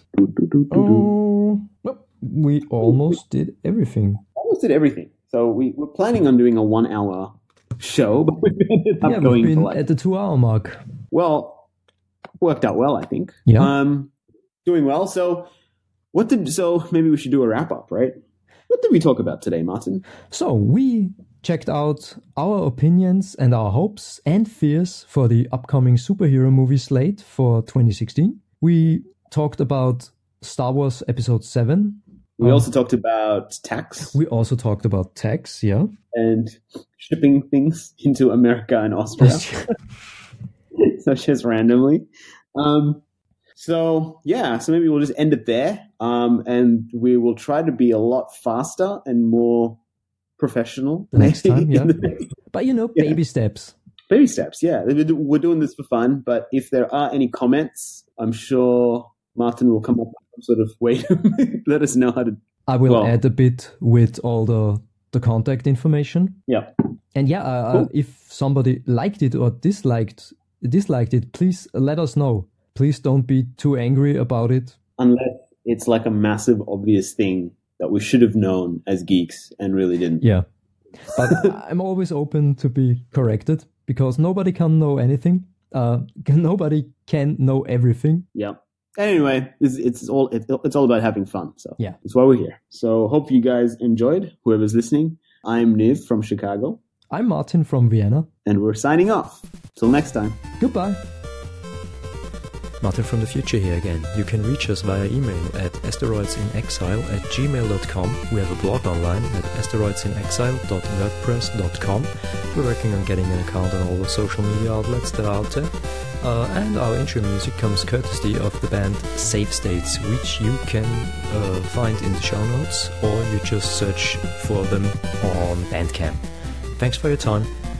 Speaker 3: Oh, well, we almost did everything.
Speaker 2: Almost did everything. So we were planning on doing a one-hour show, but we ended up
Speaker 3: yeah,
Speaker 2: going
Speaker 3: we've been
Speaker 2: for like,
Speaker 3: at the two-hour mark.
Speaker 2: Well, worked out well, I think.
Speaker 3: Yeah.
Speaker 2: Um, doing well. So, what did? So maybe we should do a wrap-up, right? What did we talk about today, Martin?
Speaker 3: So we checked out our opinions and our hopes and fears for the upcoming superhero movie slate for twenty sixteen. We talked about Star Wars Episode seven.
Speaker 2: We
Speaker 3: um,
Speaker 2: also talked about tax.
Speaker 3: We also talked about tax, yeah.
Speaker 2: And shipping things into America and Austria. So just randomly. Um, so, yeah, so maybe we'll just end it there. Um, and we will try to be a lot faster and more professional.
Speaker 3: The next time, yeah.
Speaker 2: next...
Speaker 3: But, you know,
Speaker 2: yeah.
Speaker 3: baby steps.
Speaker 2: Baby steps, yeah. We're doing this for fun. But if there are any comments, I'm sure Martin will come up with some sort of way to let us know how to.
Speaker 3: I will
Speaker 2: well,
Speaker 3: add a bit with all the, the contact information.
Speaker 2: Yeah.
Speaker 3: And yeah, uh,
Speaker 2: cool.
Speaker 3: uh, if somebody liked it or disliked disliked it, please let us know. Please don't be too angry about it.
Speaker 2: Unless it's like a massive, obvious thing that we should have known as geeks and really didn't.
Speaker 3: Yeah. But I'm always open to be corrected, because nobody can know anything. Uh, nobody can know everything.
Speaker 2: Yeah. Anyway, it's, it's all it, it's all about having fun. So
Speaker 3: yeah,
Speaker 2: that's why we're here. So hope you guys enjoyed. Whoever's listening, I'm Niv from Chicago.
Speaker 3: I'm Martin from Vienna.
Speaker 2: And we're signing off. Till next time.
Speaker 3: Goodbye.
Speaker 1: Martin from the future here again. You can reach us via email at asteroidsinexile at gmail dot com. We have a blog online at asteroidsinexile dot wordpress dot com. We're working on getting an account on all the social media outlets that are out there. Uh, and our intro music comes courtesy of the band Safe States, which you can uh, find in the show notes, or you just search for them on Bandcamp. Thanks for your time.